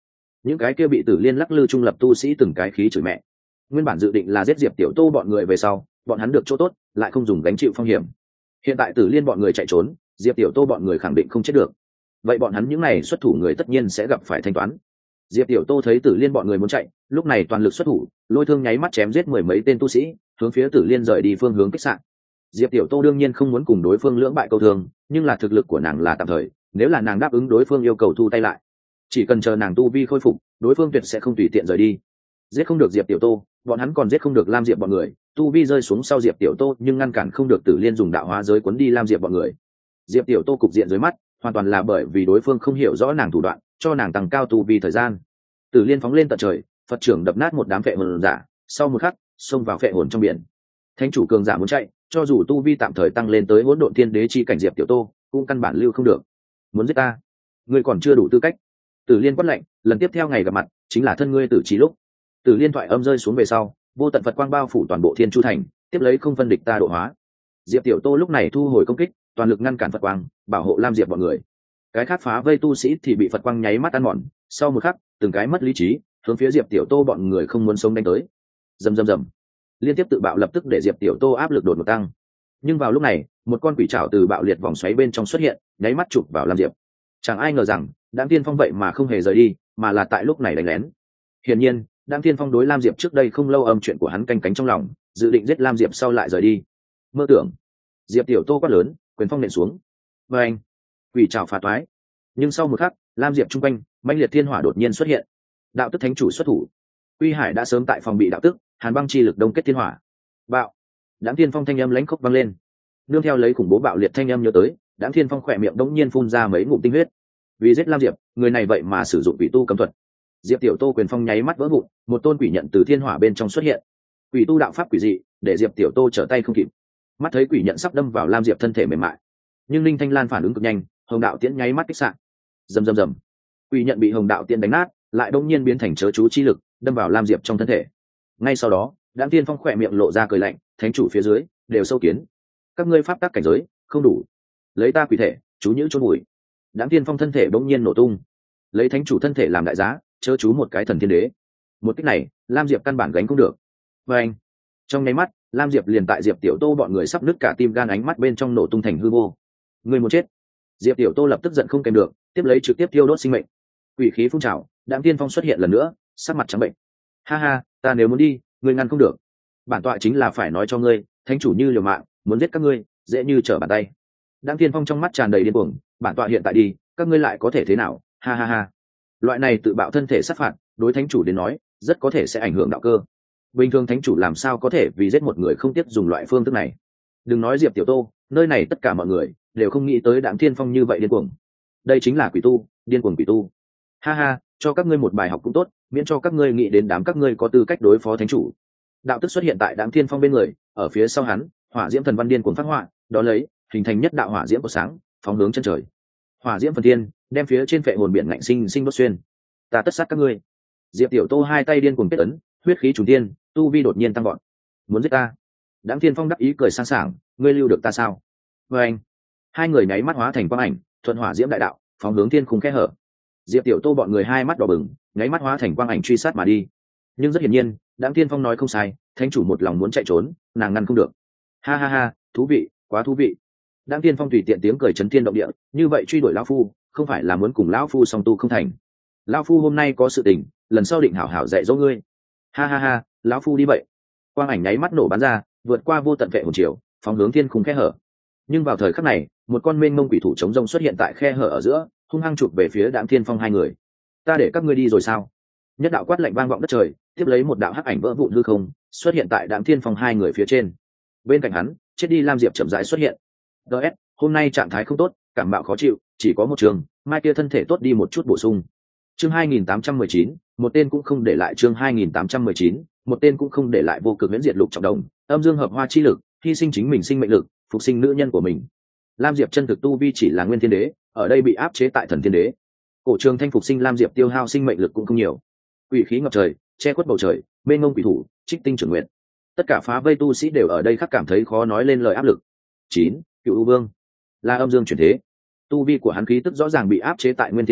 những cái kia bị Tử Liên lắc lư trung lập tu sĩ từng cái khí chửi mẹ. Nguyên bản dự định là giết Diệp Tiểu Tô bọn người về sau, bọn hắn được chỗ tốt, lại không dùng gánh chịu phong hiểm. Hiện tại Tử Liên bọn người chạy trốn, Diệp Tiểu Tô bọn người khẳng định không chết được. Vậy bọn hắn những này xuất thủ người tất nhiên sẽ gặp phải thanh toán. Diệp Tiểu Tô thấy Tử Liên bọn người muốn chạy, lúc này toàn lực xuất thủ, lôi thương nháy mắt chém giết mười mấy tên tu sĩ, hướng phía Tử Liên rời đi phương hướng kích sạn. Diệp Tiểu Tô đương nhiên không muốn cùng đối phương lưỡng bại câu thương, nhưng là thực lực của nàng là tạm thời, nếu là nàng đáp ứng đối phương yêu cầu thu tay lại, chỉ cần chờ nàng tu vi khôi phục, đối phương tuyệt sẽ không tùy tiện rời đi. Giết không được Diệp Tiểu Tô, bọn hắn còn giết không được Lam Diệp bọn người, tu vi rơi xuống sau Diệp Tiểu Tô nhưng ngăn cản không được Tử Liên dùng đạo hóa giới cuốn đi Lam Diệp bọn người. Diệp Tiểu Tô cục diện dưới mắt, hoàn toàn là bởi vì đối phương không hiểu rõ nàng thủ đoạn, cho nàng tăng cao tu vi thời gian. Tử Liên phóng lên tận trời, Phật trưởng đập nát một đám phệ hồn giả, sau một khắc, xông vào phệ hồn trong biển. Thánh chủ cường giả muốn chạy, cho dù tu vi tạm thời tăng lên tới hỗn độn thiên đế chi cảnh Diệp Tiểu Tô, cũng căn bản lưu không được. Muốn giết ta, ngươi còn chưa đủ tư cách. Tử Liên quát lạnh, lần tiếp theo ngày gặp mặt, chính là thân ngươi tử trí lúc. Tử Liên thoại âm rơi xuống về sau, vô tận Phật quang bao phủ toàn bộ Thiên Chu thành, tiếp lấy không phân địch ta độ hóa. Diệp Tiểu Tô lúc này thu hồi công kích, toàn lực ngăn cản Phật quang, bảo hộ Lam Diệp bọn người. Cái khác phá vây tu sĩ thì bị Phật quang nháy mắt ăn mòn, sau một khắc, từng cái mất lý trí, hướng phía Diệp Tiểu Tô bọn người không muốn sống đánh tới. Rầm rầm rầm. Liên tiếp tự bạo lập tức để Diệp Tiểu Tô áp lực đột ngột tăng. Nhưng vào lúc này, một con quỷ trảo từ bạo liệt vòng xoáy bên trong xuất hiện, nháy mắt chụp vào Lam Diệp. Chẳng ai ngờ rằng, Đãng Tiên Phong vậy mà không hề rời đi, mà là tại lúc này đánh lén. Hiển nhiên, Đãng Tiên Phong đối Lam Diệp trước đây không lâu âm chuyện của hắn canh cánh trong lòng, dự định giết Lam Diệp sau lại rời đi. Mơ tưởng. Diệp Tiểu Tô quát lớn, quyền phong nện xuống. Và anh, quỷ trảo phá toái. Nhưng sau một khắc, Lam Diệp trung quanh, mãnh liệt thiên hỏa đột nhiên xuất hiện. Đạo tức thánh chủ xuất thủ. Uy Hải đã sớm tại phòng bị đạo tức, hàn băng chi lực đông kết thiên hỏa. Bạo. Đãng Tiên Phong thanh âm lãnh khốc vang lên. Nương theo lấy khủng bố bạo liệt thanh âm nhớ tới, Đãng Thiên Phong khỏe miệng đống nhiên phun ra mấy ngụm tinh huyết. Vì giết Lam Diệp, người này vậy mà sử dụng quỷ tu cấm thuật. Diệp Tiểu Tô quyền phong nháy mắt vỡ vụn, một tôn quỷ nhận từ thiên hỏa bên trong xuất hiện. Quỷ tu đạo pháp quỷ dị, để Diệp Tiểu Tô trở tay không kịp. Mắt thấy quỷ nhận sắp đâm vào Lam Diệp thân thể mềm mại, nhưng Linh Thanh Lan phản ứng cực nhanh, hồng đạo tiễn nháy mắt kích sạn. Rầm rầm rầm. Quỷ nhận bị hồng đạo tiễn đánh nát, lại đống nhiên biến thành chớ chú chi lực, đâm vào Lam Diệp trong thân thể. Ngay sau đó, Đãng Thiên Phong khỏe miệng lộ ra cười lạnh, thánh chủ phía dưới đều sâu kiến, các ngươi pháp tắc cảnh giới không đủ, lấy ta quỷ thể chú nhữ chôn bụi. Đãng Thiên Phong thân thể bỗng nhiên nổ tung, lấy thánh chủ thân thể làm đại giá, chớ chú một cái thần thiên đế. Một cách này, Lam Diệp căn bản gánh không được. Và anh, trong nháy mắt, Lam Diệp liền tại Diệp Tiểu Tô bọn người sắp nứt cả tim gan ánh mắt bên trong nổ tung thành hư vô. Người muốn chết. Diệp Tiểu Tô lập tức giận không kèm được, tiếp lấy trực tiếp tiêu đốt sinh mệnh. Quỷ khí phun trào, Đãng Thiên Phong xuất hiện lần nữa, sắc mặt trắng bệnh. Ha ha, ta nếu muốn đi, ngươi ngăn không được. Bản tọa chính là phải nói cho ngươi, thánh chủ như liều mạng, muốn giết các ngươi, dễ như trở bàn tay. Đãng Thiên Phong trong mắt tràn đầy điên cuồng, bản tọa hiện tại đi, các ngươi lại có thể thế nào? Ha ha ha. Loại này tự bạo thân thể sát phạt, đối thánh chủ đến nói, rất có thể sẽ ảnh hưởng đạo cơ. Bình thường thánh chủ làm sao có thể vì giết một người không tiếp dùng loại phương thức này? Đừng nói Diệp Tiểu Tô, nơi này tất cả mọi người đều không nghĩ tới Đãng Thiên Phong như vậy điên cuồng. Đây chính là quỷ tu, điên cuồng quỷ tu. Ha ha, cho các ngươi một bài học cũng tốt, miễn cho các ngươi nghĩ đến đám các ngươi có tư cách đối phó thánh chủ. Đạo tức xuất hiện tại Đãng Thiên Phong bên người, ở phía sau hắn, hỏa diễm thần văn điên cuồng phát họa, đó lấy hình thành nhất đạo hỏa diễm của sáng, phóng hướng chân trời. Hỏa diễm phần thiên, đem phía trên phệ hồn biển ngạnh sinh sinh đốt xuyên. Ta tất sát các ngươi. Diệp Tiểu Tô hai tay điên cuồng kết ấn, huyết khí trùng thiên, tu vi đột nhiên tăng vọt. Muốn giết ta? Đãng Thiên Phong đắc ý cười sang sảng, ngươi lưu được ta sao? Và anh, hai người nháy mắt hóa thành quang ảnh, thuận hỏa diễm đại đạo, phóng hướng thiên khung khe hở. Diệp Tiểu Tô bọn người hai mắt đỏ bừng, nháy mắt hóa thành quang ảnh truy sát mà đi. Nhưng rất hiển nhiên, Đãng Thiên Phong nói không sai, thánh chủ một lòng muốn chạy trốn, nàng ngăn không được. Ha ha ha, thú vị, quá thú vị. Đãng Thiên Phong tùy tiện tiếng cười chấn thiên động địa, như vậy truy đuổi lão phu, không phải là muốn cùng lão phu song tu không thành. Lão phu hôm nay có sự tình, lần sau định hảo hảo dạy dỗ ngươi. Ha ha ha, lão phu đi vậy. Quang ảnh nháy mắt nổ bắn ra, vượt qua vô tận vệ hồn triều, phóng hướng thiên khung khe hở. Nhưng vào thời khắc này, một con mênh mông quỷ thủ chống rông xuất hiện tại khe hở ở giữa, hung hăng chụp về phía Đãng Thiên Phong hai người. Ta để các ngươi đi rồi sao? Nhất đạo quát lạnh vang vọng đất trời, tiếp lấy một đạo hắc ảnh vỡ vụn hư không, xuất hiện tại Đãng Thiên Phong hai người phía trên. Bên cạnh hắn, chết đi Lam Diệp chậm rãi xuất hiện. DS, hôm nay trạng thái không tốt, cảm mạo khó chịu, chỉ có một trường, mai kia thân thể tốt đi một chút bổ sung. Chương 2819, một tên cũng không để lại. Chương 2819, một tên cũng không để lại. Vô cực miễn diệt lục trọng đồng, âm dương hợp hoa chi lực, hy sinh chính mình sinh mệnh lực, phục sinh nữ nhân của mình. Lam Diệp chân thực tu vi chỉ là nguyên thiên đế, ở đây bị áp chế tại thần thiên đế. Cổ trường thanh phục sinh Lam Diệp tiêu hao sinh mệnh lực cũng không nhiều. Quỷ khí ngập trời, che khuất bầu trời, mênh mông quỷ thủ, trích tinh trưởng nguyện. Tất cả phá vây tu sĩ đều ở đây khắc cảm thấy khó nói lên lời áp lực. 9. Cựu U Vương là âm dương chuyển thế, tu vi của hắn khí tức rõ ràng bị áp chế tại nguyên thiên đế,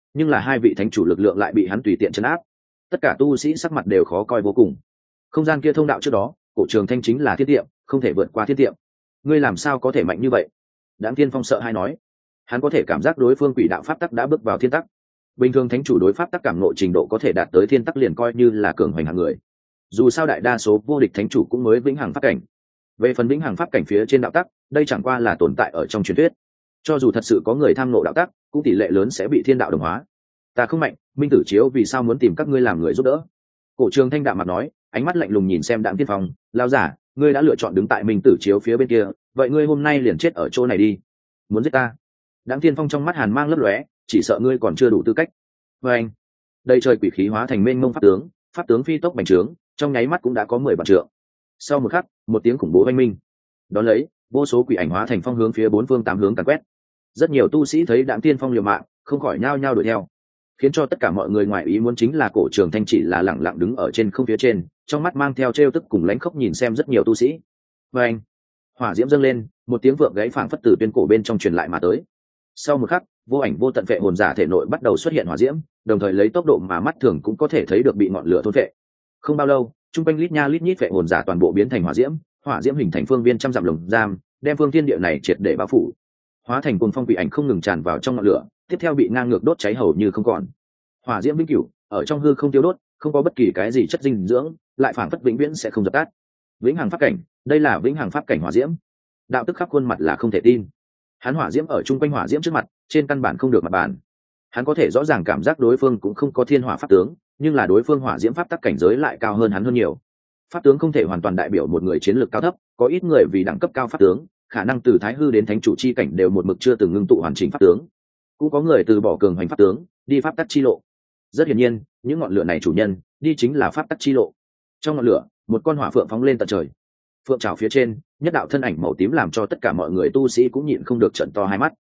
nhưng là hai vị thánh chủ lực lượng lại bị hắn tùy tiện chấn áp, tất cả tu sĩ sắc mặt đều khó coi vô cùng. Không gian kia thông đạo trước đó, cổ trường thanh chính là thiết tiệm, không thể vượt qua thiết tiệm. Ngươi làm sao có thể mạnh như vậy? Đãng Tiên Phong sợ hãi nói. Hắn có thể cảm giác đối phương quỷ đạo pháp tắc đã bước vào thiên tắc. Bình thường thánh chủ đối pháp tắc cảm ngộ trình độ có thể đạt tới thiên tắc liền coi như là cường hoành hạng người. Dù sao đại đa số vô địch thánh chủ cũng mới vĩnh hằng pháp cảnh. Về phần vĩnh hằng pháp cảnh phía trên đạo tắc, đây chẳng qua là tồn tại ở trong truyền thuyết. Cho dù thật sự có người tham ngộ đạo tắc, cũng tỷ lệ lớn sẽ bị thiên đạo đồng hóa. Ta không mạnh, Minh Tử Chiếu vì sao muốn tìm các ngươi làm người giúp đỡ? Cổ Trường Thanh đạm mặt nói, ánh mắt lạnh lùng nhìn xem Đãng Tiên Phong, lão giả, ngươi đã lựa chọn đứng tại Minh Tử Chiếu phía bên kia, vậy ngươi hôm nay liền chết ở chỗ này đi. Muốn giết ta? Đãng Tiên Phong trong mắt hàn mang lấp lóe, chỉ sợ ngươi còn chưa đủ tư cách. Và anh, đây trời quỷ khí hóa thành mênh mông pháp tướng phi tốc bành trướng, trong nháy mắt cũng đã có 10 vạn trượng. Sau một khắc, một tiếng khủng bố oanh minh. Đón lấy, vô số quỷ ảnh hóa thành phong hướng phía bốn phương tám hướng càn quét. Rất nhiều tu sĩ thấy Đãng Tiên Phong liều mạng, không khỏi nhao nhao đuổi theo. Khiến cho tất cả mọi người ngoài ý muốn chính là Cổ Trường Thanh chỉ là lẳng lặng đứng ở trên không phía trên, trong mắt mang theo trêu tức cùng lãnh khốc nhìn xem rất nhiều tu sĩ. Và anh, hỏa diễm dâng lên, một tiếng vượng gáy phảng phất từ tuyên cổ bên trong truyền lại mà tới. Sau một khắc, vô ảnh vô tận vệ hồn giả thể nội bắt đầu xuất hiện hỏa diễm, đồng thời lấy tốc độ mà mắt thường cũng có thể thấy được bị ngọn lửa thôn phệ. Không bao lâu, trung quanh lít nha lít nhít vệ hồn giả toàn bộ biến thành hỏa diễm hình thành phương viên trăm dặm lồng giam, đem phương thiên địa này triệt để bao phủ. Hóa thành cuồng phong quỷ ảnh không ngừng tràn vào trong ngọn lửa, tiếp theo bị ngang ngược đốt cháy hầu như không còn. Hỏa diễm vĩnh cửu ở trong hư không tiêu đốt, không có bất kỳ cái gì chất dinh dưỡng, lại phảng phất vĩnh viễn sẽ không dập tắt. Vĩnh hằng pháp cảnh, đây là vĩnh hằng pháp cảnh hỏa diễm. Đạo tức khắp khuôn mặt là không thể tin. Hắn hỏa diễm ở chung quanh hỏa diễm trước mặt, trên căn bản không được mặt bàn. Hắn có thể rõ ràng cảm giác đối phương cũng không có thiên hỏa pháp tướng, nhưng là đối phương hỏa diễm pháp tắc cảnh giới lại cao hơn hắn hơn nhiều. Pháp tướng không thể hoàn toàn đại biểu một người chiến lược cao thấp, có ít người vì đẳng cấp cao pháp tướng, khả năng từ thái hư đến thánh chủ chi cảnh đều một mực chưa từng ngưng tụ hoàn chỉnh pháp tướng. Cũng có người từ bỏ cường hoành pháp tướng, đi pháp tắc chi lộ. Rất hiển nhiên, những ngọn lửa này chủ nhân đi chính là pháp tắc chi lộ. Trong ngọn lửa, một con hỏa phượng phóng lên tận trời. Phượng trảo phía trên, nhất đạo thân ảnh màu tím làm cho tất cả mọi người tu sĩ cũng nhịn không được trợn to hai mắt.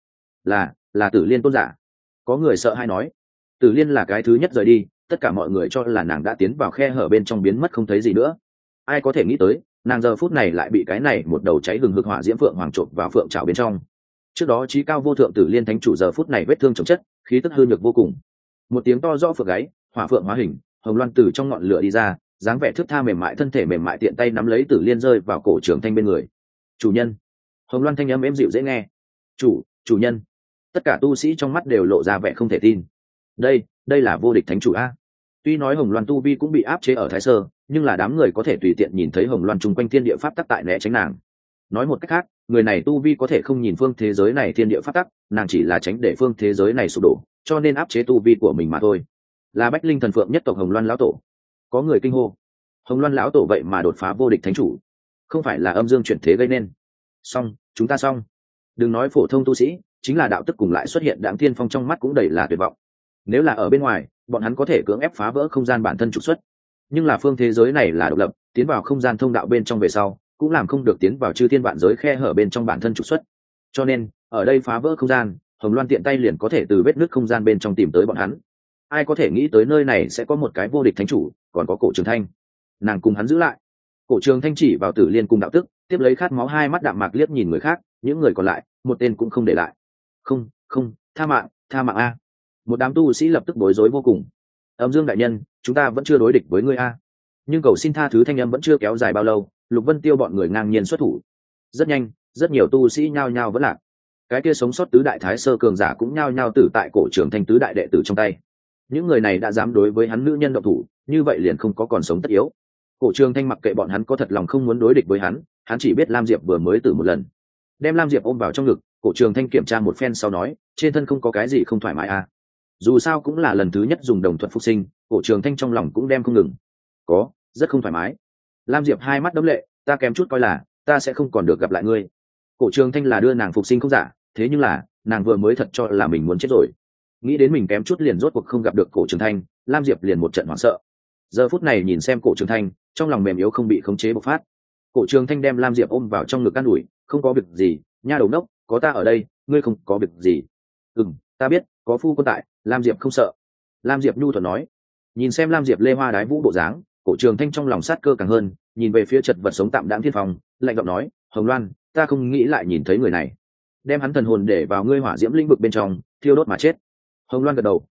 Là Tử Liên tôn giả. Có người sợ hãi nói, Tử Liên là cái thứ nhất rời đi, tất cả mọi người cho là nàng đã tiến vào khe hở bên trong biến mất không thấy gì nữa. Ai có thể nghĩ tới, nàng giờ phút này lại bị cái này một đầu cháy hừng hực hỏa diễm phượng hoàng trộn vào phượng trảo bên trong. Trước đó chí cao vô thượng Tử Liên thánh chủ giờ phút này vết thương chồng chất, khí tức hư nhược vô cùng. Một tiếng to rõ phượng gáy, hỏa phượng hóa hình, hồng loan từ trong ngọn lửa đi ra, dáng vẻ thước tha mềm mại, thân thể mềm mại tiện tay nắm lấy Tử Liên rơi vào Cổ Trường Thanh bên người. Chủ nhân. Hồng loan thanh âm êm dịu dễ nghe. Chủ nhân. Tất cả tu sĩ trong mắt đều lộ ra vẻ không thể tin. Đây là vô địch thánh chủ a. Tuy nói hồng loan tu vi cũng bị áp chế ở thái sơ, nhưng là đám người có thể tùy tiện nhìn thấy hồng loan chung quanh thiên địa pháp tắc tại né tránh nàng. Nói một cách khác, người này tu vi có thể không nhìn phương thế giới này thiên địa pháp tắc, nàng chỉ là tránh để phương thế giới này sụp đổ, cho nên áp chế tu vi của mình mà thôi. Là Bách Linh thần phượng nhất tộc Hồng Loan lão tổ. Có người kinh hô, Hồng Loan lão tổ vậy mà đột phá vô địch thánh chủ, không phải là âm dương chuyển thế gây nên. Chúng ta xong. Đừng nói phổ thông tu sĩ, chính là đạo tức cùng lại xuất hiện Đãng Thiên Phong trong mắt cũng đầy là tuyệt vọng. Nếu là ở bên ngoài, bọn hắn có thể cưỡng ép phá vỡ không gian bản thân trục xuất, nhưng là phương thế giới này là độc lập, tiến vào không gian thông đạo bên trong về sau, cũng làm không được tiến vào chư thiên vạn giới khe hở bên trong bản thân trục xuất. Cho nên, ở đây phá vỡ không gian, Hồng Loan tiện tay liền có thể từ vết nứt không gian bên trong tìm tới bọn hắn. Ai có thể nghĩ tới nơi này sẽ có một cái vô địch thánh chủ, còn có Cổ Trường Thanh. Nàng cùng hắn giữ lại. Cổ Trường Thanh chỉ vào Tử Liên cùng đạo tức, tiếp lấy khát máu hai mắt đạm mạc liếc nhìn người khác, những người còn lại, một tên cũng không để lại. Không, tha mạng a. Một đám tu sĩ lập tức bối rối vô cùng. Âm Dương đại nhân, chúng ta vẫn chưa đối địch với ngươi a. Nhưng cầu xin tha thứ thanh âm vẫn chưa kéo dài bao lâu, Lục Vân Tiêu bọn người ngang nhiên xuất thủ. Rất nhanh, rất nhiều tu sĩ nhao nhao vẫn lạc. Cái kia sống sót tứ đại thái sơ cường giả cũng nhao nhao tử tại Cổ Trường Thanh tứ đại đệ tử trong tay. Những người này đã dám đối với hắn nữ nhân động thủ, như vậy liền không có còn sống tất yếu. Cổ Trường Thanh mặc kệ bọn hắn có thật lòng không muốn đối địch với hắn, hắn chỉ biết Lam Diệp vừa mới tử một lần. Đem Lam Diệp ôm vào trong ngực, Cổ Trường Thanh kiểm tra một phen sau nói, trên thân không có cái gì không thoải mái à. Dù sao cũng là lần thứ nhất dùng đồng thuật phục sinh, Cổ Trường Thanh trong lòng cũng đem không ngừng. Có, rất không thoải mái. Lam Diệp hai mắt đẫm lệ, ta kém chút coi là ta sẽ không còn được gặp lại ngươi. Cổ Trường Thanh là đưa nàng phục sinh không giả, thế nhưng là nàng vừa mới thật cho là mình muốn chết rồi. Nghĩ đến mình kém chút liền rốt cuộc không gặp được Cổ Trường Thanh, Lam Diệp liền một trận hoảng sợ. Giờ phút này nhìn xem Cổ Trường Thanh, trong lòng mềm yếu không bị khống chế bộc phát. Cổ Trường Thanh đem Lam Diệp ôm vào trong ngực an ủi, không có việc gì, nha đầu nốc, có ta ở đây, ngươi không có việc gì. Ta biết, có phu quân tại, Lam Diệp không sợ. Lam Diệp nhu thuận nói. Nhìn xem Lam Diệp lê hoa đái vũ bộ dáng, Cổ Trường Thanh trong lòng sát cơ càng hơn, nhìn về phía chật vật sống tạm Đãng Thiên Phong, lạnh giọng nói, Hồng Loan, ta không nghĩ lại nhìn thấy người này. Đem hắn thần hồn để vào ngươi hỏa diễm linh vực bên trong, thiêu đốt mà chết. Hồng Loan gật đầu,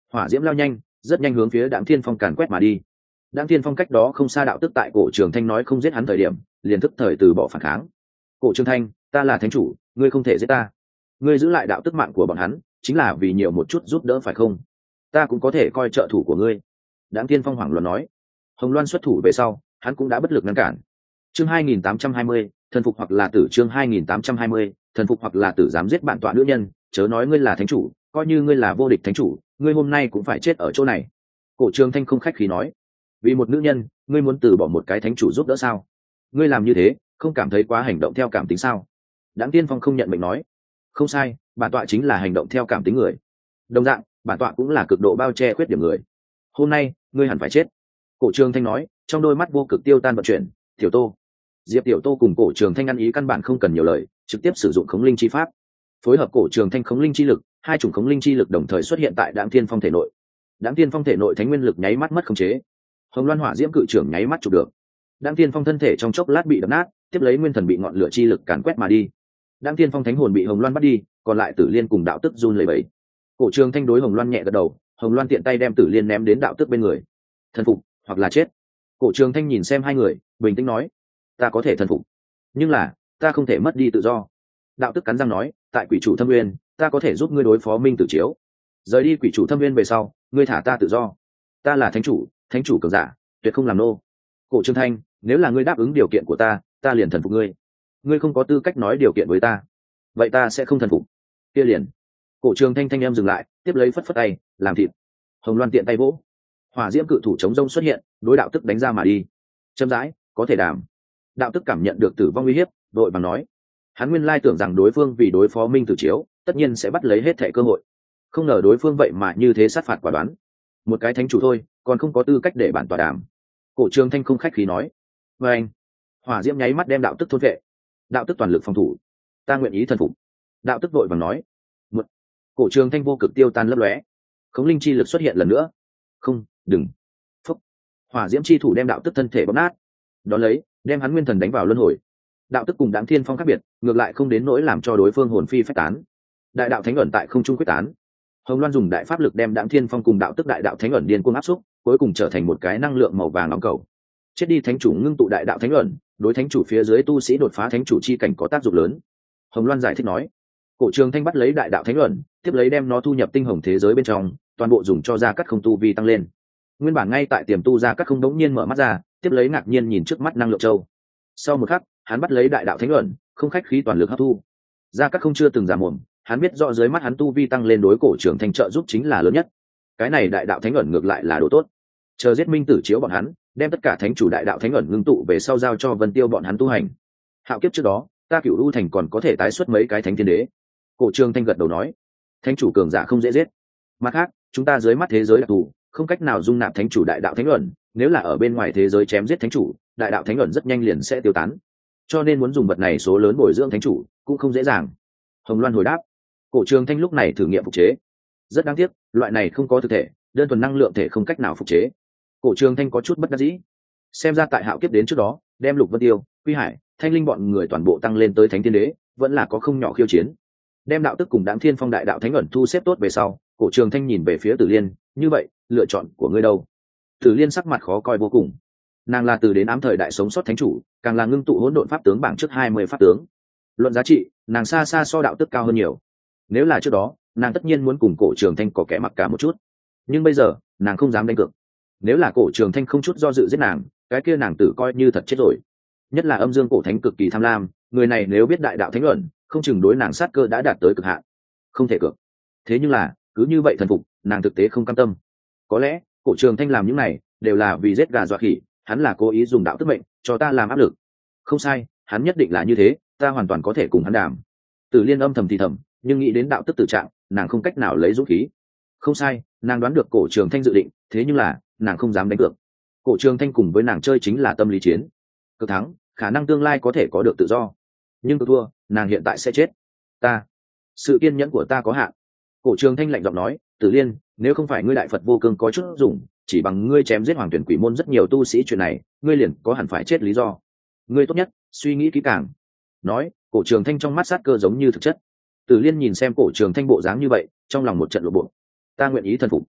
hỏa diễm lao nhanh, rất nhanh hướng phía Đặng Thiên Phong càn quét mà đi. Đặng Thiên Phong cách đó không xa đạo tức tại Cổ Trường Thanh nói không giết hắn thời điểm, liền tức thời từ bỏ phản kháng. Cổ Trường Thanh, ta là thánh chủ, ngươi không thể giết ta. Ngươi giữ lại đạo tức mạng của bọn hắn, chính là vì nhiều một chút giúp đỡ phải không? Ta cũng có thể coi trợ thủ của ngươi. Đặng Thiên Phong hoảng loạn nói. Hồng Loan xuất thủ về sau, hắn cũng đã bất lực ngăn cản. Chương 2820, thần phục hoặc là tử. Chương 2820, thần phục hoặc là tử. Dám giết bạn tọa nữ nhân, chớ nói ngươi là thánh chủ, coi như ngươi là vô địch thánh chủ, ngươi hôm nay cũng phải chết ở chỗ này. Cổ Trường Thanh không khách khí nói. Vì một nữ nhân, ngươi muốn từ bỏ một cái thánh chủ giúp đỡ sao? Ngươi làm như thế, không cảm thấy quá hành động theo cảm tính sao? Đặng Tiên Phong không nhận mệnh nói. Không sai, bản tọa chính là hành động theo cảm tính người. Đồng dạng, bản tọa cũng là cực độ bao che khuyết điểm người. Hôm nay, ngươi hẳn phải chết. Cổ Trường Thanh nói, trong đôi mắt vô cực tiêu tan vận chuyển. Tiểu Tô, Diệp Tiểu Tô cùng Cổ Trường Thanh ăn ý căn bản không cần nhiều lời, trực tiếp sử dụng khống linh chi pháp, phối hợp Cổ Trường Thanh khống linh chi lực, hai chủng khống linh chi lực đồng thời xuất hiện tại Đặng Thiên Phong thể nội. Đặng Thiên Phong thể nội thánh nguyên lực nháy mắt mất khống chế, Hồng Loan hỏa diễm cự trưởng nháy mắt chụp được. Đặng Thiên Phong thân thể trong chốc lát bị đập nát, tiếp lấy nguyên thần bị ngọn lửa chi lực càn quét mà đi. Đặng Thiên Phong thánh hồn bị Hồng Loan bắt đi, còn lại Tử Liên cùng đạo tức run lẩy bẩy. Cổ Trường Thanh đối Hồng Loan nhẹ gật đầu, Hồng Loan tiện tay đem Tử Liên ném đến đạo tức bên người. Thần phục hoặc là chết. Cổ Trường Thanh nhìn xem hai người, bình tĩnh nói, ta có thể thần phục, nhưng là ta không thể mất đi tự do. Đạo tức cắn răng nói, tại Quỷ Chủ Thâm Nguyên, ta có thể giúp ngươi đối phó Minh Tử Chiếu. Rời đi Quỷ Chủ Thâm Nguyên về sau, ngươi thả ta tự do. Ta là thánh chủ cường giả, tuyệt không làm nô. Cổ Trường Thanh, nếu là ngươi đáp ứng điều kiện của ta, ta liền thần phục ngươi. Ngươi không có tư cách nói điều kiện với ta, vậy ta sẽ không thần phục. Kia liền. Cổ Trường Thanh thanh em dừng lại, tiếp lấy phất phất tay, làm thịt. Hồng Loan tiện tay vỗ, hỏa diễm cự thủ chống rông xuất hiện, đối đạo tức đánh ra mà đi. Chậm rãi, có thể đảm. Đạo tức cảm nhận được tử vong uy hiếp, đội bằng nói, hắn nguyên lai tưởng rằng đối phương vì đối phó Minh Tử Chiếu, tất nhiên sẽ bắt lấy hết thảy cơ hội, không ngờ đối phương vậy mà như thế sát phạt quả đoán. Một cái thánh chủ thôi, còn không có tư cách để bản tọa đàm. Cổ Trường Thanh không khách khí nói. Và anh, hỏa diễm nháy mắt đem đạo tức thôn vệ. Đạo tức toàn lực phòng thủ. Ta nguyện ý thần phục. Đạo tức vội vàng nói. Một. Cổ Trường Thanh vô cực tiêu tan lấp lóe. Khống linh chi lực xuất hiện lần nữa. Không, đừng. Phúc. Hỏa diễm chi thủ đem đạo tức thân thể bóp nát. Đón lấy, đem hắn nguyên thần đánh vào luân hồi. Đạo tức cùng Đặng Thiên Phong khác biệt, ngược lại không đến nỗi làm cho đối phương hồn phi phách tán. Đại đạo thánh ẩn tại không trung quyết tán. Hồng Loan dùng đại pháp lực đem Đặng Thiên Phong cùng đạo tức đại đạo thánh ẩn điên cuồng áp xúc, cuối cùng trở thành một cái năng lượng màu vàng nóng cầu. Chết đi thánh chủ ngưng tụ đại đạo thánh ẩn, đối thánh chủ phía dưới tu sĩ đột phá thánh chủ chi cảnh có tác dụng lớn. Hồng Loan giải thích nói. Cổ Trường Thanh bắt lấy đại đạo thánh ẩn, tiếp lấy đem nó thu nhập tinh hồng thế giới bên trong, toàn bộ dùng cho gia cắt không tu vi tăng lên. Nguyên bản ngay tại tiềm tu gia cắt không đống nhiên mở mắt ra, tiếp lấy ngạc nhiên nhìn trước mắt năng lượng châu. Sau một khắc, hắn bắt lấy đại đạo thánh ẩn, không khách khí toàn lực hấp thu. Gia cắt không chưa từng giả mồm, hắn biết rõ dưới mắt hắn tu vi tăng lên đối Cổ Trường Thanh trợ giúp chính là lớn nhất. Cái này đại đạo thánh ẩn ngược lại là đồ tốt. Chờ giết Minh Tử Chiếu bọn hắn, đem tất cả thánh chủ đại đạo thánh ẩn ngưng tụ về sau giao cho Vân Tiêu bọn hắn tu hành. Hạo kiếp trước đó, ta Cửu U thành còn có thể tái xuất mấy cái thánh thiên đế. Cổ Trường Thanh gật đầu nói, thánh chủ cường giả không dễ giết. Mặt khác, chúng ta dưới mắt thế giới đặc thù, không cách nào dung nạp thánh chủ đại đạo thánh ẩn, nếu là ở bên ngoài thế giới chém giết thánh chủ, đại đạo thánh ẩn rất nhanh liền sẽ tiêu tán. Cho nên muốn dùng vật này số lớn bồi dưỡng thánh chủ, cũng không dễ dàng. Hồng Loan hồi đáp. Cổ Trường Thanh lúc này thử nghiệm phục chế. Rất đáng tiếc, loại này không có thực thể, đơn thuần năng lượng thể không cách nào phục chế. Cổ Trường Thanh có chút bất đắc dĩ. Xem ra tại hạo kiếp đến trước đó, đem Lục Vân Tiêu, Quy Hải, Thanh Linh bọn người toàn bộ tăng lên tới thánh thiên đế, vẫn là có không nhỏ khiêu chiến. Đem đạo tức cùng Đặng Thiên Phong đại đạo thánh ẩn thu xếp tốt về sau, Cổ Trường Thanh nhìn về phía Tử Liên, như vậy, lựa chọn của ngươi đâu? Tử Liên sắc mặt khó coi vô cùng. Nàng là từ đến ám thời đại sống sót thánh chủ, càng là ngưng tụ hỗn độn pháp tướng bảng trước 20 pháp tướng. Luận giá trị, nàng xa xa so đạo tức cao hơn nhiều. Nếu là trước đó, nàng tất nhiên muốn cùng Cổ Trường Thanh có kẻ mặc cả một chút. Nhưng bây giờ, nàng không dám đánh cược. Nếu là Cổ Trường Thanh không chút do dự giết nàng, cái kia nàng tử coi như thật chết rồi. Nhất là Âm Dương cổ thánh cực kỳ tham lam, người này nếu biết đại đạo thánh luận, không chừng đối nàng sát cơ đã đạt tới cực hạn. Không thể cược. Thế nhưng là, cứ như vậy thần phục, nàng thực tế không cam tâm. Có lẽ, Cổ Trường Thanh làm những này đều là vì giết gà dọa khỉ, hắn là cố ý dùng đạo tức mệnh cho ta làm áp lực. Không sai, hắn nhất định là như thế, ta hoàn toàn có thể cùng hắn đàm. Tử Liên âm thầm thì thầm, nhưng nghĩ đến đạo tức tử trạng, nàng không cách nào lấy dũng khí. Không sai, nàng đoán được Cổ Trường Thanh dự định, thế nhưng là nàng không dám đánh cược. Cổ Trường Thanh cùng với nàng chơi chính là tâm lý chiến. Cực thắng, khả năng tương lai có thể có được tự do, nhưng cực thua, nàng hiện tại sẽ chết. Sự kiên nhẫn của ta có hạn. Cổ Trường Thanh lạnh giọng nói, Tử Liên, nếu không phải ngươi đại Phật vô cương có chút dùng, chỉ bằng ngươi chém giết Hoàng Tuyển Quỷ môn rất nhiều tu sĩ chuyện này, ngươi liền có hẳn phải chết lý do. Ngươi tốt nhất suy nghĩ kỹ càng. Nói, Cổ Trường Thanh trong mắt sát cơ giống như thực chất. Tử Liên nhìn xem Cổ Trường Thanh bộ dáng như vậy, trong lòng một trận lộ bộ. Ta nguyện ý thần phục.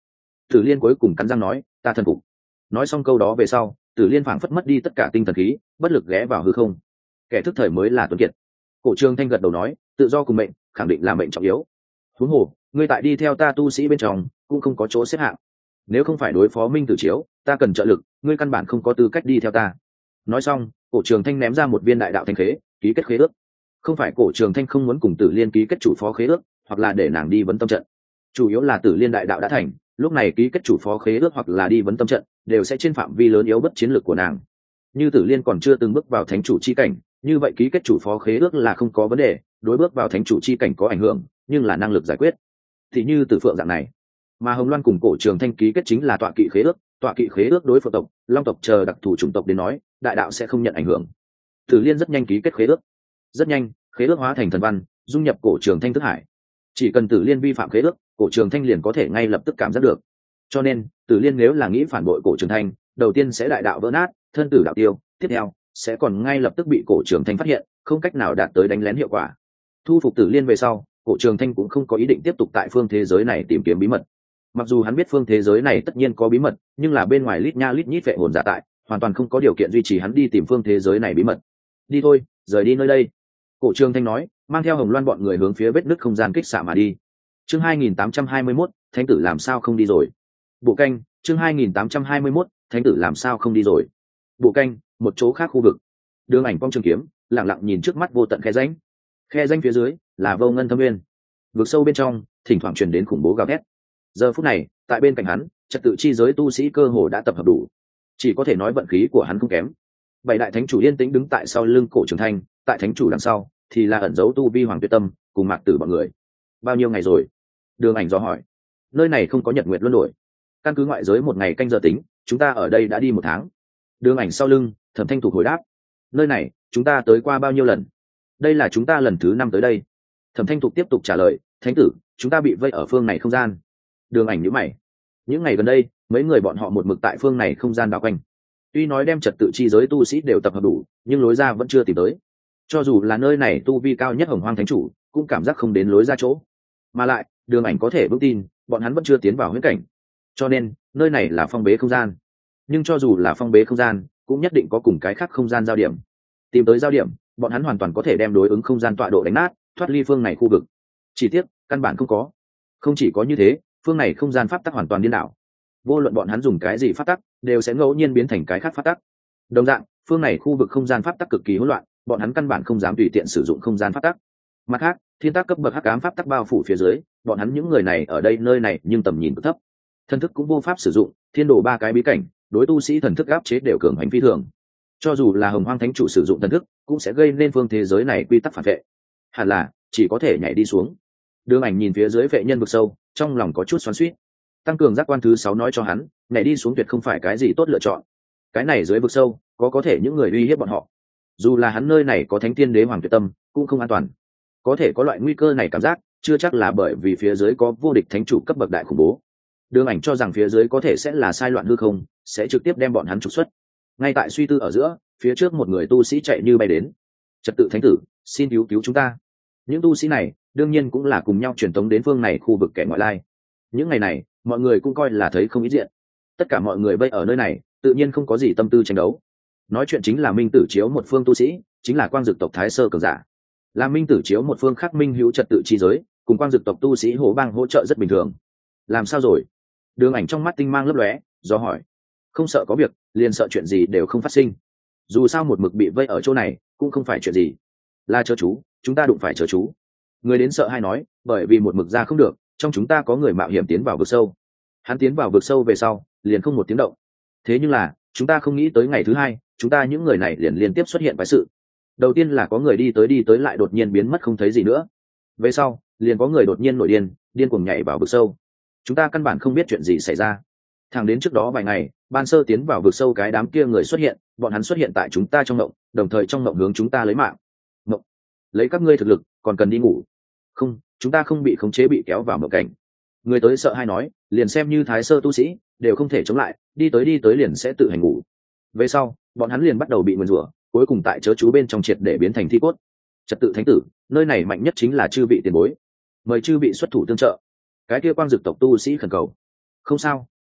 Tử Liên cuối cùng cắn răng nói, ta thần phục. Nói xong câu đó về sau, Tử Liên phảng phất mất đi tất cả tinh thần khí, bất lực ghé vào hư không. Kẻ thức thời mới là tuấn kiệt. Cổ Trường Thanh gật đầu nói, tự do cùng mệnh, khẳng định là mệnh trọng yếu. Huống hồ, ngươi tại đi theo ta tu sĩ bên trong, cũng không có chỗ xếp hạng. Nếu không phải đối phó Minh Tử Chiếu, ta cần trợ lực, ngươi căn bản không có tư cách đi theo ta. Nói xong, Cổ Trường Thanh ném ra một viên đại đạo thanh khế, ký kết khế ước. Không phải Cổ Trường Thanh không muốn cùng Tử Liên ký kết chủ phó khế ước, hoặc là để nàng đi vấn tâm trận. Chủ yếu là Tử Liên đại đạo đã thành, lúc này ký kết chủ phó khế ước hoặc là đi vấn tâm trận, đều sẽ trên phạm vi lớn yếu bất chiến lược của nàng. Như Tử Liên còn chưa từng bước vào thánh chủ chi cảnh, như vậy ký kết chủ phó khế ước là không có vấn đề, đối bước vào thánh chủ chi cảnh có ảnh hưởng, nhưng là năng lực giải quyết. Thì như Tử Phượng dạng này, mà Hồng Loan cùng Cổ Trường Thanh ký kết chính là tọa kỵ khế ước, tọa kỵ khế ước đối phượng tộc, long tộc chờ đặc thù chủng tộc đến nói, đại đạo sẽ không nhận ảnh hưởng. Tử Liên rất nhanh ký kết khế ước, rất nhanh, khế ước hóa thành thần văn, dung nhập Cổ Trường Thanh thức hải. Chỉ cần Tử Liên vi phạm khế ước, Cổ Trường Thanh liền có thể ngay lập tức cảm giác được. Cho nên, Tử Liên nếu là nghĩ phản bội Cổ Trường Thanh, đầu tiên sẽ đại đạo vỡ nát, thân tử đạo tiêu, tiếp theo sẽ còn ngay lập tức bị Cổ Trường Thanh phát hiện, không cách nào đạt tới đánh lén hiệu quả. Thu phục Tử Liên về sau, Cổ Trường Thanh cũng không có ý định tiếp tục tại phương thế giới này tìm kiếm bí mật. Mặc dù hắn biết phương thế giới này tất nhiên có bí mật, nhưng là bên ngoài lít nha lít nhít vệ hồn giả tại, hoàn toàn không có điều kiện duy trì hắn đi tìm phương thế giới này bí mật. Đi thôi, rời đi nơi đây. Cổ Trường Thanh nói, mang theo Hồng Loan bọn người hướng phía vết nứt không gian kích xạ mà đi. Chương 2821, Thánh tử làm sao không đi rồi? Bộ canh, chương 2821, Thánh tử làm sao không đi rồi? Bộ canh, một chỗ khác khu vực. Đường Ảnh Phong trường kiếm, lặng lặng nhìn trước mắt vô tận khe rãnh. Khe rãnh phía dưới là vô ngân thâm nguyên. Vực sâu bên trong, thỉnh thoảng truyền đến khủng bố gào thét. Giờ phút này, tại bên cạnh hắn, trật tự chi giới tu sĩ cơ hồ đã tập hợp đủ. Chỉ có thể nói vận khí của hắn không kém. Bảy đại thánh chủ yên tĩnh đứng tại sau lưng Cổ Trường Thanh, tại thánh chủ đằng sau thì là ẩn giấu tu vi Hoàng Tuyệt Tâm cùng Mạc Tử bọn người. Bao nhiêu ngày rồi? Đường Ảnh dò hỏi. Nơi này không có nhật nguyệt luân đổi, căn cứ ngoại giới một ngày canh giờ tính, chúng ta ở đây đã đi 1 tháng. Đường Ảnh sau lưng, Thẩm Thanh Thục hồi đáp. Nơi này chúng ta tới qua bao nhiêu lần? Đây là chúng ta lần thứ 5 tới đây. Thẩm Thanh Thục tiếp tục trả lời. Thánh tử, chúng ta bị vây ở phương này không gian. Đường Ảnh nhíu mày. Những ngày gần đây, mấy người bọn họ một mực tại phương này không gian bao quanh. Tuy nói đem trật tự chi giới tu sĩ đều tập hợp đủ, nhưng lối ra vẫn chưa tìm tới. Cho dù là nơi này tu vi cao nhất Hồng Hoang Thánh chủ, cũng cảm giác không đến lối ra chỗ. Mà lại, Đường Ảnh có thể vững tin, bọn hắn vẫn chưa tiến vào huyễn cảnh. Cho nên, nơi này là phong bế không gian. Nhưng cho dù là phong bế không gian, cũng nhất định có cùng cái khác không gian giao điểm. Tìm tới giao điểm, bọn hắn hoàn toàn có thể đem đối ứng không gian tọa độ đánh nát, thoát ly phương này khu vực. Chỉ tiếc, căn bản không có. Không chỉ có như thế, phương này không gian pháp tắc hoàn toàn điên đảo. Vô luận bọn hắn dùng cái gì pháp tắc, đều sẽ ngẫu nhiên biến thành cái khác pháp tắc. Đồng dạng, phương này khu vực không gian pháp tắc cực kỳ hỗn loạn, bọn hắn căn bản không dám tùy tiện sử dụng không gian pháp tắc. Mặt khác, thiên tác cấp bậc hắc ám pháp tắc bao phủ phía dưới, bọn hắn những người này ở đây nơi này nhưng tầm nhìn cực thấp. Thần thức cũng vô pháp sử dụng, thiên đồ 3 cái bí cảnh, đối tu sĩ thần thức áp chế đều cường hành phi thường. Cho dù là Hồng Hoang Thánh chủ sử dụng thần thức, cũng sẽ gây nên phương thế giới này quy tắc phản vệ. Hẳn là chỉ có thể nhảy đi xuống. Đường Ảnh nhìn phía dưới vệ nhân vực sâu, trong lòng có chút xoắn xuýt. Tăng cường giác quan thứ 6 nói cho hắn, nhảy đi xuống tuyệt không phải cái gì tốt lựa chọn. Cái này dưới vực sâu, có thể những người uy hiếp bọn họ. Dù là hắn nơi này có Thánh Tiên Đế Hoàng Tuyệt Tâm, cũng không an toàn. Có thể có loại nguy cơ này cảm giác, chưa chắc là bởi vì phía dưới có vô địch thánh chủ cấp bậc đại khủng bố. Đường Ảnh cho rằng phía dưới có thể sẽ là sai loạn hư không, sẽ trực tiếp đem bọn hắn trục xuất. Ngay tại suy tư ở giữa, phía trước một người tu sĩ chạy như bay đến. Trật tự thánh tử, xin cứu cứu chúng ta. Những tu sĩ này, đương nhiên cũng là cùng nhau truyền tống đến phương này khu vực kẻ ngoại lai. Những ngày này, mọi người cũng coi là thấy không ít diện. Tất cả mọi người bây ở nơi này, tự nhiên không có gì tâm tư tranh đấu. Nói chuyện chính là Minh Tử Chiếu một phương tu sĩ, chính là Quang Dực tộc Thái Sơ cường giả. Là Minh Tử Chiếu một phương khác minh hữu trật tự chi giới, cùng Quang Dực tộc tu sĩ Hổ Bang hỗ trợ rất bình thường. Làm sao rồi? Đường Ảnh trong mắt tinh mang lấp lóe, do hỏi. Không sợ có việc, liền sợ chuyện gì đều không phát sinh. Dù sao một mực bị vây ở chỗ này, cũng không phải chuyện gì. Là chớ chú, chúng ta đụng phải chớ chú. Người đến sợ hay nói, bởi vì một mực ra không được, trong chúng ta có người mạo hiểm tiến vào vực sâu. Hắn tiến vào vực sâu về sau, liền không một tiếng động. Thế nhưng là, chúng ta không nghĩ tới ngày thứ 2, chúng ta những người này liền liên tiếp xuất hiện vài sự. Đầu tiên là có người đi tới lại đột nhiên biến mất không thấy gì nữa. Về sau, liền có người đột nhiên nổi điên cuồng nhảy vào vực sâu. Chúng ta căn bản không biết chuyện gì xảy ra. Thẳng đến trước đó vài ngày, ban sơ tiến vào vực sâu cái đám kia người xuất hiện, bọn hắn xuất hiện tại chúng ta trong mộng, đồng thời trong mộng hướng chúng ta lấy mạng. Mộng? Lấy các ngươi thực lực, còn cần đi ngủ? Không, chúng ta không bị khống chế bị kéo vào mộng cảnh. Người tới sợ hay nói, liền xem như Thái Sơ tu sĩ, đều không thể chống lại, đi tới liền sẽ tự hành ngủ. Về sau, bọn hắn liền bắt đầu bị nguyền rủa, cuối cùng tại chớ chú bên trong triệt để biến thành thi cốt. Trật tự thánh tử, nơi này mạnh nhất chính là chư vị tiền bối, mời chư vị xuất thủ tương trợ. Cái kia Quang Dực tộc tu sĩ khẩn cầu. Không sao,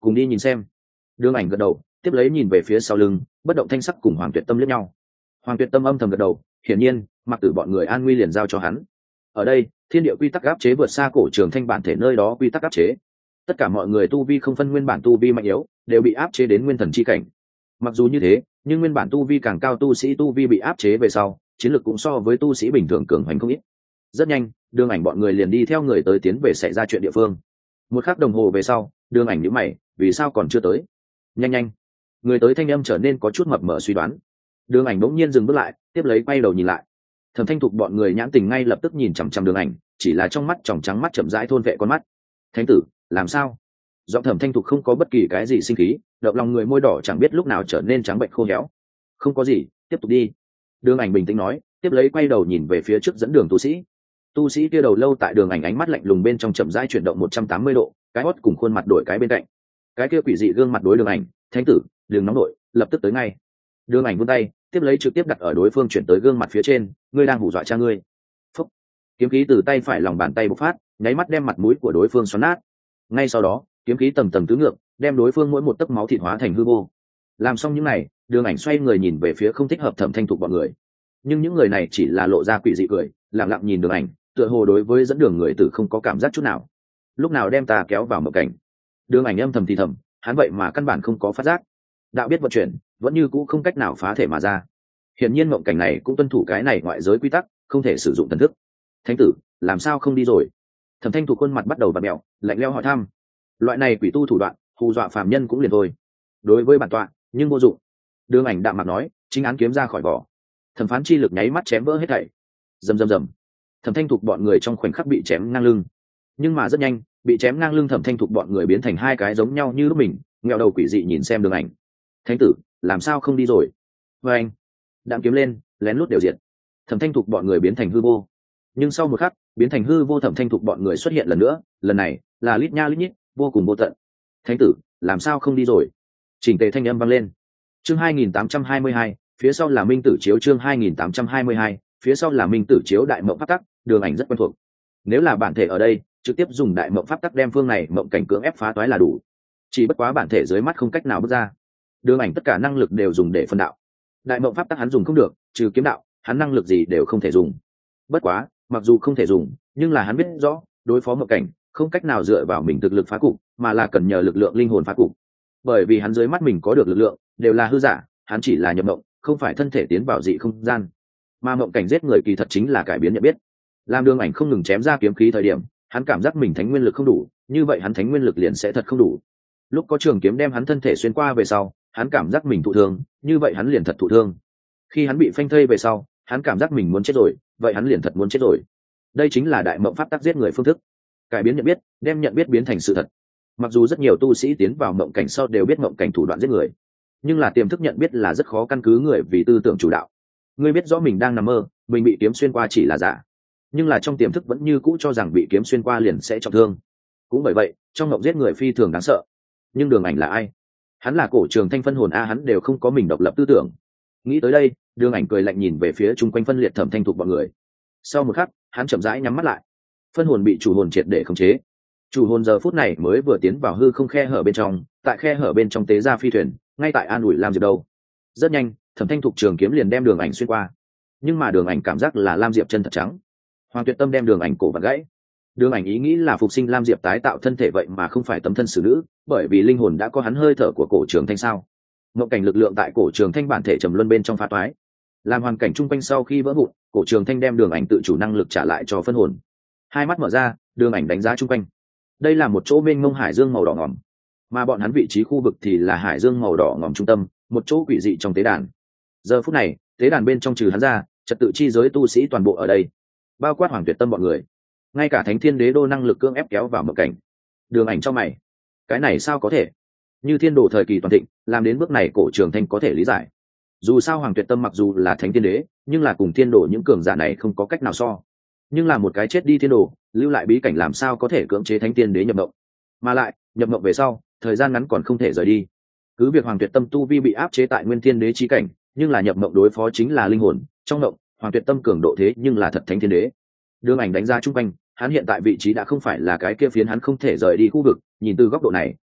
cùng đi nhìn xem. Đường Ảnh gật đầu, tiếp lấy nhìn về phía sau lưng, bất động thanh sắc cùng Hoàng Tuyệt Tâm liếc nhau. Hoàng Tuyệt Tâm âm thầm gật đầu, hiển nhiên Mặc Tử bọn người an nguy liền giao cho hắn. Ở đây, thiên địa quy tắc áp chế vượt xa cổ trường thanh bản thể nơi đó quy tắc áp chế. Tất cả mọi người tu vi không phân nguyên bản tu vi mạnh yếu, đều bị áp chế đến nguyên thần chi cảnh. Mặc dù như thế, nhưng nguyên bản tu vi càng cao tu sĩ tu vi bị áp chế về sau, chiến lược cũng so với tu sĩ bình thường cường hoành không ít. Rất nhanh, Đường Ảnh bọn người liền đi theo người tới tiến về xảy ra chuyện địa phương. Một khắc đồng hồ về sau, Đường Ảnh nhíu mày, vì sao còn chưa tới? Nhanh nhanh. Người tới thanh âm trở nên có chút mập mờ suy đoán. Đường Ảnh bỗng nhiên dừng bước lại, tiếp lấy quay đầu nhìn lại. Thẩm Thanh Thục bọn người nhãn tình ngay lập tức nhìn chằm chằm Đường Ảnh, chỉ là trong mắt tròng trắng mắt chậm rãi thôn vệ con mắt. Thánh tử, làm sao? Giọng Thẩm Thanh Thục không có bất kỳ cái gì sinh khí, động lòng người môi đỏ chẳng biết lúc nào trở nên trắng bệnh khô héo. Không có gì, tiếp tục đi. Đường Ảnh bình tĩnh nói, tiếp lấy quay đầu nhìn về phía trước dẫn đường tu sĩ. Tu sĩ kia đầu lâu tại Đường Ảnh ánh mắt lạnh lùng bên trong chậm rãi chuyển động 180 độ, cái hót cùng khuôn mặt đổi cái bên cạnh. Cái kia quỷ dị gương mặt đối Đường Ảnh, thánh tử, đừng nóng nổi, lập tức tới ngay. Đường Ảnh vươn tay, tiếp lấy trực tiếp đặt ở đối phương chuyển tới gương mặt phía trên, ngươi đang hù dọa cha ngươi. Phúc. Kiếm khí từ tay phải lòng bàn tay bộc phát, nháy mắt đem mặt mũi của đối phương xoắn nát. Ngay sau đó, kiếm khí tầng tầng tứ ngược, đem đối phương mỗi một tấc máu thịt hóa thành hư vô. Làm xong những này, Đường Ảnh xoay người nhìn về phía không thích hợp Thẩm Thanh Thục bọn người. Nhưng những người này chỉ là lộ ra quỷ dị cười, lặng lặng nhìn Đường Ảnh, tựa hồ đối với dẫn đường người tử không có cảm giác chút nào. Lúc nào đem ta kéo vào mộng cảnh? Đường Ảnh âm thầm thì thầm, hắn vậy mà căn bản không có phát giác. Đạo biết vận chuyển, vẫn như cũ không cách nào phá thể mà ra. Hiển nhiên mộng cảnh này cũng tuân thủ cái này ngoại giới quy tắc, không thể sử dụng thần thức. Thánh tử, làm sao không đi rồi? Thẩm Thanh Thục khuôn mặt bắt đầu bặm mèo, lạnh lẽo hỏi thăm. Loại này quỷ tu thủ đoạn, hù dọa phàm nhân cũng liền thôi. Đối với bản tọa, nhưng vô dụng. Đường Ảnh đạm mặt nói, chính án kiếm ra khỏi vỏ. Thẩm phán chi lực nháy mắt chém vỡ hết thảy. Rầm rầm rầm. Thẩm Thanh Thục bọn người trong khoảnh khắc bị chém ngang lưng. Nhưng mà rất nhanh, bị chém ngang lưng Thẩm Thanh Thục bọn người biến thành hai cái giống nhau như lúc mình, nghèo đầu quỷ dị nhìn xem Đường Ảnh. Thánh tử, làm sao không đi rồi? Và anh, đạm kiếm lên, lén lút đều diệt. Thẩm Thanh Thục bọn người biến thành hư vô. Nhưng sau một khắc, biến thành hư vô Thẩm Thanh Thục bọn người xuất hiện lần nữa, lần này là lít nha lít nhít, vô cùng vô tận. Thánh tử, làm sao không đi rồi? Chỉnh tề thanh âm vang lên. Chương 2822, phía sau là Minh Tử chiếu chương 2822, phía sau là Minh Tử chiếu đại mộng pháp tắc, Đường Ảnh rất quen thuộc. Nếu là bản thể ở đây, trực tiếp dùng đại mộng pháp tắc đem phương này mộng cảnh cưỡng ép phá toái là đủ. Chỉ bất quá bản thể dưới mắt không cách nào bước ra. Đường Ảnh tất cả năng lực đều dùng để phân đạo. Đại mộng pháp tắc hắn dùng không được, trừ kiếm đạo, hắn năng lực gì đều không thể dùng. Bất quá, mặc dù không thể dùng, nhưng là hắn biết rõ, đối phó mộng cảnh, không cách nào dựa vào mình thực lực phá cục, mà là cần nhờ lực lượng linh hồn phá cục. Bởi vì hắn dưới mắt mình có được lực lượng, đều là hư giả, hắn chỉ là nhập mộng, không phải thân thể tiến vào dị không gian. Mà mộng cảnh giết người kỳ thật chính là cải biến nhận biết. Làm Đường Ảnh không ngừng chém ra kiếm khí thời điểm, hắn cảm giác mình thánh nguyên lực không đủ, như vậy hắn thánh nguyên lực liền sẽ thật không đủ. Lúc có trường kiếm đem hắn thân thể xuyên qua về sau, hắn cảm giác mình thụ thương, như vậy hắn liền thật thụ thương. Khi hắn bị phanh thây về sau, hắn cảm giác mình muốn chết rồi, vậy hắn liền thật muốn chết rồi. Đây chính là đại mộng pháp tắc giết người phương thức, cải biến nhận biết, đem nhận biết biến thành sự thật. Mặc dù rất nhiều tu sĩ tiến vào mộng cảnh sau đều biết mộng cảnh thủ đoạn giết người, nhưng là tiềm thức nhận biết là rất khó căn cứ người vì tư tưởng chủ đạo. Ngươi biết rõ mình đang nằm mơ, mình bị kiếm xuyên qua chỉ là giả, nhưng là trong tiềm thức vẫn như cũ cho rằng bị kiếm xuyên qua liền sẽ trọng thương. Cũng bởi vậy, trong mộng giết người phi thường đáng sợ. Nhưng Đường Ảnh là ai? Hắn là cổ trường thanh phân hồn a, hắn đều không có mình độc lập tư tưởng. Nghĩ tới đây, Đường Ảnh cười lạnh nhìn về phía chung quanh phân liệt Thẩm Thanh Thục bọn người. Sau một khắc, hắn chậm rãi nhắm mắt lại. Phân hồn bị chủ hồn triệt để khống chế. Chủ hồn giờ phút này mới vừa tiến vào hư không khe hở bên trong, tại khe hở bên trong tế ra phi thuyền, ngay tại an ủi Lam Diệp đâu. Rất nhanh, Thẩm Thanh Thục trường kiếm liền đem Đường Ảnh xuyên qua. Nhưng mà Đường Ảnh cảm giác là Lam Diệp chân thật trắng. Hoàng Tuyệt Tâm đem Đường Ảnh cổ vặn gãy. Đường Ảnh ý nghĩ là phục sinh Lam Diệp tái tạo thân thể, vậy mà không phải tấm thân xử nữ, bởi vì linh hồn đã có hắn hơi thở của cổ trường thanh sao. Mộng cảnh lực lượng tại cổ trường thanh bản thể trầm luân bên trong phá toái, làm hoàn cảnh chung quanh sau khi vỡ vụn, cổ trường thanh đem Đường Ảnh tự chủ năng lực trả lại cho phân hồn. Hai mắt mở ra, Đường Ảnh đánh giá chung quanh. Đây là một chỗ mênh mông hải dương màu đỏ ngòm, mà bọn hắn vị trí khu vực thì là hải dương màu đỏ ngòm trung tâm, một chỗ quỷ dị trong tế đàn. Giờ phút này, tế đàn bên trong trừ hắn ra, trật tự chi giới tu sĩ toàn bộ ở đây, bao quát Hoàng Tuyệt Tâm bọn người, ngay cả Thánh Thiên Đế đô năng lực cưỡng ép kéo vào mộng cảnh. Đường Ảnh cho mày, cái này sao có thể? Như Thiên Đồ thời kỳ toàn thịnh, làm đến bước này cổ trường thanh có thể lý giải. Dù sao Hoàng Tuyệt Tâm mặc dù là Thánh Thiên Đế, nhưng là cùng Thiên Đồ những cường giả này không có cách nào so. Nhưng là một cái chết đi Thiên Đồ, lưu lại bí cảnh làm sao có thể cưỡng chế Thánh Thiên Đế nhập mộng? Mà lại, nhập mộng về sau, thời gian ngắn còn không thể rời đi. Cứ việc Hoàng Tuyệt Tâm tu vi bị áp chế tại Nguyên Thiên Đế chi cảnh, nhưng là nhập mộng đối phó chính là linh hồn, trong mộng, Hoàng Tuyệt Tâm cường độ thế nhưng là thật Thánh Thiên Đế. Đường Ảnh đánh ra chung quanh, hắn hiện tại vị trí đã không phải là cái kia phiến hắn không thể rời đi khu vực, nhìn từ góc độ này,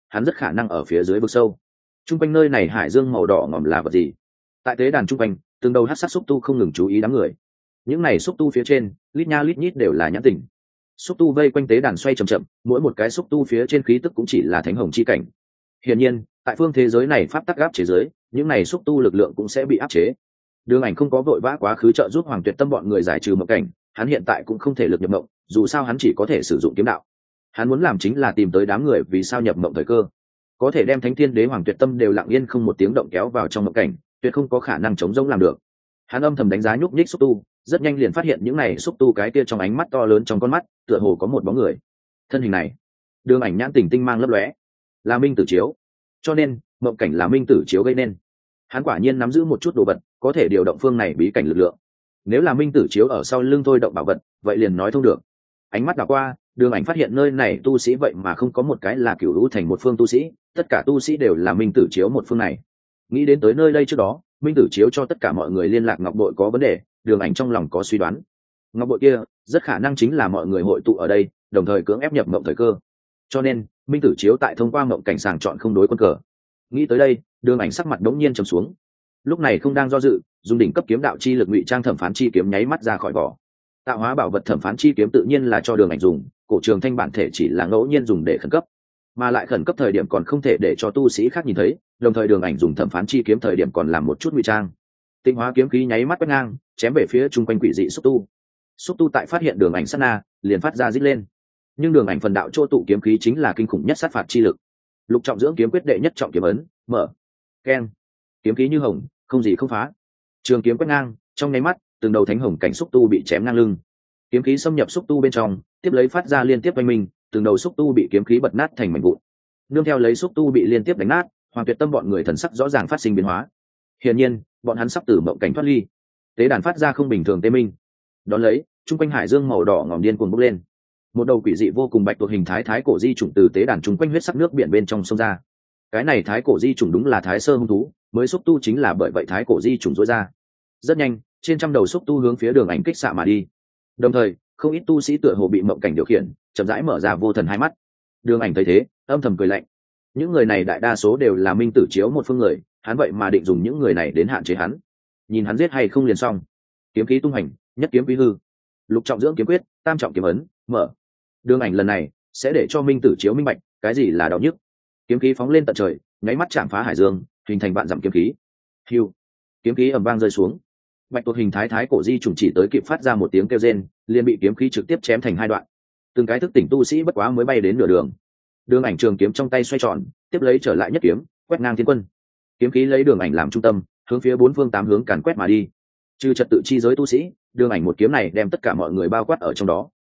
hắn rất khả năng ở phía dưới vực sâu. Trung quanh nơi này hải dương màu đỏ ngòm là vật gì? Tại tế đàn trung quanh, từng đầu hắc sắc xúc tu không ngừng chú ý đám người. Những này xúc tu phía trên, lít nha lít nhít đều là nhãn tình. Xúc tu vây quanh tế đàn xoay chậm chậm, mỗi một cái xúc tu phía trên khí tức cũng chỉ là thánh hồng chi cảnh. Hiển nhiên, tại phương thế giới này pháp tắc áp chế giới, những này xúc tu lực lượng cũng sẽ bị áp chế. Đường Ảnh không có vội vã quá khứ trợ giúp Hoàng Tuyệt Tâm bọn người giải trừ mộng cảnh, hắn hiện tại cũng không thể lực nhập mộng, dù sao hắn chỉ có thể sử dụng kiếm đạo. Hắn muốn làm chính là tìm tới đám người vì sao nhập mộng thời cơ, có thể đem Thánh Thiên Đế Hoàng Tuyệt Tâm đều lặng yên không một tiếng động kéo vào trong mộng cảnh, tuyệt không có khả năng chống rỗng làm được. Hắn âm thầm đánh giá nhúc nhích xúc tu, rất nhanh liền phát hiện những này xúc tu cái kia trong ánh mắt to lớn trong con mắt, tựa hồ có một bóng người. Thân hình này, Đường Ảnh nhãn tình tinh mang lấp lóe, là Minh Tử Chiếu. Cho nên, mộng cảnh là Minh Tử Chiếu gây nên. Hắn quả nhiên nắm giữ một chút đồ vật, có thể điều động phương này bí cảnh lực lượng. Nếu là Minh Tử Chiếu ở sau lưng thôi động bảo vật, vậy liền nói thông được. Ánh mắt đảo qua, Đường Ảnh phát hiện nơi này tu sĩ vậy mà không có một cái là Cửu Lũ thành một phương tu sĩ, tất cả tu sĩ đều là Minh Tử Chiếu một phương này. Nghĩ đến tới nơi đây trước đó, Minh Tử Chiếu cho tất cả mọi người liên lạc ngọc bội có vấn đề, Đường Ảnh trong lòng có suy đoán. Ngọc bội kia rất khả năng chính là mọi người hội tụ ở đây, đồng thời cưỡng ép nhập mộng thời cơ. Cho nên, Minh Tử Chiếu tại thông qua mộng cảnh sàng chọn không đối quân cờ. Nghĩ tới đây, Đường Ảnh sắc mặt đống nhiên trầm xuống. Lúc này không đang do dự, dùng đỉnh cấp kiếm đạo chi lực ngụy trang thẩm phán chi kiếm nháy mắt ra khỏi vỏ. Tạo hóa bảo vật thẩm phán chi kiếm tự nhiên là cho Đường Ảnh dùng, cổ trường thanh bản thể chỉ là ngẫu nhiên dùng để khẩn cấp, mà lại khẩn cấp thời điểm còn không thể để cho tu sĩ khác nhìn thấy, đồng thời Đường Ảnh dùng thẩm phán chi kiếm thời điểm còn làm một chút ngụy trang. Tinh hóa kiếm khí nháy mắt quét ngang, chém về phía chung quanh quỷ dị xúc tu. Xúc tu tại phát hiện Đường Ảnh sát na, liền phát ra rít lên. Nhưng Đường Ảnh phần đạo chỗ tụ kiếm khí chính là kinh khủng nhất sát phạt chi lực. Lục trọng dưỡng kiếm quyết đệ nhất trọng kiếm ấn, mở. Keng. Kiếm khí như hồng, không gì không phá. Trường kiếm quét ngang, trong nháy mắt, từng đầu thánh hồng cảnh xúc tu bị chém ngang lưng. Kiếm khí xâm nhập xúc tu bên trong, tiếp lấy phát ra liên tiếp oanh minh, từng đầu xúc tu bị kiếm khí bật nát thành mảnh vụn. Nương theo lấy xúc tu bị liên tiếp đánh nát, Hoàng Tuyệt Tâm bọn người thần sắc rõ ràng phát sinh biến hóa. Hiển nhiên, bọn hắn sắp từ mộng cảnh thoát ly. Tế đàn phát ra không bình thường tê minh. Đón lấy, trung quanh hải dương màu đỏ ngòm điên cuồng bốc lên. Một đầu quỷ dị vô cùng bạch tuộc hình thái cổ di chủng từ tế đàn trung quanh huyết sắc nước biển bên trong sông ra. Cái này thái cổ di chủng đúng là thái sơ hung thú, mới xúc tu chính là bởi vậy thái cổ di chủng rối ra. Rất nhanh, trên trăm đầu xúc tu hướng phía Đường Ảnh kích xạ mà đi. Đồng thời, không ít tu sĩ tựa hồ bị mộng cảnh điều khiển, chậm rãi mở ra vô thần hai mắt. Đường Ảnh thấy thế, âm thầm cười lạnh. Những người này đại đa số đều là Minh Tử Chiếu một phương người, hắn vậy mà định dùng những người này đến hạn chế hắn. Nhìn hắn giết hay không liền xong. Kiếm khí tung hành, nhất kiếm quý hư. Lục trọng dưỡng kiếm quyết, tam trọng kiếm ấn, mở. Đường Ảnh lần này sẽ để cho Minh Tử Chiếu minh bạch cái gì là đau nhức. Kiếm khí phóng lên tận trời, nháy mắt chạm phá hải dương, hình thành vạn dặm kiếm khí. Hưu. Kiếm khí ầm vang rơi xuống. Bạch tuộc hình thái cổ di trùng chỉ tới kịp phát ra một tiếng kêu rên, liền bị kiếm khí trực tiếp chém thành hai đoạn. Từng cái thức tỉnh tu sĩ bất quá mới bay đến nửa đường. Đường Ảnh trường kiếm trong tay xoay tròn, tiếp lấy trở lại nhất kiếm, quét ngang thiên quân. Kiếm khí lấy Đường Ảnh làm trung tâm, hướng phía bốn phương tám hướng càn quét mà đi. Trừ trật tự chi giới tu sĩ, Đường Ảnh một kiếm này đem tất cả mọi người bao quát ở trong đó.